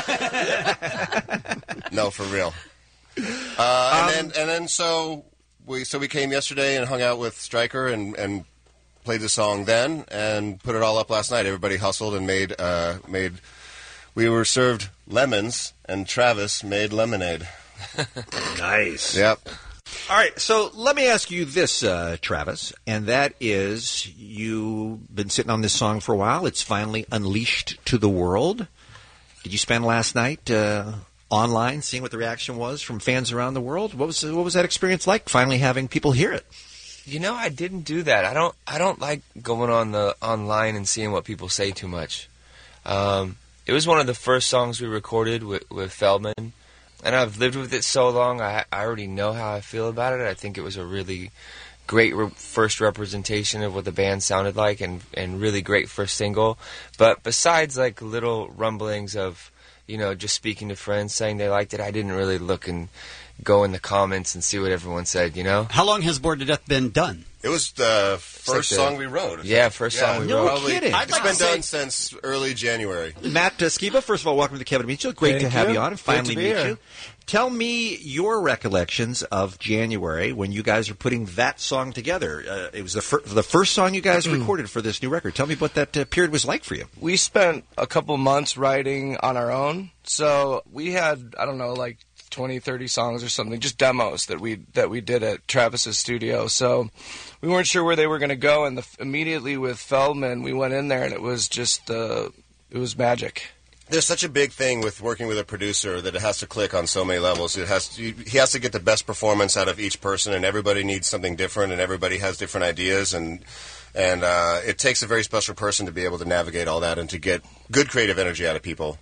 [SPEAKER 4] ha, funny." No, for real. Uh, and then and then so we so we came yesterday and hung out with Stryker and and played the song then and put it all up last night. Everybody hustled and made uh, made. We were served lemons, and Travis made lemonade.
[SPEAKER 7] Nice.
[SPEAKER 4] Yep.
[SPEAKER 7] All right, so let me ask you this, uh, Travis, and that is, you've been sitting on this song for a while. It's finally unleashed to the world. Did you spend last night uh, online seeing what the reaction was from fans around the world? What was what was that experience like, finally having people hear it?
[SPEAKER 17] You know, I didn't do that. I don't. I don't like going on the online and seeing what people say too much. Um, it was one of the first songs we recorded with, with Feldman. And I've lived with it so long, I, I already know how I feel about it. I think it was a really great re- first representation of what the band sounded like, and, and really great first single. But besides like little rumblings of, you know, just speaking to friends saying they liked it, I didn't really look and go in the comments and see what everyone said, you know?
[SPEAKER 9] How long has Bored to Death been done?
[SPEAKER 4] It was the first
[SPEAKER 17] like the-
[SPEAKER 4] song we wrote.
[SPEAKER 17] Yeah, first song we
[SPEAKER 1] No
[SPEAKER 17] wrote.
[SPEAKER 1] kidding.
[SPEAKER 4] It's been done since early January.
[SPEAKER 1] Matt uh, Skiba, first of all, welcome to the Kevin and Bean Show. Great
[SPEAKER 4] Thank
[SPEAKER 1] to have
[SPEAKER 4] you.
[SPEAKER 1] you on and
[SPEAKER 4] Good
[SPEAKER 1] finally
[SPEAKER 4] to be
[SPEAKER 1] meet
[SPEAKER 4] here.
[SPEAKER 1] you. Tell me your recollections of January when you guys are putting that song together. Uh, it was the, fir- the first song you guys recorded for this new record. Tell me what that uh, period was like for you.
[SPEAKER 5] We spent a couple months writing on our own, so we had, I don't know, like twenty, thirty songs or something, just demos that we that we did at Travis's studio. So we weren't sure where they were going to go, and the, immediately with Feldman, we went in there, and it was just, uh, it was magic.
[SPEAKER 4] There's such a big thing with working with a producer that it has to click on so many levels. It has to, he has to get the best performance out of each person, and everybody needs something different, and everybody has different ideas, and and uh, it takes a very special person to be able to navigate all that and to get good creative energy out of people.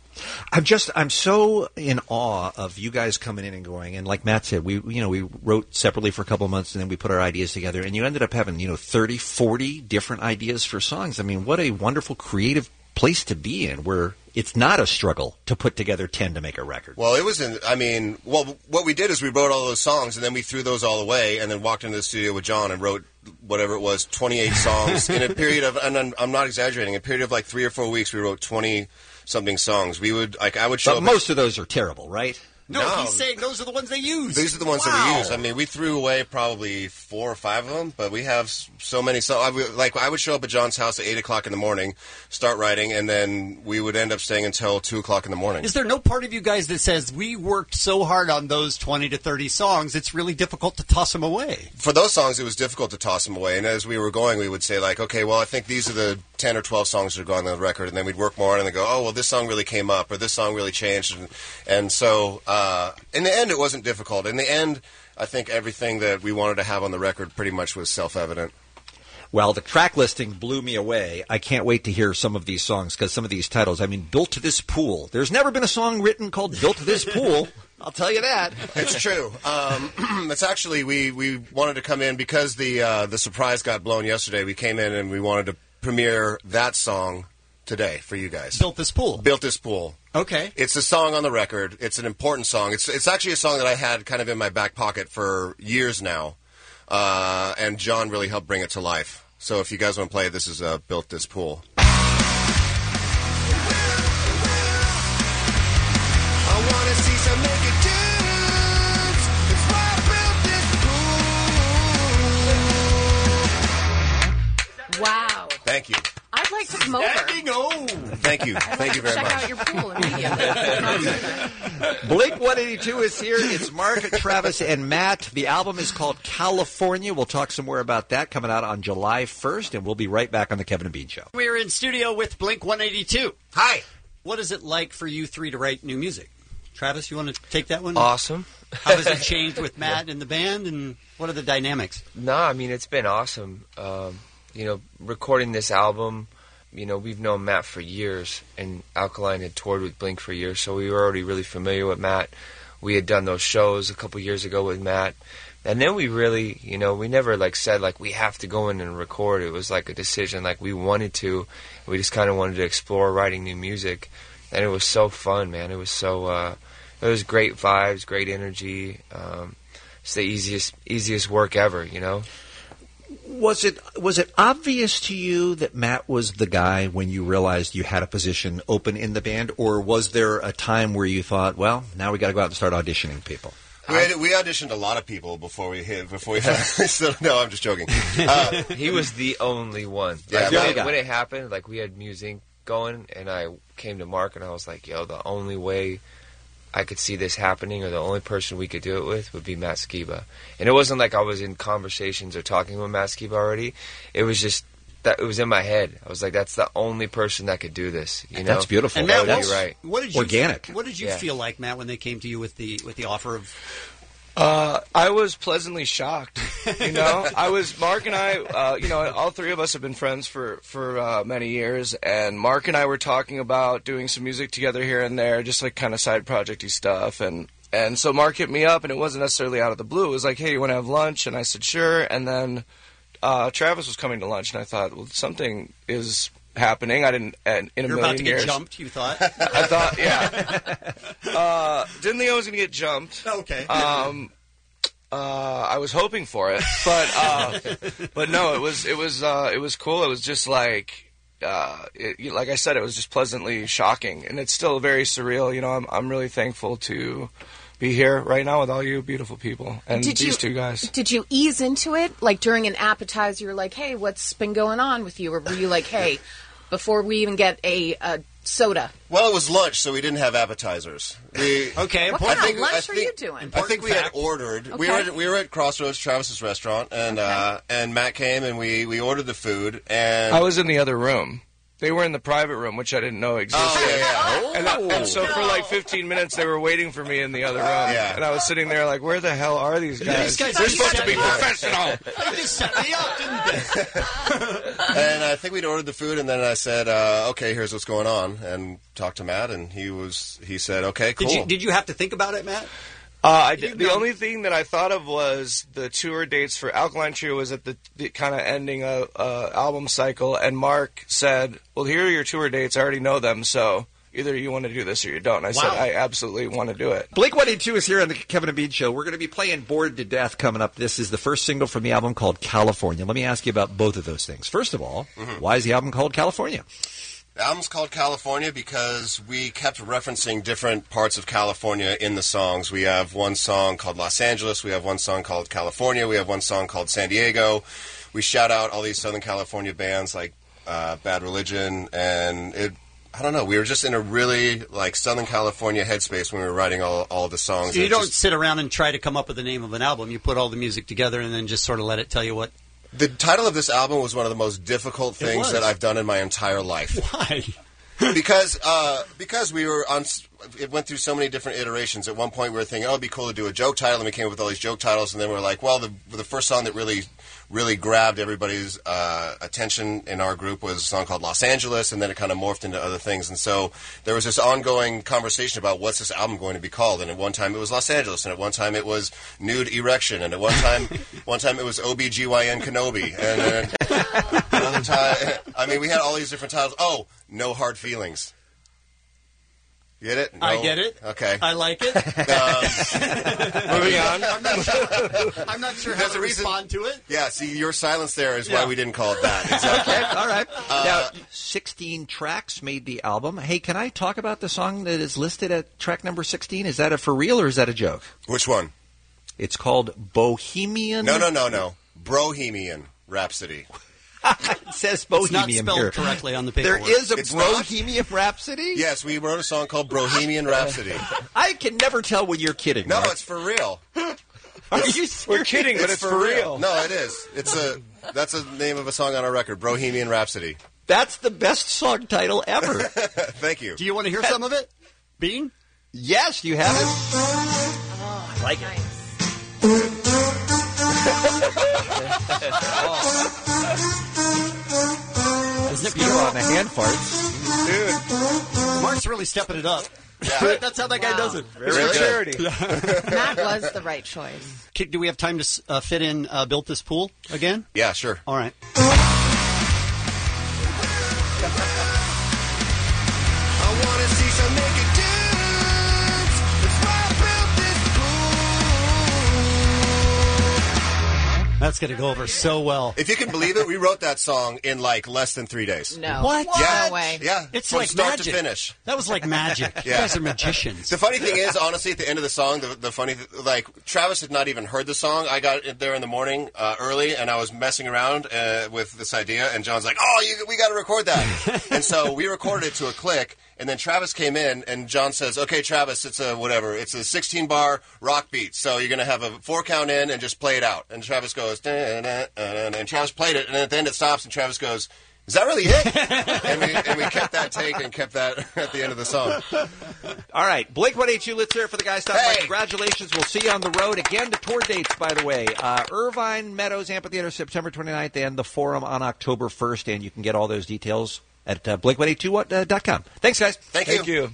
[SPEAKER 1] I'm just, I'm so in awe of you guys coming in and going, and like Matt said, we, you know, we wrote separately for a couple of months and then we put our ideas together, and you ended up having, you know, thirty, forty different ideas for songs. I mean, what a wonderful creative place to be in where it's not a struggle to put together ten to make a record.
[SPEAKER 4] Well, it was in, I mean, well, what we did is we wrote all those songs, and then we threw those all away, and then walked into the studio with John and wrote whatever it was, twenty-eight songs in a period of, and I'm, I'm not exaggerating, a period of like three or four weeks, we wrote twenty-something songs. We would, like, I would show
[SPEAKER 1] But
[SPEAKER 4] up.
[SPEAKER 1] most of those are terrible, right?
[SPEAKER 9] No,
[SPEAKER 4] No.
[SPEAKER 9] he's saying those are the ones they use.
[SPEAKER 4] These are the ones
[SPEAKER 9] Wow.
[SPEAKER 4] that we use. I mean, we threw away probably four or five of them, but we have s- so many. So, I would, like, I would show up at John's house at eight o'clock in the morning, start writing, and then we would end up staying until two o'clock in the morning.
[SPEAKER 9] Is there no part of you guys that says, we worked so hard on those twenty to thirty songs, it's really difficult to toss them away?
[SPEAKER 4] For those songs, it was difficult to toss them away. And as we were going, we would say, like, okay, well, I think these are the ten or twelve songs that are going on the record. And then we'd work more on it and go, oh, well, this song really came up, or this song really changed. And, and so, uh, in the end, it wasn't difficult. In the end, I think everything that we wanted to have on the record pretty much was self-evident.
[SPEAKER 1] Well, the track listing blew me away. I can't wait to hear some of these songs because some of these titles, I mean, Built to This Pool. There's never been a song written called Built to This Pool. I'll tell you that.
[SPEAKER 4] It's true. Um, it's actually, we, we wanted to come in because the uh, the surprise got blown yesterday. We came in and we wanted to premiere that song today for you guys.
[SPEAKER 9] Built This Pool.
[SPEAKER 4] Built This Pool.
[SPEAKER 9] Okay.
[SPEAKER 4] It's a song on the record. It's an important song. It's it's actually a song that I had kind of in my back pocket for years now, uh, and John really helped bring it to life. So if you guys want to play it, this is uh, Built This Pool.
[SPEAKER 18] I wanna see some naked dudes. That's why I built this pool.
[SPEAKER 2] Wow.
[SPEAKER 4] Thank you.
[SPEAKER 2] I'd like to come over.
[SPEAKER 4] Thank you. Thank you very
[SPEAKER 2] Check
[SPEAKER 4] much.
[SPEAKER 2] out your pool immediately.
[SPEAKER 1] Blink one eighty-two is here. It's Mark, Travis, and Matt. The album is called California. We'll talk some more about that coming out on July first, and we'll be right back on the Kevin and Bean Show.
[SPEAKER 9] We're in studio with Blink one eighty-two.
[SPEAKER 4] Hi.
[SPEAKER 9] What is it like for you three to write new music? Travis, you want to take that one?
[SPEAKER 17] Awesome.
[SPEAKER 9] How has it changed with Matt and the band, and what are the dynamics?
[SPEAKER 17] No, I mean, it's been awesome. Um, you know, recording this album, you know, we've known Matt for years, and Alkaline had toured with Blink for years, so we were already really familiar with Matt. We had done those shows a couple years ago with Matt. And then we really, you know, we never, like, said, like, we have to go in and record. It was, like, a decision, like, we wanted to. We just kind of wanted to explore writing new music. And it was so fun, man. It was so, uh, it was great vibes, great energy. Um, it's the easiest, easiest work ever, you know?
[SPEAKER 1] Was it was it obvious to you that Matt was the guy when you realized you had a position open in the band, or was there a time where you thought, well, now we got to go out and start auditioning people?
[SPEAKER 4] We, had, we auditioned a lot of people before we hit. Before we so, no, I'm just joking. Uh,
[SPEAKER 17] He was the only one.
[SPEAKER 4] Yeah,
[SPEAKER 17] Like,
[SPEAKER 4] the
[SPEAKER 17] when,
[SPEAKER 4] only
[SPEAKER 17] it,
[SPEAKER 4] guy.
[SPEAKER 17] when it happened, like, we had music going, and I came to Mark, and I was like, yo, the only way I could see this happening, or the only person we could do it with, would be Matt Skiba. And it wasn't like I was in conversations or talking with Matt Skiba already. It was just that it was in my head. I was like, that's the only person that could do this. You know,
[SPEAKER 1] That's beautiful.
[SPEAKER 9] And
[SPEAKER 17] That
[SPEAKER 9] Matt,
[SPEAKER 17] would be
[SPEAKER 9] what,
[SPEAKER 17] right.
[SPEAKER 9] what did you
[SPEAKER 1] Organic.
[SPEAKER 9] What did you
[SPEAKER 17] Yeah.
[SPEAKER 9] feel like, Matt, when they came to you with the with the offer of
[SPEAKER 5] Uh, I was pleasantly shocked. You know, I was Mark and I. Uh, you know, all three of us have been friends for for uh, many years, and Mark and I were talking about doing some music together here and there, just like kind of side projecty stuff. And and so Mark hit me up, and it wasn't necessarily out of the blue. It was like, "Hey, you want to have lunch?" And I said, "Sure." And then uh, Travis was coming to lunch, and I thought, "Well, something is happening." I didn't in a
[SPEAKER 9] You're
[SPEAKER 5] million
[SPEAKER 9] about to
[SPEAKER 5] years.
[SPEAKER 9] get jumped, you thought?
[SPEAKER 5] I thought, yeah. uh, didn't think I was going to get jumped.
[SPEAKER 9] Okay.
[SPEAKER 5] Um, uh, I was hoping for it, but uh, but no, it was it was uh, it was cool. It was just like uh, it, like I said, it was just pleasantly shocking, and it's still very surreal. You know, I'm I'm really thankful to be here right now with all you beautiful people and
[SPEAKER 2] Did
[SPEAKER 5] these
[SPEAKER 2] you-
[SPEAKER 5] two guys.
[SPEAKER 2] Did you ease into it? Like during an appetizer, you're like, hey, what's been going on with you? Or were you like, hey, before we even get a, a soda?
[SPEAKER 4] Well, it was lunch, so we didn't have appetizers. We,
[SPEAKER 9] okay,
[SPEAKER 2] What kind of lunch are you doing?
[SPEAKER 4] I think we had ordered. We were
[SPEAKER 2] Okay.
[SPEAKER 4] at, we were at Crossroads, Travis's restaurant, and uh, and Matt came and we, we ordered the food. And
[SPEAKER 5] I was in the other room. They were in the private room, which I didn't know existed.
[SPEAKER 4] Oh, yeah, yeah.
[SPEAKER 5] And, that- and so for like fifteen minutes, they were waiting for me in the other room.
[SPEAKER 4] Yeah.
[SPEAKER 5] And I was sitting there like, where the hell are these guys?
[SPEAKER 9] These guys
[SPEAKER 5] They're
[SPEAKER 9] are
[SPEAKER 5] supposed to be
[SPEAKER 9] setting up.
[SPEAKER 5] professional.
[SPEAKER 9] They just set me up, didn't they?
[SPEAKER 4] and I think we'd ordered the food, and then I said, uh, "Okay, here's what's going on," and talked to Matt, and he was he said, "Okay, cool."
[SPEAKER 9] Did you, did you have to think about it, Matt?
[SPEAKER 5] Uh, I did, the only thing that I thought of was the tour dates for Alkaline Trio was at the, the kind of ending a uh, album cycle, and Mark said, "Well, here are your tour dates. I already know them, so either you want to do this or you don't." And I said,
[SPEAKER 7] Wow.
[SPEAKER 5] "I absolutely want to do it."
[SPEAKER 7] Blink one eighty-two is here on the Kevin and Bean Show. We're going to be playing Bored to Death coming up. This is the first single from the album called California. Let me ask you about both of those things. First of all,
[SPEAKER 4] Mhm.
[SPEAKER 7] why is the album called California?
[SPEAKER 4] The album's called California because we kept referencing different parts of California in the songs. We have one song called Los Angeles. We have one song called California. We have one song called San Diego. We shout out all these Southern California bands like uh, Bad Religion, and it. I don't know. We were just in a really like Southern California headspace when we were writing all all the songs.
[SPEAKER 9] So you
[SPEAKER 4] It
[SPEAKER 9] don't
[SPEAKER 4] just-
[SPEAKER 9] sit around and try to come up with the name of an album. You put all the music together and then just sort of let it tell you what.
[SPEAKER 4] The title of this album was one of the most difficult
[SPEAKER 9] It
[SPEAKER 4] things
[SPEAKER 9] was.
[SPEAKER 4] that I've done in my entire life.
[SPEAKER 9] Why?
[SPEAKER 4] because uh, because we were on. It went through so many different iterations. At one point, we were thinking, "Oh, it'd be cool to do a joke title," and we came up with all these joke titles. And then we were like, "Well, the the first song that really really grabbed everybody's uh, attention in our group was a song called Los Angeles," and then it kind of morphed into other things. And so there was this ongoing conversation about what's this album going to be called. And at one time it was Los Angeles, and at one time it was Nude Erection, and at one time one time it was O B G Y N Kenobi, and then another time. I mean, we had all these different titles. Oh, No Hard Feelings. Get it?
[SPEAKER 9] I
[SPEAKER 4] No?
[SPEAKER 9] get it.
[SPEAKER 4] Okay.
[SPEAKER 9] I like it.
[SPEAKER 4] Um, moving on.
[SPEAKER 9] I'm not sure, I'm not sure how
[SPEAKER 4] There's
[SPEAKER 9] to
[SPEAKER 4] a reason-
[SPEAKER 9] respond to it.
[SPEAKER 4] Yeah, see, your silence there is
[SPEAKER 9] Yeah.
[SPEAKER 4] why we didn't call it that. Exactly.
[SPEAKER 7] Okay, all right.
[SPEAKER 4] Uh,
[SPEAKER 7] now, sixteen tracks made the album. Hey, can I talk about the song that is listed at track number sixteen? Is that a for real or is that a joke?
[SPEAKER 4] Which one?
[SPEAKER 7] It's called Bohemian.
[SPEAKER 4] No, no, no, no. Brohemian Rhapsody.
[SPEAKER 7] It says Bohemian
[SPEAKER 9] It's not spelled
[SPEAKER 7] here.
[SPEAKER 9] correctly on the
[SPEAKER 7] There
[SPEAKER 9] paperwork.
[SPEAKER 7] is a
[SPEAKER 4] It's not?
[SPEAKER 7] Bohemian Rhapsody?
[SPEAKER 4] Yes, we wrote a song called Bohemian Rhapsody.
[SPEAKER 7] I can never tell when you're kidding.
[SPEAKER 4] No,
[SPEAKER 7] Mark.
[SPEAKER 4] it's for real.
[SPEAKER 7] Are you serious?
[SPEAKER 5] We're kidding, but it's, for real.
[SPEAKER 4] No, it is. It's a that's the name of a song on our record, Bohemian Rhapsody.
[SPEAKER 7] That's the best song title ever.
[SPEAKER 4] Thank you.
[SPEAKER 9] Do you want to hear some of it? Bean?
[SPEAKER 7] Yes, you have it.
[SPEAKER 2] Oh,
[SPEAKER 7] I like
[SPEAKER 2] nice.
[SPEAKER 9] Isn't it
[SPEAKER 7] You
[SPEAKER 9] beautiful?
[SPEAKER 7] on the hand farts.
[SPEAKER 5] Dude,
[SPEAKER 9] Mark's really stepping it up.
[SPEAKER 4] Yeah.
[SPEAKER 9] That's how that guy
[SPEAKER 2] Wow.
[SPEAKER 9] does it.
[SPEAKER 5] it's for charity.
[SPEAKER 2] That was the right choice.
[SPEAKER 9] Okay, do we have time to uh, fit in uh, Built This Pool again?
[SPEAKER 4] Yeah, sure.
[SPEAKER 9] All right.
[SPEAKER 18] I wanna see some naked dudes. That's why I built this pool.
[SPEAKER 9] That's going to go over so well.
[SPEAKER 4] If you can believe it, we wrote that song in like less than three days.
[SPEAKER 2] No.
[SPEAKER 9] What?
[SPEAKER 4] Yeah.
[SPEAKER 2] No way.
[SPEAKER 4] Yeah.
[SPEAKER 9] It's
[SPEAKER 4] from
[SPEAKER 9] like
[SPEAKER 4] start
[SPEAKER 9] magic.
[SPEAKER 4] to finish.
[SPEAKER 9] That was like magic. You
[SPEAKER 4] Yeah.
[SPEAKER 9] guys are magicians.
[SPEAKER 4] The funny thing is, honestly, at the end of the song, the, the funny, th- like, Travis had not even heard the song. I got it there in the morning uh, early, and I was messing around uh, with this idea, and John's like, oh, you, we got to record that. And so we recorded it to a click, and then Travis came in, and John says, okay, Travis, it's a whatever. It's a sixteen-bar rock beat, so you're going to have a four count in and just play it out. And Travis goes, "Dun, dun, dun, dun," and Travis played it, and at the end it stops, and Travis goes, Is that really it? and, we, and we kept that take and kept that at the end of the song.
[SPEAKER 7] All right, Blink one eighty-two, let's hear it for the guys. Stop by. Congratulations. We'll see you on the road. Again, the tour dates, by the way. Uh, Irvine Meadows Amphitheater, September twenty-ninth, and the Forum on October first. And you can get all those details at uh, blink one eighty-two dot com. Thanks, guys.
[SPEAKER 4] Thank,
[SPEAKER 5] Thank you.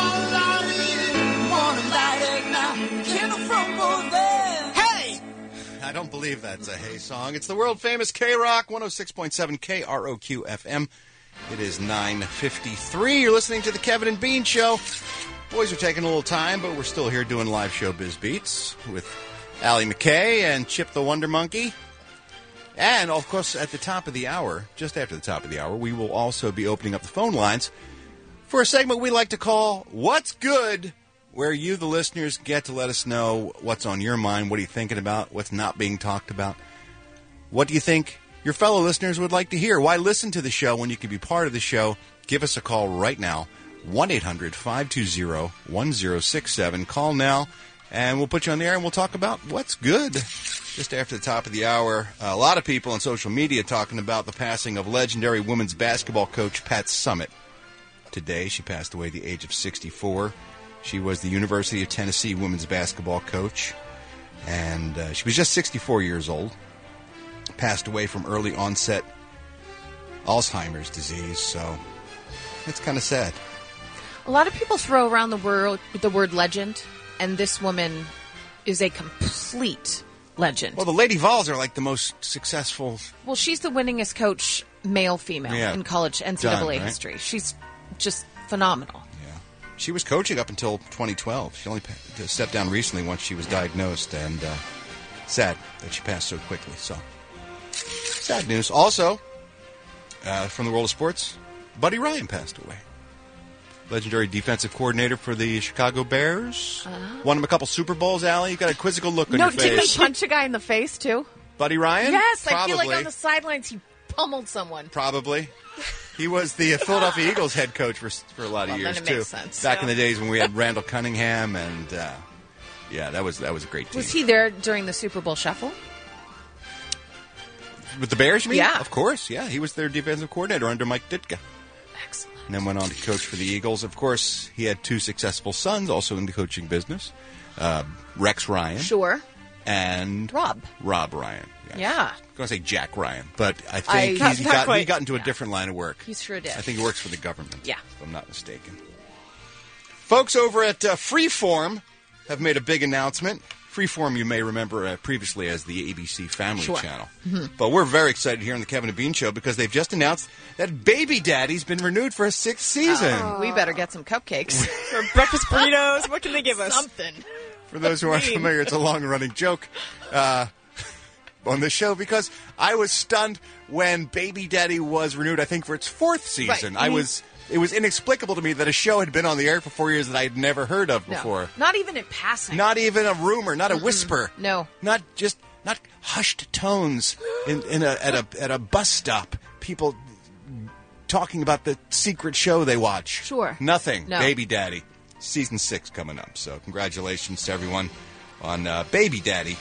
[SPEAKER 1] Hey! I don't believe that's a Hey song. It's the world-famous K-Rock, one oh six point seven K R O Q F M. It is nine fifty-three. You're listening to the Kevin and Bean Show. Boys are taking a little time, but we're still here doing live show biz beats with Allie McKay and Chip the Wonder Monkey. And, of course, at the top of the hour, just after the top of the hour, we will also be opening up the phone lines for a segment we like to call What's Good, where you, the listeners, get to let us know what's on your mind, what are you thinking about, what's not being talked about. What do you think your fellow listeners would like to hear? Why listen to the show when you can be part of the show? Give us a call right now, one eight hundred five two zero one zero six seven. Call now, and we'll put you on the air, and we'll talk about what's good. Just after the top of the hour, a lot of people on social media talking about the passing of legendary women's basketball coach Pat Summitt. Today, she passed away at the age of sixty-four. She was the University of Tennessee women's basketball coach, and uh, she was just sixty-four years old. Passed away from early onset Alzheimer's disease, so it's kind of sad.
[SPEAKER 2] A lot of people throw around the word the word legend, and this woman is a complete legend.
[SPEAKER 1] Well, the Lady Vols are like the most successful.
[SPEAKER 2] Well, she's the winningest coach, male, female,
[SPEAKER 1] Yeah.
[SPEAKER 2] in college N C double A
[SPEAKER 1] Done, right?
[SPEAKER 2] history. She's just phenomenal.
[SPEAKER 1] She was coaching up until twenty twelve. She only pa- stepped down recently once she was diagnosed, and uh, sad that she passed so quickly. So, sad news. Also, uh, from the world of sports, Buddy Ryan passed away. Legendary defensive coordinator for the Chicago Bears.
[SPEAKER 2] Uh-huh.
[SPEAKER 1] Won him a couple Super Bowls, Allie. You got a quizzical look on
[SPEAKER 2] No,
[SPEAKER 1] your
[SPEAKER 2] didn't
[SPEAKER 1] face.
[SPEAKER 2] he punch a guy in the face, too?
[SPEAKER 1] Buddy Ryan?
[SPEAKER 2] Yes,
[SPEAKER 1] Probably.
[SPEAKER 2] I feel like on the sidelines he pummeled someone.
[SPEAKER 1] Probably. He was the Philadelphia Eagles head coach for for a lot of
[SPEAKER 2] Well,
[SPEAKER 1] years
[SPEAKER 2] then it
[SPEAKER 1] too.
[SPEAKER 2] makes sense.
[SPEAKER 1] Back in
[SPEAKER 2] Yeah.
[SPEAKER 1] the days when we had Randall Cunningham, and uh, yeah, that was that was a great team.
[SPEAKER 2] Was he there during the Super Bowl shuffle?
[SPEAKER 1] With the Bears, you mean?
[SPEAKER 2] Yeah.
[SPEAKER 1] Of course, yeah. He was their defensive coordinator under Mike Ditka.
[SPEAKER 2] Excellent.
[SPEAKER 1] And then went on to coach for the Eagles. Of course, he had two successful sons also in the coaching business. Uh, Rex Ryan.
[SPEAKER 2] Sure.
[SPEAKER 1] And
[SPEAKER 2] Rob.
[SPEAKER 1] Rob Ryan.
[SPEAKER 2] Yeah.
[SPEAKER 1] I'm going to say Jack Ryan, but I
[SPEAKER 2] I-
[SPEAKER 1] think
[SPEAKER 2] Not-
[SPEAKER 1] he's
[SPEAKER 2] not
[SPEAKER 1] got, he
[SPEAKER 2] quite.
[SPEAKER 1] got into a different line of work.
[SPEAKER 2] He sure did.
[SPEAKER 1] I think he works for the government.
[SPEAKER 2] Yeah.
[SPEAKER 1] If I'm not mistaken. Folks over at uh, Freeform have made a big announcement. Freeform, you may remember uh, previously as the A B C Family
[SPEAKER 2] Sure.
[SPEAKER 1] Channel.
[SPEAKER 2] Mhm.
[SPEAKER 1] But we're very excited here on the Kevin and Bean Show because they've just announced that Baby Daddy's been renewed for a sixth season.
[SPEAKER 2] Oh, we better get some cupcakes.
[SPEAKER 6] Or breakfast burritos. What can they give us?
[SPEAKER 2] Something.
[SPEAKER 1] For those who aren't
[SPEAKER 6] Green.
[SPEAKER 1] familiar, it's a long-running joke uh, on this show because I was stunned when Baby Daddy was renewed, I think, for its fourth season.
[SPEAKER 2] Right.
[SPEAKER 1] I
[SPEAKER 2] Mhm.
[SPEAKER 1] was... It was inexplicable to me that a show had been on the air for four years that I had never heard of
[SPEAKER 2] No.
[SPEAKER 1] before.
[SPEAKER 2] Not even in passing.
[SPEAKER 1] Not even a rumor, not a whisper.
[SPEAKER 2] No.
[SPEAKER 1] Not just not hushed tones in, in a, at a at a bus stop. People talking about the secret show they watch.
[SPEAKER 2] Sure.
[SPEAKER 1] Nothing.
[SPEAKER 2] No.
[SPEAKER 1] Baby Daddy. Season six coming up. So congratulations to everyone on uh, Baby Daddy.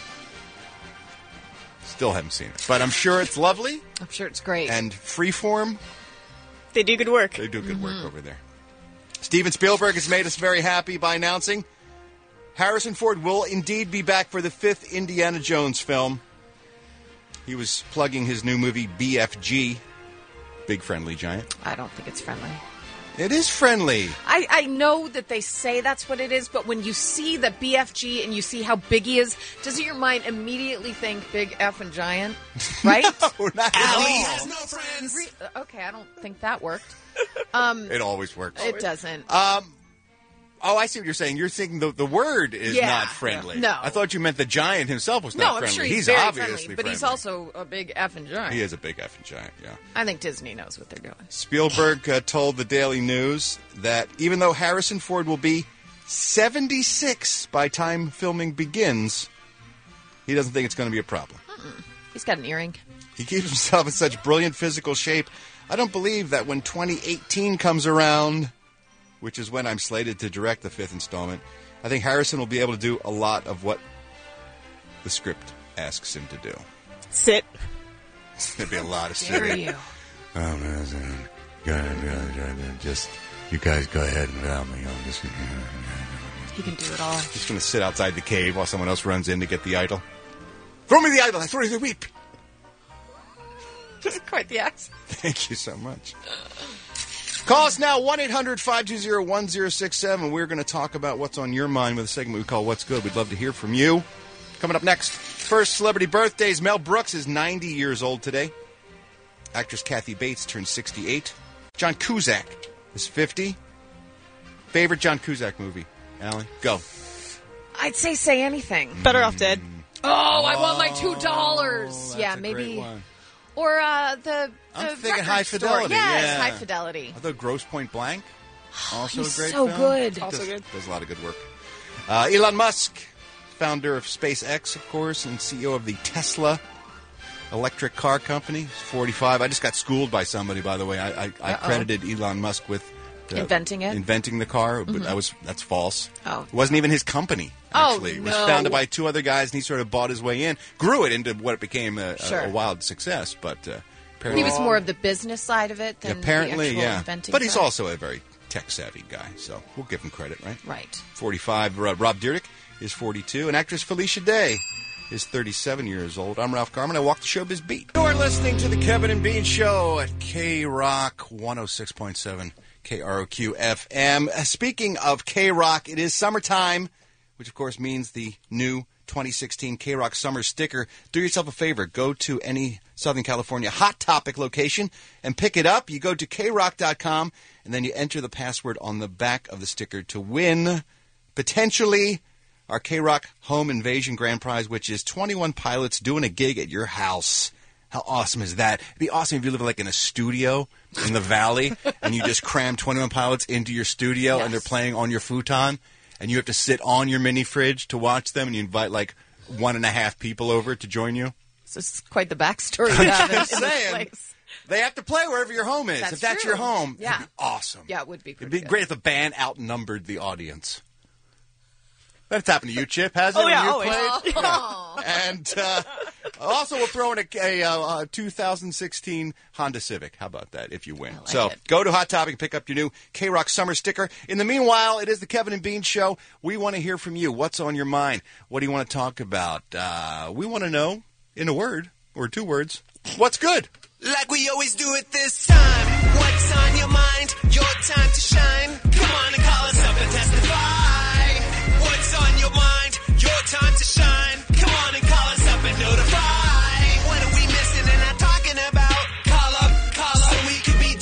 [SPEAKER 1] Still haven't seen it. But I'm sure it's lovely.
[SPEAKER 2] I'm sure it's great.
[SPEAKER 1] And Freeform,
[SPEAKER 6] They do good work.
[SPEAKER 1] they do good
[SPEAKER 2] Mm-hmm.
[SPEAKER 1] work over there. Steven Spielberg has made us very happy by announcing Harrison Ford will indeed be back for the fifth Indiana Jones film. He was plugging his new movie B F G, Big Friendly Giant.
[SPEAKER 2] I don't think it's friendly.
[SPEAKER 1] It is friendly.
[SPEAKER 2] I, I know that they say that's what it is, but when you see the B F G and you see how big he is, doesn't your mind immediately think big F and giant? Right?
[SPEAKER 1] no, not
[SPEAKER 2] Allie
[SPEAKER 1] at all.
[SPEAKER 2] no friends. Re- okay, I don't think that worked. Um,
[SPEAKER 1] It always works.
[SPEAKER 2] it doesn't.
[SPEAKER 1] Um, oh, I see what you're saying. You're thinking the, the word is
[SPEAKER 2] Yeah.
[SPEAKER 1] not friendly.
[SPEAKER 2] No.
[SPEAKER 1] I thought you meant the giant himself was
[SPEAKER 2] no,
[SPEAKER 1] not
[SPEAKER 2] I'm
[SPEAKER 1] friendly.
[SPEAKER 2] sure he's,
[SPEAKER 1] he's
[SPEAKER 2] very
[SPEAKER 1] obviously
[SPEAKER 2] friendly, but he's
[SPEAKER 1] friendly.
[SPEAKER 2] also a big F and giant.
[SPEAKER 1] He is a big effing giant, yeah.
[SPEAKER 2] I think Disney knows what they're doing.
[SPEAKER 1] Spielberg uh, told the Daily News that even though Harrison Ford will be seventy-six by time filming begins, he doesn't think it's going to be a problem.
[SPEAKER 2] He's got an earring.
[SPEAKER 1] He keeps himself in such brilliant physical shape. I don't believe that when twenty eighteen comes around, which is when I'm slated to direct the fifth installment, I think Harrison will be able to do a lot of what the script asks him to do.
[SPEAKER 6] Sit.
[SPEAKER 1] There'd be a lot of
[SPEAKER 2] Dare
[SPEAKER 1] sitting.
[SPEAKER 2] you.
[SPEAKER 1] Oh, man, just you guys go ahead and allow me on this.
[SPEAKER 2] He can do it all.
[SPEAKER 1] Just going to sit outside the cave while someone else runs in to get the idol. Throw me the idol. I throw you the weep.
[SPEAKER 2] That's quite the accent.
[SPEAKER 1] Thank you so much. Call us now, one eight hundred five two zero one zero six seven. We're going to talk about what's on your mind with a segment we call What's Good. We'd love to hear from you. Coming up next, first celebrity birthdays. Mel Brooks is ninety years old today. Actress Kathy Bates turns sixty-eight. John Cusack is fifty. Favorite John Cusack movie? Allie, go.
[SPEAKER 2] I'd say Say Anything.
[SPEAKER 6] Better Off Dead.
[SPEAKER 2] Oh, I want my two dollars.
[SPEAKER 1] Oh,
[SPEAKER 2] Yeah,
[SPEAKER 1] that's a
[SPEAKER 2] maybe.
[SPEAKER 1] great one.
[SPEAKER 2] Or uh, the, the
[SPEAKER 1] I'm thinking
[SPEAKER 2] record
[SPEAKER 1] High
[SPEAKER 2] store.
[SPEAKER 1] Fidelity.
[SPEAKER 2] Yes,
[SPEAKER 1] yeah.
[SPEAKER 2] High Fidelity.
[SPEAKER 1] I thought Grosse Point Blank. Also
[SPEAKER 2] He's
[SPEAKER 1] a great
[SPEAKER 2] so
[SPEAKER 1] film.
[SPEAKER 2] good.
[SPEAKER 1] Does,
[SPEAKER 2] Also good.
[SPEAKER 1] Does a lot of good work. Uh, Elon Musk, founder of SpaceX, of course, and C E O of the Tesla electric car company. He's forty-five. I just got schooled by somebody, by the way. I, I, I credited Elon Musk with the,
[SPEAKER 2] Inventing it?
[SPEAKER 1] Inventing the car, but
[SPEAKER 2] Mhm.
[SPEAKER 1] that was that's false.
[SPEAKER 2] Oh.
[SPEAKER 1] It wasn't even his company.
[SPEAKER 2] Oh,
[SPEAKER 1] Actually, it was
[SPEAKER 2] no.
[SPEAKER 1] founded by two other guys, and he sort of bought his way in, grew it into what became a,
[SPEAKER 2] Sure.
[SPEAKER 1] a, a wild success. But uh,
[SPEAKER 2] He was more of the business side of it than
[SPEAKER 1] apparently,
[SPEAKER 2] the actual
[SPEAKER 1] yeah.
[SPEAKER 2] inventing
[SPEAKER 1] But he's
[SPEAKER 2] side.
[SPEAKER 1] also a very tech-savvy guy, so we'll give him credit, right?
[SPEAKER 2] Right.
[SPEAKER 1] forty-five. Uh, Rob Dyrdek is forty-two, and actress Felicia Day is thirty-seven years old. I'm Ralph Garman. I walk the showbiz beat. You're listening to the Kevin and Bean Show at K-Rock one oh six point seven K R O Q F M. Uh, speaking of K-Rock, it is summertime, which of course means the new twenty sixteen K-Rock Summer Sticker. Do yourself a favor. Go to any Southern California Hot Topic location and pick it up. You go to K rock dot com, and then you enter the password on the back of the sticker to win, potentially, our K-Rock Home Invasion Grand Prize, which is twenty-one pilots doing a gig at your house. How awesome is that? It'd be awesome if you live like in a studio in the valley and you just cram twenty-one pilots into your studio
[SPEAKER 2] Yes.
[SPEAKER 1] and they're playing on your futon and you have to sit on your mini fridge to watch them and you invite like one and a half people over to join you.
[SPEAKER 2] So this is quite the backstory you have in, in
[SPEAKER 1] Just
[SPEAKER 2] this
[SPEAKER 1] saying.
[SPEAKER 2] place.
[SPEAKER 1] They have to play wherever your home is.
[SPEAKER 2] That's
[SPEAKER 1] if that's
[SPEAKER 2] true.
[SPEAKER 1] your home,
[SPEAKER 2] Yeah.
[SPEAKER 1] it'd be awesome.
[SPEAKER 2] Yeah, it would be
[SPEAKER 1] It'd
[SPEAKER 2] pretty
[SPEAKER 1] be
[SPEAKER 2] good.
[SPEAKER 1] great if the band outnumbered the audience. That's happened to you, Chip, hasn't it?
[SPEAKER 6] Oh, yeah,
[SPEAKER 1] when you
[SPEAKER 6] always.
[SPEAKER 1] played? Yeah. And uh, also, we'll throw in a, a, uh two thousand sixteen Honda Civic. How about that, if you win?
[SPEAKER 2] like
[SPEAKER 1] so
[SPEAKER 2] it.
[SPEAKER 1] go to Hot Topic and pick up your new K-Rock Summer Sticker. In the meanwhile, it is the Kevin and Bean Show. We want to hear from you. What's on your mind? What do you want to talk about? Uh, we want to know, in a word, or two words, what's good?
[SPEAKER 12] Like we always do it this time. What's on your mind? Your time to shine. Come on and call us up and testify. What's on your mind? Your time to shine. Come on and call us up and notify. What are we missing and not talking about? Call up, call up, so we could be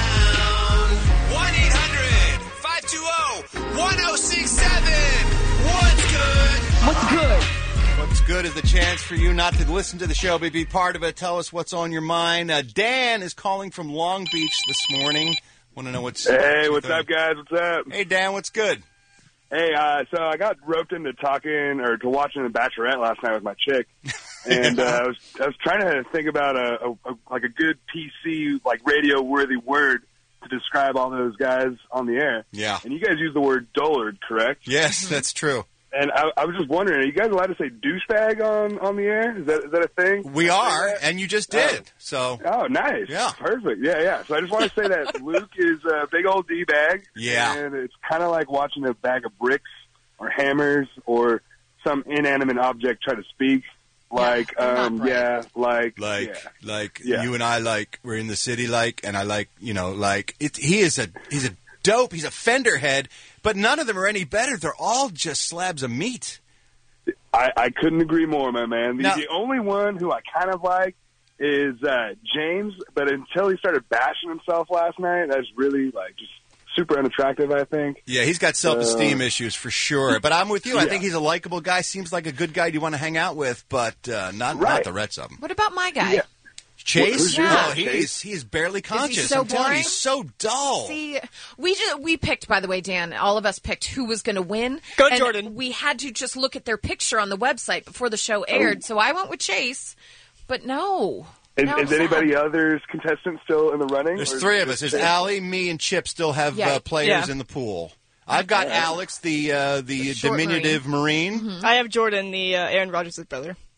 [SPEAKER 12] down. one eight hundred five two zero one zero six seven. What's good?
[SPEAKER 2] What's good?
[SPEAKER 1] What's good is the chance for you not to listen to the show, but be part of it. Tell us what's on your mind. Uh, Dan is calling from Long Beach this morning. Want to know what's...
[SPEAKER 10] Hey, what's up, guys? What's up?
[SPEAKER 1] Hey, Dan, what's good?
[SPEAKER 10] Hey, uh, so I got roped into talking or to watching The Bachelorette last night with my chick, and uh, I was I was trying to think about a, a, a like a good P C like radio worthy word to describe all those guys on the air.
[SPEAKER 1] Yeah.
[SPEAKER 10] And you guys use the word dullard, correct?
[SPEAKER 1] Yes, that's true.
[SPEAKER 10] And I, I was just wondering, are you guys allowed to say douchebag on, on the air? Is that is that a thing?
[SPEAKER 1] We are, and you just did. So,
[SPEAKER 10] Oh, nice.
[SPEAKER 1] Yeah.
[SPEAKER 10] Perfect. Yeah, yeah. So I just want to say that Luke is a big old D-bag.
[SPEAKER 1] Yeah.
[SPEAKER 10] And it's kind of like watching a bag of bricks or hammers or some inanimate object try to speak. Like,
[SPEAKER 1] they're not
[SPEAKER 10] um,
[SPEAKER 1] bright.
[SPEAKER 10] yeah, like,
[SPEAKER 1] like,
[SPEAKER 10] yeah.
[SPEAKER 1] like
[SPEAKER 10] Yeah.
[SPEAKER 1] you and I, like we're in the city, like, and I like, you know, like it. He is a he's a dope. He's a fender head, but none of them are any better. They're all just slabs of meat.
[SPEAKER 10] I, I couldn't agree more, my man. The,
[SPEAKER 1] Now-
[SPEAKER 10] the only one who I kind of like is uh, James, but until he started bashing himself last night, that's really, like, just super unattractive, I think.
[SPEAKER 1] Yeah, he's got self-esteem
[SPEAKER 10] Uh,
[SPEAKER 1] issues for sure. But I'm with you. I
[SPEAKER 10] Yeah.
[SPEAKER 1] think he's a likable guy. Seems like a good guy you want to hang out with, but uh, not not
[SPEAKER 10] Right.
[SPEAKER 1] the rest of them.
[SPEAKER 2] What about my guy?
[SPEAKER 1] Chase,
[SPEAKER 2] Who's yours?
[SPEAKER 1] oh,
[SPEAKER 2] Chase?
[SPEAKER 1] he's he's barely conscious.
[SPEAKER 2] so
[SPEAKER 1] I'm telling you,
[SPEAKER 2] boring?
[SPEAKER 1] he's so dull.
[SPEAKER 2] See, we just, we picked, by the way, Dan. All of us picked who was going to win.
[SPEAKER 6] Go,
[SPEAKER 2] and
[SPEAKER 6] Jordan.
[SPEAKER 2] We had to just look at their picture on the website before the show aired.
[SPEAKER 10] Oh.
[SPEAKER 2] So I went with Chase, but no.
[SPEAKER 10] Is,
[SPEAKER 2] No,
[SPEAKER 10] is
[SPEAKER 2] I'm sad.
[SPEAKER 10] anybody others contestants still in the running?
[SPEAKER 1] There's
[SPEAKER 10] or is
[SPEAKER 1] three
[SPEAKER 10] it
[SPEAKER 1] of us.
[SPEAKER 10] just
[SPEAKER 1] There's
[SPEAKER 10] Chase?
[SPEAKER 1] Allie, me, and Chip still have
[SPEAKER 2] Yeah.
[SPEAKER 1] uh, players
[SPEAKER 6] Yeah.
[SPEAKER 1] in the pool. I've got
[SPEAKER 10] Yeah.
[SPEAKER 1] Alex, the uh, the
[SPEAKER 2] short
[SPEAKER 1] diminutive Marine.
[SPEAKER 6] I have Jordan, the uh, Aaron Rodgers' brother.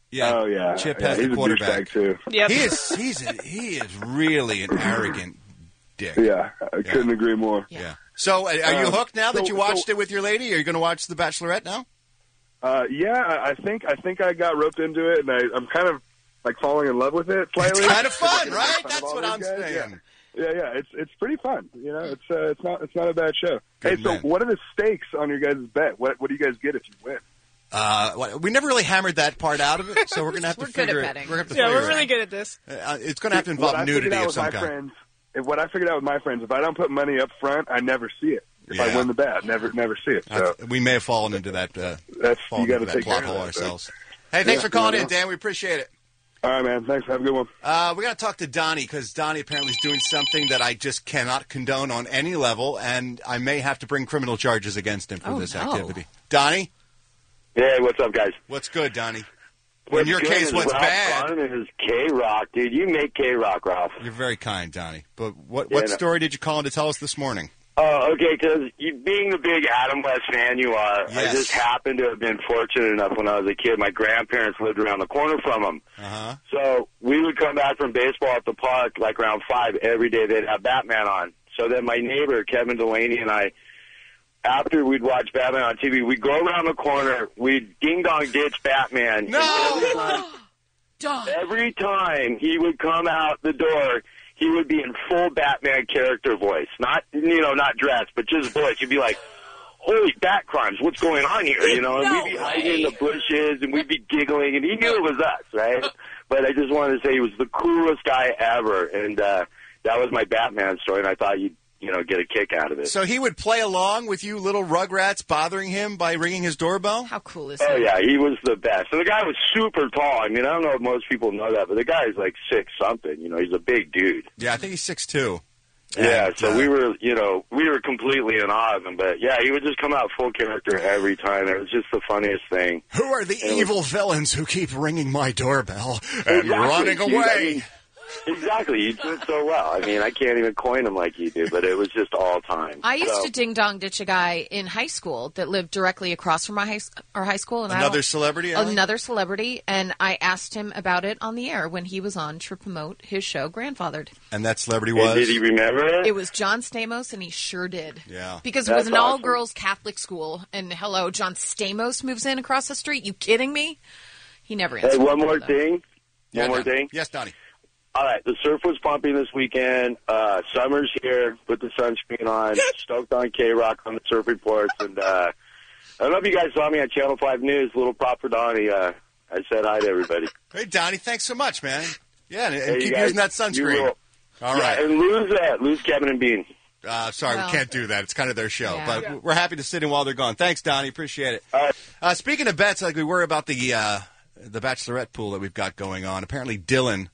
[SPEAKER 1] Yeah.
[SPEAKER 10] Oh yeah.
[SPEAKER 1] Chip
[SPEAKER 10] yeah,
[SPEAKER 1] has
[SPEAKER 10] he's
[SPEAKER 1] the quarterback
[SPEAKER 10] a douchebag too.
[SPEAKER 6] Yep.
[SPEAKER 1] He is. He's. A, he is really an arrogant dick.
[SPEAKER 10] Yeah, I couldn't agree more.
[SPEAKER 1] Yeah. So, uh, are you
[SPEAKER 10] Um,
[SPEAKER 1] hooked now that
[SPEAKER 10] so-
[SPEAKER 1] you watched
[SPEAKER 10] so-
[SPEAKER 1] it with your lady? Are you going to watch The Bachelorette now?
[SPEAKER 10] Uh, yeah, I I think I think I got roped into it, and I, I'm kind of like falling in love with it slightly.
[SPEAKER 1] It's kind of fun,
[SPEAKER 10] Like,
[SPEAKER 1] right?
[SPEAKER 10] fun of
[SPEAKER 1] That's
[SPEAKER 10] all
[SPEAKER 1] what
[SPEAKER 10] these
[SPEAKER 1] I'm
[SPEAKER 10] guys.
[SPEAKER 1] saying.
[SPEAKER 10] Yeah. yeah, yeah, it's it's pretty fun. You know, it's uh, it's not it's not a bad show.
[SPEAKER 1] Good
[SPEAKER 10] hey, so
[SPEAKER 1] man.
[SPEAKER 10] what are the stakes on your guys' bet? What what do you guys get if you win?
[SPEAKER 1] Uh, what- we never really hammered that part out of it, so we're going to have to
[SPEAKER 2] We're good
[SPEAKER 1] figure
[SPEAKER 2] at
[SPEAKER 1] it.
[SPEAKER 2] betting.
[SPEAKER 1] We're gonna have to
[SPEAKER 6] Yeah,
[SPEAKER 1] figure
[SPEAKER 6] we're
[SPEAKER 1] it
[SPEAKER 6] really
[SPEAKER 1] out.
[SPEAKER 6] good at this.
[SPEAKER 1] Uh, it's going to have to involve
[SPEAKER 10] what I figured
[SPEAKER 1] nudity
[SPEAKER 10] out
[SPEAKER 1] of
[SPEAKER 10] with
[SPEAKER 1] some
[SPEAKER 10] my
[SPEAKER 1] kind.
[SPEAKER 10] friends, if what I figured out with my friends, if I don't put money up front, I never see it. If I
[SPEAKER 1] Yeah.
[SPEAKER 10] win the bet, I never never see it.
[SPEAKER 1] I-
[SPEAKER 10] So
[SPEAKER 1] we may have fallen into that. Uh,
[SPEAKER 10] that's
[SPEAKER 1] fallen
[SPEAKER 10] you got to
[SPEAKER 1] into that
[SPEAKER 10] take
[SPEAKER 1] plot
[SPEAKER 10] care of
[SPEAKER 1] hole
[SPEAKER 10] that, so.
[SPEAKER 1] ourselves. Hey, thanks
[SPEAKER 10] Yeah,
[SPEAKER 1] for calling
[SPEAKER 10] you
[SPEAKER 1] in,
[SPEAKER 10] know.
[SPEAKER 1] Dan. We appreciate it.
[SPEAKER 10] All right, man. Thanks. Have a good one.
[SPEAKER 1] Uh, we got to talk to Donnie because Donnie apparently is doing something that I just cannot condone on any level, and I may have to bring criminal charges against him for
[SPEAKER 2] Oh,
[SPEAKER 1] this
[SPEAKER 2] no.
[SPEAKER 1] activity. Donnie,
[SPEAKER 3] Hey, what's up, guys?
[SPEAKER 1] what's good, Donnie?
[SPEAKER 3] What's
[SPEAKER 1] In your
[SPEAKER 3] good
[SPEAKER 1] case,
[SPEAKER 3] is
[SPEAKER 1] what's
[SPEAKER 3] Ralph
[SPEAKER 1] bad?
[SPEAKER 3] Garman is K-Rock, dude. You make K-Rock, Ralph.
[SPEAKER 1] You're very kind, Donnie. But what
[SPEAKER 3] Yeah,
[SPEAKER 1] what
[SPEAKER 3] no.
[SPEAKER 1] story did you call in to tell us this morning?
[SPEAKER 3] Oh, okay, because you, being the big Adam West fan you are, I
[SPEAKER 1] Yes.
[SPEAKER 3] just happened to have been fortunate enough when I was a kid. My grandparents lived around the corner from him.
[SPEAKER 1] Uh-huh.
[SPEAKER 3] So we would come back from baseball at the park like around five every day. They'd have Batman on. So then my neighbor, Kevin Delaney, and I, after we'd watch Batman on T V, we'd go around the corner, we'd ding-dong ditch Batman.
[SPEAKER 1] No!
[SPEAKER 3] And every time,
[SPEAKER 2] Dog.
[SPEAKER 3] every time he would come out the door, he would be in full Batman character voice. Not, you know, not dressed, but just voice. You'd be like, holy bat crimes, what's going on here? You know, and
[SPEAKER 2] No
[SPEAKER 3] we'd be hiding
[SPEAKER 2] way.
[SPEAKER 3] in the bushes, and we'd be giggling, and he knew it was us, right? But I just wanted to say he was the coolest guy ever, and uh, that was my Batman story, and I thought you'd, you know, get a kick out of it.
[SPEAKER 1] So he would play along with you little rugrats bothering him by ringing his doorbell?
[SPEAKER 2] How cool is
[SPEAKER 3] Oh,
[SPEAKER 2] he?
[SPEAKER 3] yeah, he was the best. And the guy was super tall. I mean, I don't know if most people know that, but the guy's like six something. You know, he's a big dude.
[SPEAKER 1] Yeah, I think he's six two.
[SPEAKER 3] Yeah,
[SPEAKER 1] And,
[SPEAKER 3] so
[SPEAKER 1] uh,
[SPEAKER 3] we were, you know, we were completely in awe of him. But, yeah, he would just come out full character every time. It was just the funniest thing.
[SPEAKER 1] Who are the
[SPEAKER 3] And it was-
[SPEAKER 1] evil villains who keep ringing my doorbell and
[SPEAKER 3] Exactly,
[SPEAKER 1] running
[SPEAKER 3] dude.
[SPEAKER 1] away?
[SPEAKER 3] I mean, exactly. You do it so well. I mean, I can't even coin him like you do, but it was just all time.
[SPEAKER 2] I used
[SPEAKER 3] So-
[SPEAKER 2] to ding dong ditch a guy in high school that lived directly across from my high, our high school. And I
[SPEAKER 1] Another
[SPEAKER 2] don't-
[SPEAKER 1] celebrity, Allie?
[SPEAKER 2] Another celebrity, and I asked him about it on the air when he was on to promote his show, Grandfathered.
[SPEAKER 1] And that celebrity
[SPEAKER 3] And
[SPEAKER 1] was?
[SPEAKER 3] did he remember it?
[SPEAKER 2] It was John Stamos, and he sure did.
[SPEAKER 1] Yeah.
[SPEAKER 2] Because it
[SPEAKER 3] That's
[SPEAKER 2] was an
[SPEAKER 3] awesome.
[SPEAKER 2] all-girls Catholic school, and hello, John Stamos moves in across the street. You kidding me? He never answered.
[SPEAKER 3] Hey, one
[SPEAKER 2] the
[SPEAKER 3] more
[SPEAKER 2] phone, though.
[SPEAKER 3] thing.
[SPEAKER 1] Yeah,
[SPEAKER 3] one more
[SPEAKER 1] Donnie.
[SPEAKER 3] thing.
[SPEAKER 1] Yes, Donnie.
[SPEAKER 3] All right, the surf was pumping this weekend. Uh, summer's here. Put the sunscreen on. Stoked on K-Rock on the surf reports. And uh, I don't know if you guys saw me on Channel five News. Little prop for Donnie. Uh, I said hi to everybody.
[SPEAKER 1] Hey, Donnie, thanks so much, man. Yeah, and, and
[SPEAKER 3] Hey, you
[SPEAKER 1] keep
[SPEAKER 3] guys,
[SPEAKER 1] using that
[SPEAKER 3] you
[SPEAKER 1] sunscreen.
[SPEAKER 3] will.
[SPEAKER 1] All
[SPEAKER 3] yeah,
[SPEAKER 1] right.
[SPEAKER 3] and lose that. Lose Kevin and Bean.
[SPEAKER 1] Uh, sorry,
[SPEAKER 2] Well-
[SPEAKER 1] we can't do that. It's kind of their show.
[SPEAKER 2] Yeah.
[SPEAKER 1] But
[SPEAKER 3] Yeah.
[SPEAKER 1] we're happy to sit in while they're gone. Thanks, Donnie. Appreciate it.
[SPEAKER 3] All right.
[SPEAKER 1] Uh, speaking of bets, like we were about the uh, the Bachelorette pool that we've got going on, apparently Dylan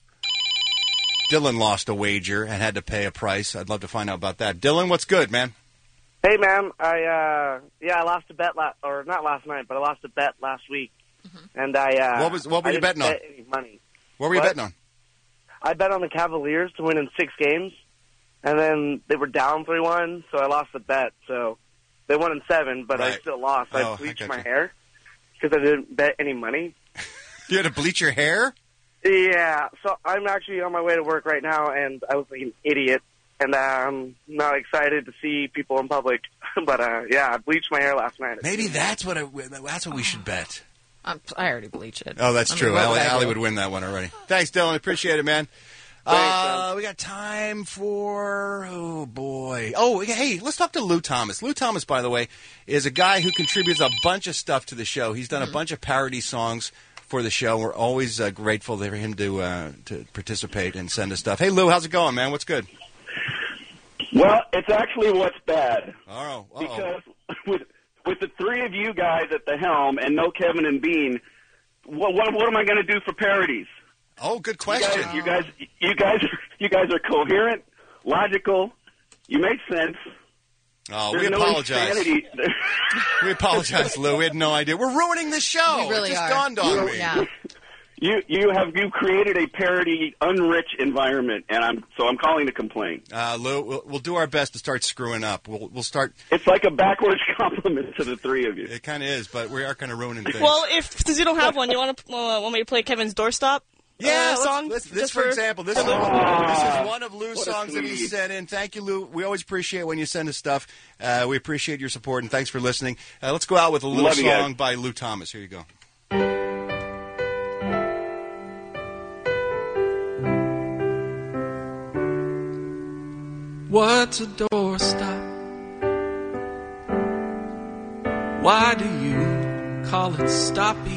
[SPEAKER 1] Dylan lost a wager and had to pay a price. I'd love to find out about that. Dylan, what's good, man?
[SPEAKER 19] Hey, man. I uh, yeah, I lost a bet last, or not last night, but I lost a bet last week, and I uh,
[SPEAKER 1] What was- what were
[SPEAKER 19] I
[SPEAKER 1] you
[SPEAKER 19] didn't
[SPEAKER 1] betting on?
[SPEAKER 19] bet any money.
[SPEAKER 1] What were you
[SPEAKER 19] What?
[SPEAKER 1] betting on?
[SPEAKER 19] I bet on the Cavaliers to win in six games, and then they were down three one, so I lost the bet. So they won in seven, but I
[SPEAKER 1] Right.
[SPEAKER 19] still lost.
[SPEAKER 1] Oh,
[SPEAKER 19] I
[SPEAKER 1] I
[SPEAKER 19] bleached
[SPEAKER 1] gotcha.
[SPEAKER 19] my hair because I didn't bet any money.
[SPEAKER 1] You had to bleach your hair?
[SPEAKER 19] Yeah, so I'm actually on my way to work right now, and I was like an idiot, and uh, I'm not excited to see people in public. But uh, yeah, I bleached my hair last night.
[SPEAKER 1] Maybe that's what I, that's what we should bet.
[SPEAKER 2] I'm, I already bleached it.
[SPEAKER 1] Oh, that's
[SPEAKER 2] I mean,
[SPEAKER 1] true.
[SPEAKER 2] what
[SPEAKER 1] Allie,
[SPEAKER 2] would I
[SPEAKER 1] Allie
[SPEAKER 2] do?
[SPEAKER 1] would win that one already. Thanks, Dylan. Appreciate it, man. Uh, we got time for, oh, boy. Oh, hey, let's talk to Lou Thomas. Lou Thomas, by the way, is a guy who contributes a bunch of stuff to the show. He's done a bunch of parody songs for the show. We're always uh, grateful for him to uh, to participate and send us stuff. Hey, Lou, how's it going, man? What's good?
[SPEAKER 20] Well, it's actually what's bad.
[SPEAKER 1] Oh, uh-oh.
[SPEAKER 20] Because with with the three of you guys at the helm and no Kevin and Bean, what what, what am I going to do for parodies?
[SPEAKER 1] Oh, good question.
[SPEAKER 20] You guys, you guys, you guys, you guys are coherent, logical. You make sense.
[SPEAKER 1] Oh,
[SPEAKER 20] There's
[SPEAKER 1] we
[SPEAKER 20] no
[SPEAKER 1] apologize.
[SPEAKER 20] insanity.
[SPEAKER 1] We apologize, Lou. We had no idea. We're ruining the show.
[SPEAKER 2] We really
[SPEAKER 1] it just
[SPEAKER 2] are.
[SPEAKER 1] dawned on
[SPEAKER 20] You're-
[SPEAKER 1] me.
[SPEAKER 2] Yeah.
[SPEAKER 20] You you have you created a parody unrich environment, and I'm so I'm calling to complain.
[SPEAKER 1] Uh, Lou, we'll, we'll do our best to start screwing up. We'll we'll start.
[SPEAKER 20] It's like a backwards compliment to the three of you.
[SPEAKER 1] It kind of is, but we are kind of ruining things.
[SPEAKER 6] Well, if since you don't have one, you want to uh, want me to play Kevin's Doorstop?
[SPEAKER 1] Yeah,
[SPEAKER 6] uh, song.
[SPEAKER 1] let's, let's, this
[SPEAKER 6] just
[SPEAKER 1] for,
[SPEAKER 6] for
[SPEAKER 1] example, this is, one, this is one of Lou's
[SPEAKER 20] What a
[SPEAKER 1] songs that he
[SPEAKER 20] sweet.
[SPEAKER 1] sent in. Thank you, Lou. We always appreciate when you send us stuff. Uh, we appreciate your support, and thanks for listening. Uh, let's go out with a little
[SPEAKER 20] Love you guys.
[SPEAKER 1] song by Lou Thomas. Here you go.
[SPEAKER 11] What's a doorstop? Why do you call it stoppy?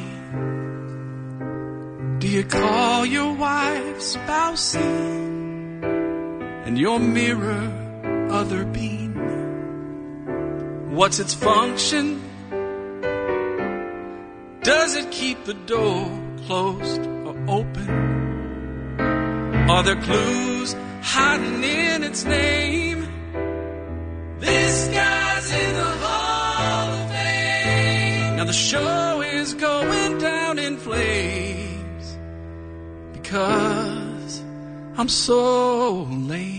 [SPEAKER 11] Do you call your wife spousey and your mirror other bean? What's its function? Does it keep the door closed or open? Are there clues hiding in its name? This guy's in the Hall of Fame. Now the show is going down in flames because I'm so lame.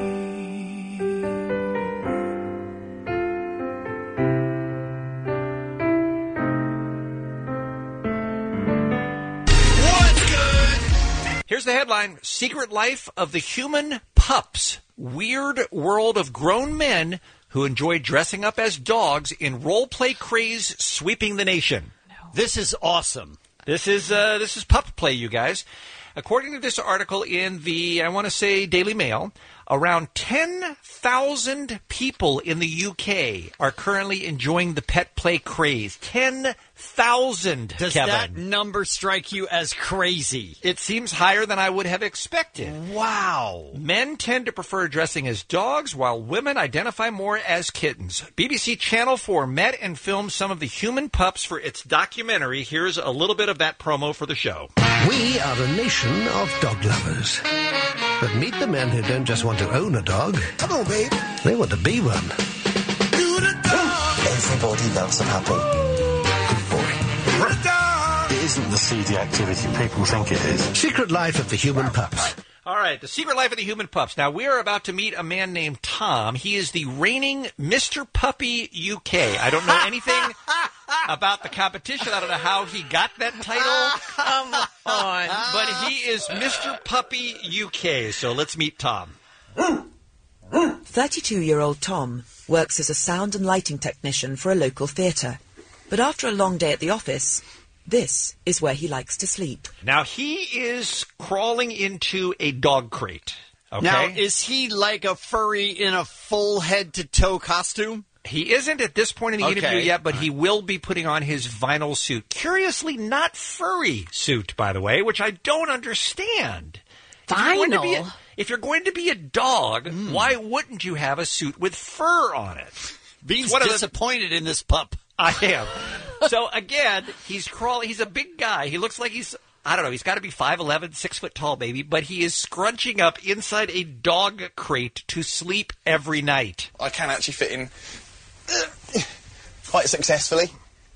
[SPEAKER 7] Here's the headline: Secret Life of the Human Pups. Weird world of grown men who enjoy dressing up as dogs in role-play craze sweeping the nation.
[SPEAKER 9] This is awesome.
[SPEAKER 7] This is uh, this is pup play, you guys. According to this article in the, I want to say, Daily Mail, around ten thousand people in the U K are currently enjoying the pet play craze. ten thousand,
[SPEAKER 9] Does
[SPEAKER 7] Kevin.
[SPEAKER 9] that number strike you as crazy?
[SPEAKER 7] It seems higher than I would have expected.
[SPEAKER 9] Wow.
[SPEAKER 7] Men tend to prefer dressing as dogs, while women identify more as kittens. B B C Channel four met and filmed some of the human pups for its documentary. Here's a little bit of that promo for the show.
[SPEAKER 14] We are a nation of dog lovers. But meet the men who don't just want to own a dog. Come on, babe. They want to be one.
[SPEAKER 16] Everybody loves a puppy. It isn't the seedy activity people think it is.
[SPEAKER 14] Secret Life of the Human Pups.
[SPEAKER 7] All right, The Secret Life of the Human Pups. Now, we are about to meet a man named Tom. He is the reigning Mister Puppy U K. I don't know anything about the competition. I don't know how he got that title.
[SPEAKER 2] Come on.
[SPEAKER 7] But he is Mister Puppy U K. So let's meet Tom.
[SPEAKER 21] thirty-two-year-old Tom works as a sound and lighting technician for a local theatre. But after a long day at the office, this is where he likes to sleep.
[SPEAKER 7] Now, he is crawling into a dog crate. Okay?
[SPEAKER 9] Now, is he like a furry in a full head-to-toe costume?
[SPEAKER 7] He isn't at this point in the
[SPEAKER 9] Okay.
[SPEAKER 7] interview yet, but he will be putting on his vinyl suit. Curiously, not furry suit, by the way, which I don't understand. If you're going to be a,
[SPEAKER 2] Vinyl?
[SPEAKER 7] if you're going to be a dog,
[SPEAKER 9] Hmm.
[SPEAKER 7] why wouldn't you have a suit with fur on it?
[SPEAKER 9] Bean's
[SPEAKER 7] It's one of the-
[SPEAKER 9] disappointed in this pup.
[SPEAKER 7] I am. So, again, he's crawling. He's a big guy. He looks like he's, I don't know, he's got to be five eleven, six foot tall, maybe, but he is scrunching up inside a dog crate to sleep every night.
[SPEAKER 23] I can actually fit in uh, quite successfully.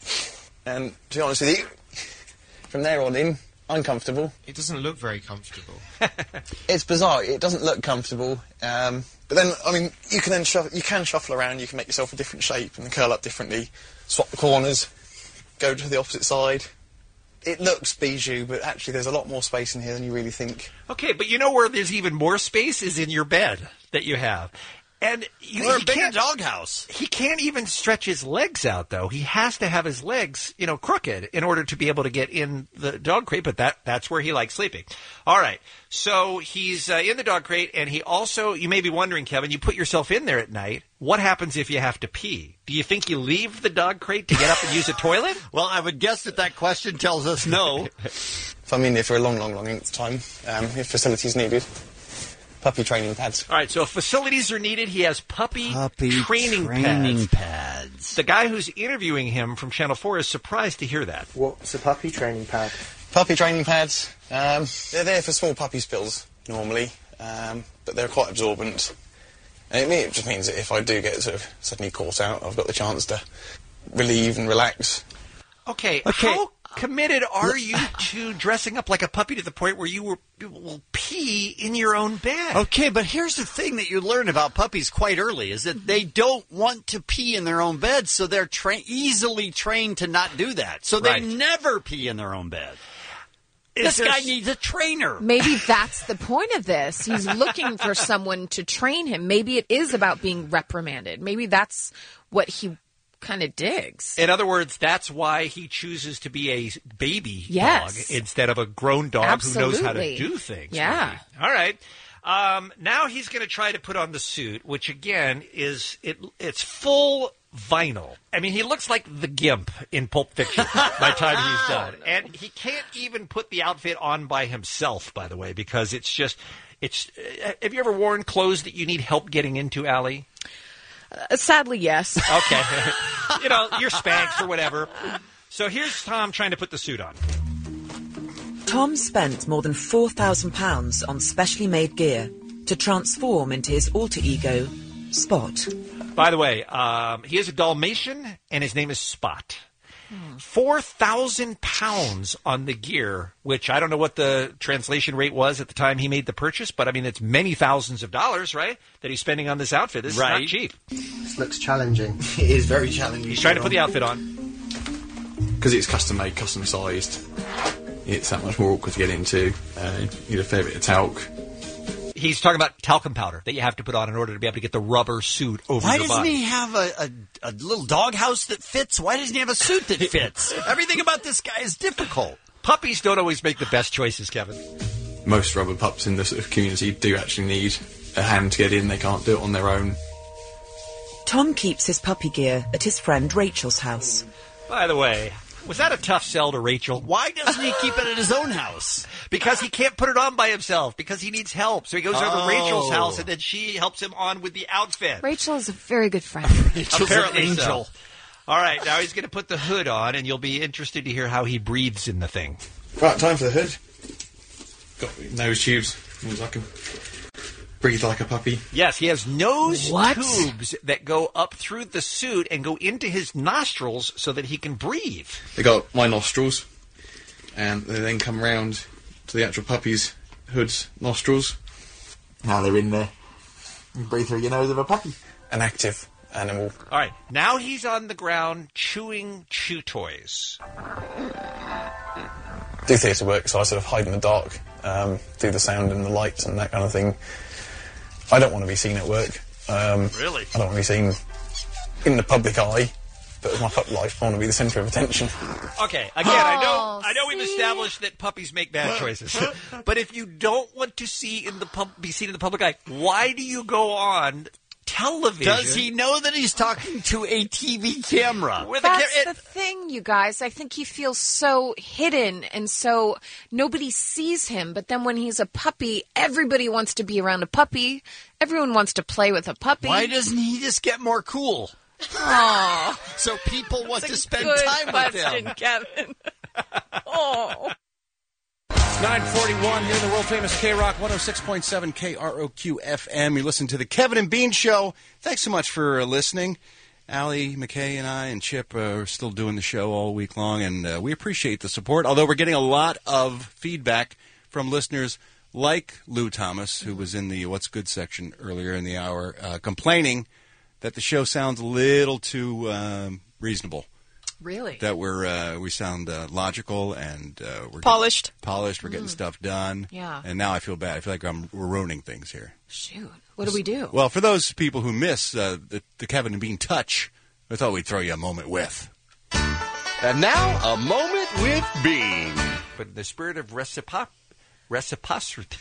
[SPEAKER 23] And to be honest with you, from there on in, uncomfortable.
[SPEAKER 24] It doesn't look very comfortable.
[SPEAKER 23] It's bizarre. It doesn't look comfortable. Um, but then, I mean, you can then shuffle, you can shuffle around. You can make yourself a different shape and curl up differently. Swap the corners, go to the opposite side. It looks bijou, but actually there's a lot more space in here than you really think.
[SPEAKER 7] Okay, but you know where there's even more space is in your bed that you have. And you,
[SPEAKER 9] Or a
[SPEAKER 7] he
[SPEAKER 9] bigger
[SPEAKER 7] can't-
[SPEAKER 9] doghouse.
[SPEAKER 7] He can't even stretch his legs out, though. He has to have his legs, you know, crooked in order to be able to get in the dog crate, but that that's where he likes sleeping. All right, so he's uh, in the dog crate, and he also, you may be wondering, Kevin, you put yourself in there at night. What happens if you have to pee? Do you think you leave the dog crate to get up and use a toilet?
[SPEAKER 9] Well, I would guess that that question tells us no.
[SPEAKER 23] If I'm in here for a long, long, long length of time, um, if facilities needed, puppy training pads.
[SPEAKER 7] All right, so if facilities are needed, he has puppy,
[SPEAKER 9] Puppy
[SPEAKER 7] training,
[SPEAKER 9] training
[SPEAKER 7] pads.
[SPEAKER 9] pads.
[SPEAKER 7] The guy who's interviewing him from Channel four is surprised to hear that.
[SPEAKER 23] What's a puppy training pad? Puppy training pads. Um, they're there for small puppy spills normally, um, but they're quite absorbent. And it, me- it just means that if I do get sort of suddenly caught out, I've got the chance to relieve and relax.
[SPEAKER 7] Okay,
[SPEAKER 9] Okay,
[SPEAKER 7] how committed are you to dressing up like a puppy to the point where you will, you will pee in your own bed?
[SPEAKER 8] Okay, but here's the thing that you learn about puppies quite early is that they don't want to pee in their own bed, so they're tra- easily trained to not do that. So they
[SPEAKER 7] Right.
[SPEAKER 8] never pee in their own bed.
[SPEAKER 2] Is
[SPEAKER 8] This
[SPEAKER 2] there
[SPEAKER 8] guy
[SPEAKER 2] s-
[SPEAKER 8] needs a trainer.
[SPEAKER 2] Maybe that's the point of this. He's looking for someone to train him. Maybe it is about being reprimanded. Maybe that's what he kind of digs.
[SPEAKER 7] In other words, that's why he chooses to be a baby
[SPEAKER 2] Yes.
[SPEAKER 7] dog instead of a grown dog who knows how to
[SPEAKER 2] Absolutely.
[SPEAKER 7] do things.
[SPEAKER 2] Yeah.
[SPEAKER 7] All right. Um, now he's going to try to put on the suit, which again is it. It's full vinyl. I mean, he looks like the Gimp in Pulp Fiction by the time he's done, and he can't even put the outfit on by himself. By the way, because it's just it's. Uh, have you ever worn clothes that you need help getting into, Allie?
[SPEAKER 2] Uh, sadly, yes.
[SPEAKER 7] Okay. You know, your Spanx or whatever. So here's Tom trying to put the suit on.
[SPEAKER 21] Tom spent more than four thousand pounds on specially made gear to transform into his alter ego, Spot.
[SPEAKER 7] By the way, um, he is a Dalmatian, and his name is Spot. four thousand pounds on the gear, which I don't know what the translation rate was at the time he made the purchase, but I mean, it's many thousands of dollars, right, that he's spending on this outfit. This is
[SPEAKER 23] Right.
[SPEAKER 7] not cheap.
[SPEAKER 23] This looks challenging. It is very challenging.
[SPEAKER 7] He's trying to put the outfit on.
[SPEAKER 13] Because it's custom made, custom sized, it's that much more awkward to get into. Uh, you need a fair bit of talc.
[SPEAKER 7] He's talking about talcum powder that you have to put on in order to be able to get the rubber suit over
[SPEAKER 8] Why
[SPEAKER 7] your
[SPEAKER 8] doesn't
[SPEAKER 7] body.
[SPEAKER 8] he have a, a, a little doghouse that fits? Why doesn't he have a suit that fits? Everything about this guy is difficult.
[SPEAKER 7] Puppies don't always make the best choices, Kevin.
[SPEAKER 13] Most rubber pups in the sort of community do actually need a hand to get in. They can't do it on their own.
[SPEAKER 21] Tom keeps his puppy gear at his friend Rachel's house.
[SPEAKER 7] By the way, was that a tough sell to Rachel?
[SPEAKER 8] Why doesn't he keep it at his own house?
[SPEAKER 7] Because he can't put it on by himself, because he needs help. So he goes over
[SPEAKER 8] Oh.
[SPEAKER 7] to Rachel's house, and then she helps him on with the outfit.
[SPEAKER 2] Rachel is a very good friend.
[SPEAKER 8] Rachel's
[SPEAKER 7] Apparently
[SPEAKER 8] an
[SPEAKER 7] so.
[SPEAKER 8] angel.
[SPEAKER 7] All right, now he's going to put the hood on, and you'll be interested to hear how he breathes in the thing.
[SPEAKER 13] Right, time for the hood. Got nose tubes. Means I can breathe like a puppy.
[SPEAKER 7] Yes, he has nose
[SPEAKER 13] What?
[SPEAKER 7] tubes that go up through the suit and go into his nostrils so that he can breathe.
[SPEAKER 13] They got my nostrils, and they then come round to the actual puppy's hood's nostrils.
[SPEAKER 23] Now they're in there. You breathe through your nose of a puppy. An active animal.
[SPEAKER 7] All right, now he's on the ground chewing chew toys.
[SPEAKER 23] Do theatre work, so I sort of hide in the dark, um, do the sound and the lights and that kind of thing. I don't want to be seen at work. Um,
[SPEAKER 7] Really?
[SPEAKER 23] I don't want to be seen in the public eye, but as my pup life, I want to be the centre of attention.
[SPEAKER 7] Okay, again, I know
[SPEAKER 2] Oh,
[SPEAKER 7] I know we've established that puppies make bad choices. But if you don't want to see in the pub, be seen in the public eye, why do you go on television?
[SPEAKER 8] Does he know that he's talking to a T V camera?
[SPEAKER 7] With a
[SPEAKER 2] That's
[SPEAKER 7] ca-
[SPEAKER 2] the thing, you guys. I think he feels so hidden and so nobody sees him. But then when he's a puppy, everybody wants to be around a puppy. Everyone wants to play with a puppy.
[SPEAKER 8] Why doesn't he just get more cool?
[SPEAKER 2] Aw.
[SPEAKER 8] So people want to spend
[SPEAKER 2] Good
[SPEAKER 8] time
[SPEAKER 2] question,
[SPEAKER 8] with him.
[SPEAKER 2] Kevin. Oh.
[SPEAKER 1] nine forty-one here in the world famous K-Rock one oh six point seven K R O Q F M. You listen to the Kevin and Bean Show. Thanks so much for uh, listening. Allie, McKay, and I and Chip uh, are still doing the show all week long, and uh, we appreciate the support, although we're getting a lot of feedback from listeners like Lou Thomas, who was in the What's Good section earlier in the hour, uh, complaining that the show sounds a little too um, reasonable.
[SPEAKER 2] Really?
[SPEAKER 1] That we're uh, we sound uh, logical and uh, we're
[SPEAKER 6] Polished.
[SPEAKER 1] Getting, polished. We're getting
[SPEAKER 2] Mm.
[SPEAKER 1] stuff done.
[SPEAKER 2] Yeah.
[SPEAKER 1] And now I feel bad. I feel like I'm we're ruining things here.
[SPEAKER 2] Shoot. What do we do?
[SPEAKER 1] Well, for those people who miss uh, the, the Kevin and Bean touch, I thought we'd throw you a moment with.
[SPEAKER 12] And now, a moment with Bean.
[SPEAKER 7] But in the spirit of recipro- reciprocity,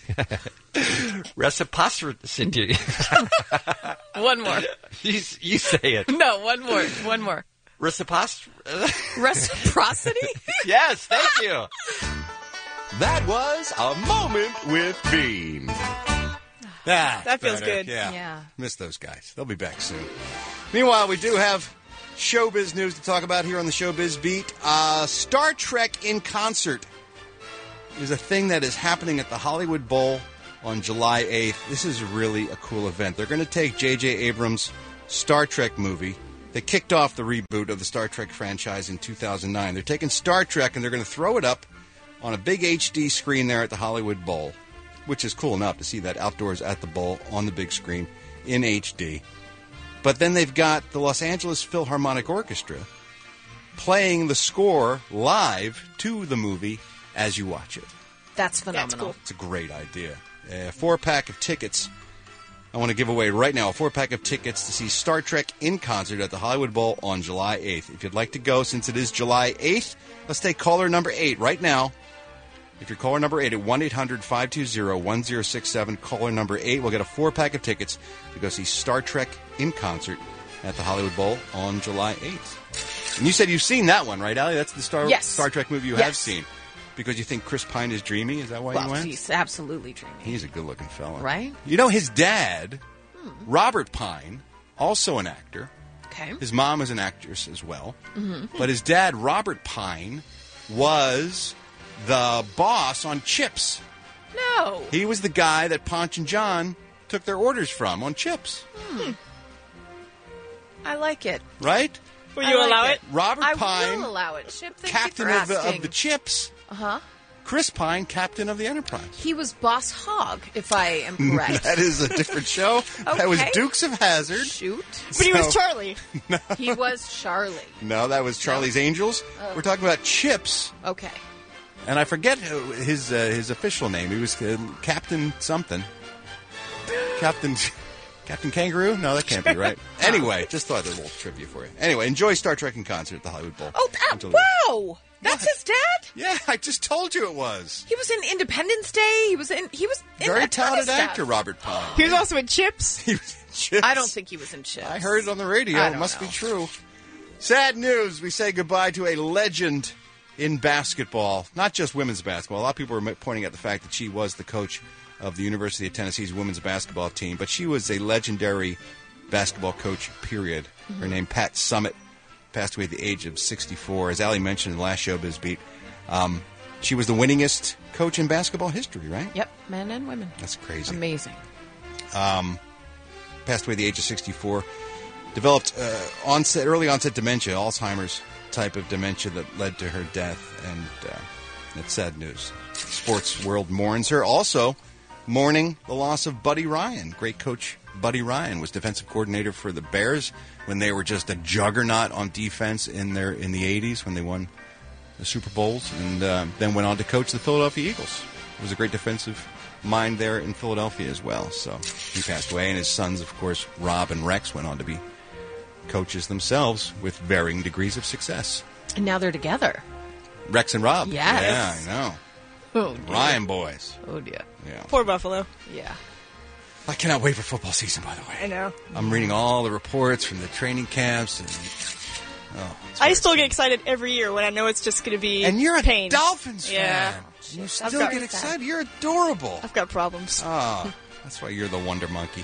[SPEAKER 7] reciprocity.
[SPEAKER 2] One more.
[SPEAKER 7] you, you say it.
[SPEAKER 2] No, one more. One more.
[SPEAKER 7] Reciproc-
[SPEAKER 2] Reciprocity?
[SPEAKER 7] Yes, thank you.
[SPEAKER 12] That was a moment with Bean.
[SPEAKER 1] That's
[SPEAKER 6] That feels
[SPEAKER 1] better.
[SPEAKER 6] good.
[SPEAKER 1] Yeah.
[SPEAKER 2] Yeah.
[SPEAKER 1] Miss those guys. They'll be back soon. Meanwhile, we do have showbiz news to talk about here on the Showbiz Beat. Uh, Star Trek in Concert is a thing that is happening at the Hollywood Bowl on July eighth. This is really a cool event. They're going to take J J. Abrams' Star Trek movie They kicked off the reboot of the Star Trek franchise in two thousand nine. They're taking Star Trek and they're going to throw it up on a big H D screen there at the Hollywood Bowl, which is cool enough to see that outdoors at the Bowl on the big screen in H D. But then they've got the Los Angeles Philharmonic Orchestra playing the score live to the movie as you watch it.
[SPEAKER 2] That's phenomenal.
[SPEAKER 1] It's a great idea. A four-pack of tickets. I want to give away right now a four-pack of tickets to see Star Trek in concert at the Hollywood Bowl on July eighth. If you'd like to go, since it is July eighth, let's take caller number eight right now. If you're caller number eight at one eight hundred five two zero one zero six seven, caller number eight will get a four-pack of tickets to go see Star Trek in concert at the Hollywood Bowl on July eighth. And you said you've seen that one, right, Allie? That's the Star,
[SPEAKER 2] yes.
[SPEAKER 1] Star Trek movie you
[SPEAKER 2] yes.
[SPEAKER 1] have seen. Because you think Chris Pine is dreamy? Is that why
[SPEAKER 2] well,
[SPEAKER 1] you went?
[SPEAKER 2] he's absolutely dreamy.
[SPEAKER 1] He's a good-looking fella.
[SPEAKER 2] Right?
[SPEAKER 1] You know, his dad, hmm. Robert Pine, also an actor.
[SPEAKER 2] Okay.
[SPEAKER 1] His mom is an actress as well.
[SPEAKER 2] Mm-hmm.
[SPEAKER 1] But his dad, Robert Pine, was the boss on Chips.
[SPEAKER 2] No.
[SPEAKER 1] He was the guy that Ponch and John took their orders from on Chips.
[SPEAKER 2] Hmm. I like it.
[SPEAKER 1] Right?
[SPEAKER 6] Will you
[SPEAKER 2] like
[SPEAKER 6] allow
[SPEAKER 2] it?
[SPEAKER 6] it?
[SPEAKER 1] Robert
[SPEAKER 2] I
[SPEAKER 1] Pine,
[SPEAKER 2] will allow it. Chip, thank
[SPEAKER 1] captain
[SPEAKER 2] you for
[SPEAKER 1] of the,
[SPEAKER 2] asking.
[SPEAKER 1] of the Chips.
[SPEAKER 2] Uh-huh.
[SPEAKER 1] Chris Pine, captain of the Enterprise.
[SPEAKER 2] He was Boss Hogg, if I am correct.
[SPEAKER 1] That is a different show.
[SPEAKER 2] Okay.
[SPEAKER 1] That was Dukes of Hazzard.
[SPEAKER 2] Shoot.
[SPEAKER 6] But he was
[SPEAKER 1] So-
[SPEAKER 6] Charlie.
[SPEAKER 2] He was Charlie.
[SPEAKER 1] No, that was Charlie's Angels.
[SPEAKER 2] Oh.
[SPEAKER 1] We're talking about Chips,
[SPEAKER 2] Okay.
[SPEAKER 1] and I forget who- his uh, his official name. He was uh, Captain something. Captain Captain Kangaroo? No, that can't be right. Anyway, just thought I'd a little trivia for you. Anyway, enjoy Star Trek in concert at the Hollywood Bowl.
[SPEAKER 2] Oh, that,
[SPEAKER 1] Until-
[SPEAKER 2] wow! That's his dad?
[SPEAKER 1] Yeah, I just told you it was.
[SPEAKER 2] He was in Independence Day. He was in. He was in
[SPEAKER 1] Very
[SPEAKER 2] a ton of
[SPEAKER 1] talented
[SPEAKER 2] stuff.
[SPEAKER 1] actor, Robert Pine.
[SPEAKER 6] He was also in Chips.
[SPEAKER 1] He was in Chips.
[SPEAKER 2] I don't think he was in Chips.
[SPEAKER 1] I heard it on the radio.
[SPEAKER 2] I
[SPEAKER 1] It
[SPEAKER 2] don't
[SPEAKER 1] must
[SPEAKER 2] know.
[SPEAKER 1] be true. Sad news. We say goodbye to a legend in basketball. Not just women's basketball. A lot of people are pointing at the fact that she was the coach of the University of Tennessee's women's basketball team, but she was a legendary basketball coach, period.
[SPEAKER 2] Mm-hmm.
[SPEAKER 1] Her name, Pat Summitt, passed away at the age of sixty-four. As Allie mentioned in the last Showbiz Beat, um, she was the winningest coach in basketball history, right?
[SPEAKER 2] Yep, men and women.
[SPEAKER 1] That's crazy.
[SPEAKER 2] Amazing.
[SPEAKER 1] Um, passed away at the age of sixty-four. Developed uh, onset, early onset dementia, Alzheimer's type of dementia that led to her death, and uh, that's sad news. Sports world mourns her. Also mourning the loss of Buddy Ryan. Great coach Buddy Ryan was defensive coordinator for the Bears when they were just a juggernaut on defense in their in the eighties when they won the Super Bowls, and uh, then went on to coach the Philadelphia Eagles. He was a great defensive mind there in Philadelphia as well. So he passed away, and his sons, of course, Rob and Rex, went on to be coaches themselves with varying degrees of success.
[SPEAKER 2] And now they're together.
[SPEAKER 1] Rex and Rob.
[SPEAKER 2] Yes.
[SPEAKER 1] Yeah, I know.
[SPEAKER 2] Oh, dear.
[SPEAKER 1] Ryan boys.
[SPEAKER 2] Oh, dear.
[SPEAKER 1] Yeah.
[SPEAKER 6] Poor Buffalo.
[SPEAKER 2] Yeah.
[SPEAKER 1] I cannot wait for football season, by the way.
[SPEAKER 6] I know.
[SPEAKER 1] I'm reading all the reports from the training camps. And, oh,
[SPEAKER 6] I still get excited every year when I know it's just going to be
[SPEAKER 1] and you're a
[SPEAKER 6] pain.
[SPEAKER 1] Dolphins
[SPEAKER 6] yeah.
[SPEAKER 1] fan. You
[SPEAKER 6] I've
[SPEAKER 1] still
[SPEAKER 6] got-
[SPEAKER 1] get excited. You're adorable.
[SPEAKER 6] I've got problems.
[SPEAKER 1] Oh, that's why you're the Wonder Monkey.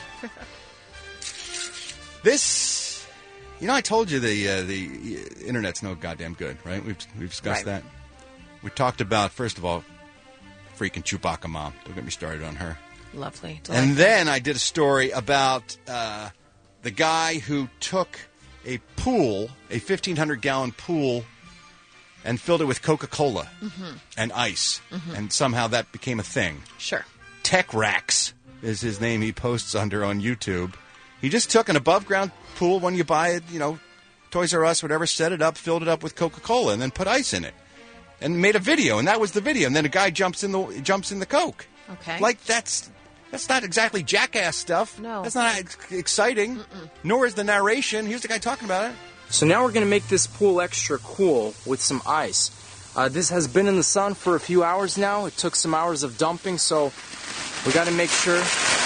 [SPEAKER 1] This, you know, I told you the uh, the internet's no goddamn good, right? We've we've discussed
[SPEAKER 2] Right.
[SPEAKER 1] that. We talked about, first of all, freaking Chewbacca mom. Don't get me started on her.
[SPEAKER 2] Lovely.
[SPEAKER 1] And then I did a story about uh, the guy who took a pool, a fifteen hundred gallon pool, and filled it with Coca-Cola
[SPEAKER 2] Mhm.
[SPEAKER 1] and ice.
[SPEAKER 2] Mhm.
[SPEAKER 1] And somehow that became a thing.
[SPEAKER 2] Sure.
[SPEAKER 1] Tech Rax is his name he posts under on YouTube. He just took an above-ground pool when you buy it, you know, Toys R Us, whatever, set it up, filled it up with Coca-Cola, and then put ice in it. And made a video, and that was the video. And then a guy jumps in the jumps in the Coke.
[SPEAKER 2] Okay.
[SPEAKER 1] Like, that's that's not exactly jackass stuff.
[SPEAKER 2] No.
[SPEAKER 1] That's not ex- exciting. Nor is the narration. Here's the guy talking about it.
[SPEAKER 15] So now we're going to make this pool extra cool with some ice. Uh, this has been in the sun for a few hours now. It took some hours of dumping, so we got to make sure.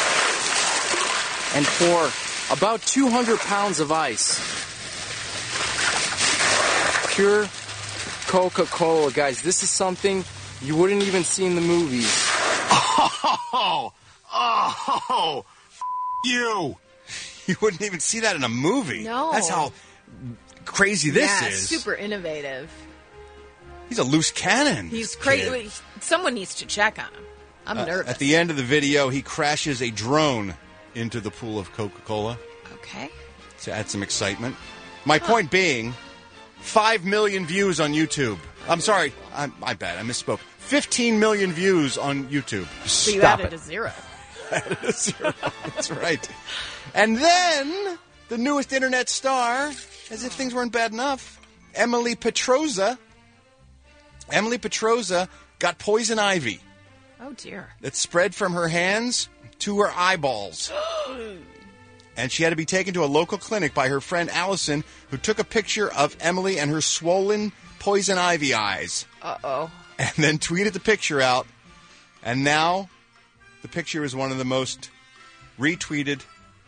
[SPEAKER 15] And for about two hundred pounds of ice, pure Coca-Cola, guys. This is something you wouldn't even see in the movies.
[SPEAKER 1] Oh, oh, f- you. You wouldn't even see that in a movie.
[SPEAKER 2] No.
[SPEAKER 1] That's how crazy this
[SPEAKER 2] yeah,
[SPEAKER 1] is.
[SPEAKER 2] super innovative.
[SPEAKER 1] He's a loose cannon.
[SPEAKER 2] He's
[SPEAKER 1] this
[SPEAKER 2] crazy.
[SPEAKER 1] kid.
[SPEAKER 2] Someone needs to check on him. I'm
[SPEAKER 1] Uh,
[SPEAKER 2] nervous.
[SPEAKER 1] At the end of the video, he crashes a drone into the pool of Coca-Cola
[SPEAKER 2] Okay.
[SPEAKER 1] to add some excitement. My point being, five million views on YouTube. I'm sorry, I'm, my bad, I misspoke. fifteen million views on YouTube.
[SPEAKER 2] So you
[SPEAKER 1] Stop
[SPEAKER 2] added
[SPEAKER 1] it.
[SPEAKER 2] a zero.
[SPEAKER 1] Added a zero. That's right. And then, the newest internet star, as if things weren't bad enough, Emily Petroza. Emily Petroza got poison ivy
[SPEAKER 2] Oh, dear.
[SPEAKER 1] that spread from her hands to her eyeballs. And she had to be taken to a local clinic by her friend Allison, who took a picture of Emily and her swollen poison ivy eyes.
[SPEAKER 2] Uh-oh.
[SPEAKER 1] And then tweeted the picture out. And now, the picture is one of the most retweeted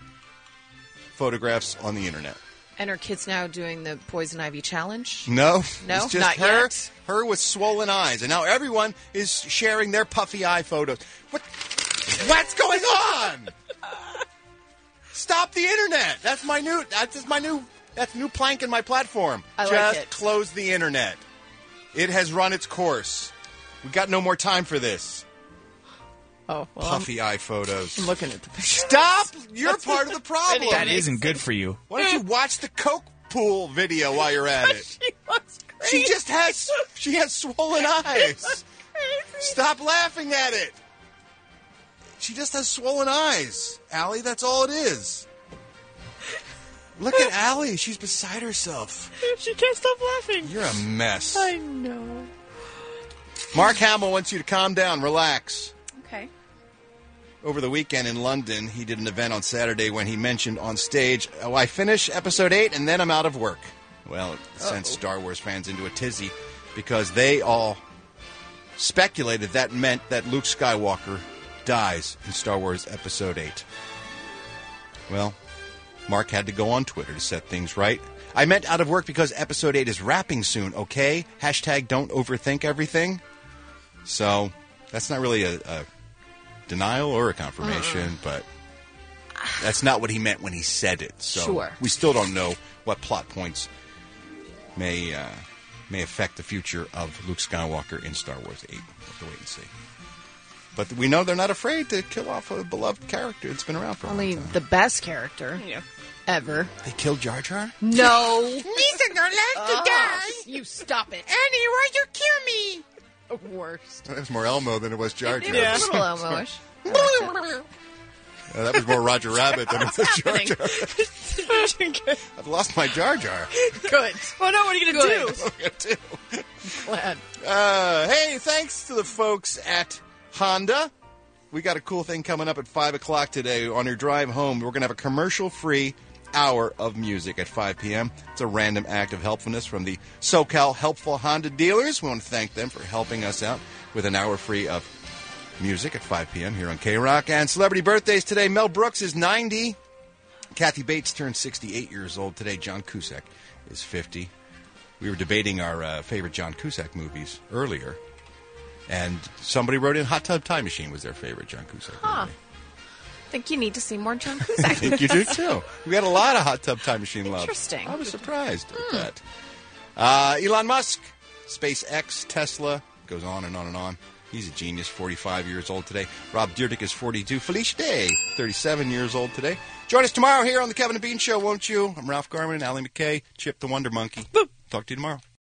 [SPEAKER 1] photographs on the internet.
[SPEAKER 2] And her kid's now doing the poison ivy challenge?
[SPEAKER 1] No,
[SPEAKER 2] No?
[SPEAKER 1] it's just
[SPEAKER 2] Not
[SPEAKER 1] her,
[SPEAKER 2] yet?
[SPEAKER 1] her with swollen eyes, and now everyone is sharing their puffy eye photos. What? What's going on? Stop the internet. That's my new. That's just my new. That's new plank in my platform.
[SPEAKER 2] I like
[SPEAKER 1] just
[SPEAKER 2] it.
[SPEAKER 1] close the internet. It has run its course. We got no more time for this.
[SPEAKER 2] Oh, well,
[SPEAKER 1] Puffy eye photos.
[SPEAKER 2] I'm looking at the picture.
[SPEAKER 1] Stop! You're part of the problem.
[SPEAKER 17] That isn't good for you.
[SPEAKER 1] Why don't you watch the Coke pool video while you're at it?
[SPEAKER 2] She looks great.
[SPEAKER 1] She just has she has swollen eyes. Stop laughing at it. She just has swollen eyes, Allie. That's all it is. Look at Allie. She's beside herself.
[SPEAKER 6] She can't stop laughing.
[SPEAKER 1] You're a mess.
[SPEAKER 2] I know.
[SPEAKER 1] Mark Hamill wants you to calm down, relax.
[SPEAKER 2] Okay.
[SPEAKER 1] Over the weekend in London, he did an event on Saturday when he mentioned on stage, oh, I finish episode eight and then I'm out of work. Well, it sent Star Wars fans into a tizzy because they all speculated that meant that Luke Skywalker dies in Star Wars episode eight. Well, Mark had to go on Twitter to set things right. I meant out of work because episode eight is wrapping soon, okay? Hashtag don't overthink everything. So, that's not really a, a denial or a confirmation, uh-uh. but that's not what he meant when he said it. So
[SPEAKER 2] sure.
[SPEAKER 1] We still don't know what plot points may uh, may affect the future of Luke Skywalker in Star Wars eight. We'll have to wait and see. But we know they're not afraid to kill off a beloved character that's been around for a
[SPEAKER 2] Only
[SPEAKER 1] long time.
[SPEAKER 2] the best character
[SPEAKER 6] Yeah.
[SPEAKER 2] ever.
[SPEAKER 1] They killed Jar Jar?
[SPEAKER 2] No.
[SPEAKER 12] Lisa don't like to
[SPEAKER 2] Oh,
[SPEAKER 12] die.
[SPEAKER 2] you stop it.
[SPEAKER 12] Annie, why you kill me?
[SPEAKER 2] The worst.
[SPEAKER 1] That was more Elmo than it was Jar Jar.
[SPEAKER 2] Yeah. A little Elmo-ish.
[SPEAKER 1] Uh, that was more Roger Rabbit than it was Jar
[SPEAKER 2] happening?
[SPEAKER 1] Jar. I've lost my Jar Jar.
[SPEAKER 2] Good.
[SPEAKER 6] Oh no, what are you going to do?
[SPEAKER 1] What am I gonna do?
[SPEAKER 2] Glad.
[SPEAKER 1] Uh, hey, thanks to the folks at Honda. We got a cool thing coming up at five o'clock today. On your drive home, we're going to have a commercial-free hour of music at five p.m. It's a random act of helpfulness from the SoCal Helpful Honda dealers. We want to thank them for helping us out with an hour free of music at five p.m. here on K-Rock. And celebrity birthdays today. Mel Brooks is ninety. Kathy Bates turned sixty-eight years old today. John Cusack is fifty. We were debating our uh, favorite John Cusack movies earlier. And somebody wrote in Hot Tub Time Machine was their favorite John Cusack
[SPEAKER 2] Huh.
[SPEAKER 1] movie.
[SPEAKER 2] I think you need to see more John Cusack.
[SPEAKER 1] I think you do, too. We had a lot of Hot Tub Time Machine love.
[SPEAKER 2] Interesting.
[SPEAKER 1] I was surprised at
[SPEAKER 2] Hmm.
[SPEAKER 1] that. Uh, Elon Musk, SpaceX, Tesla, goes on and on and on. He's a genius, forty-five years old today. Rob Dyrdek is forty-two. Felicia Day, thirty-seven years old today. Join us tomorrow here on The Kevin and Bean Show, won't you? I'm Ralph Garman, Allie McKay, Chip the Wonder Monkey. Talk to you tomorrow.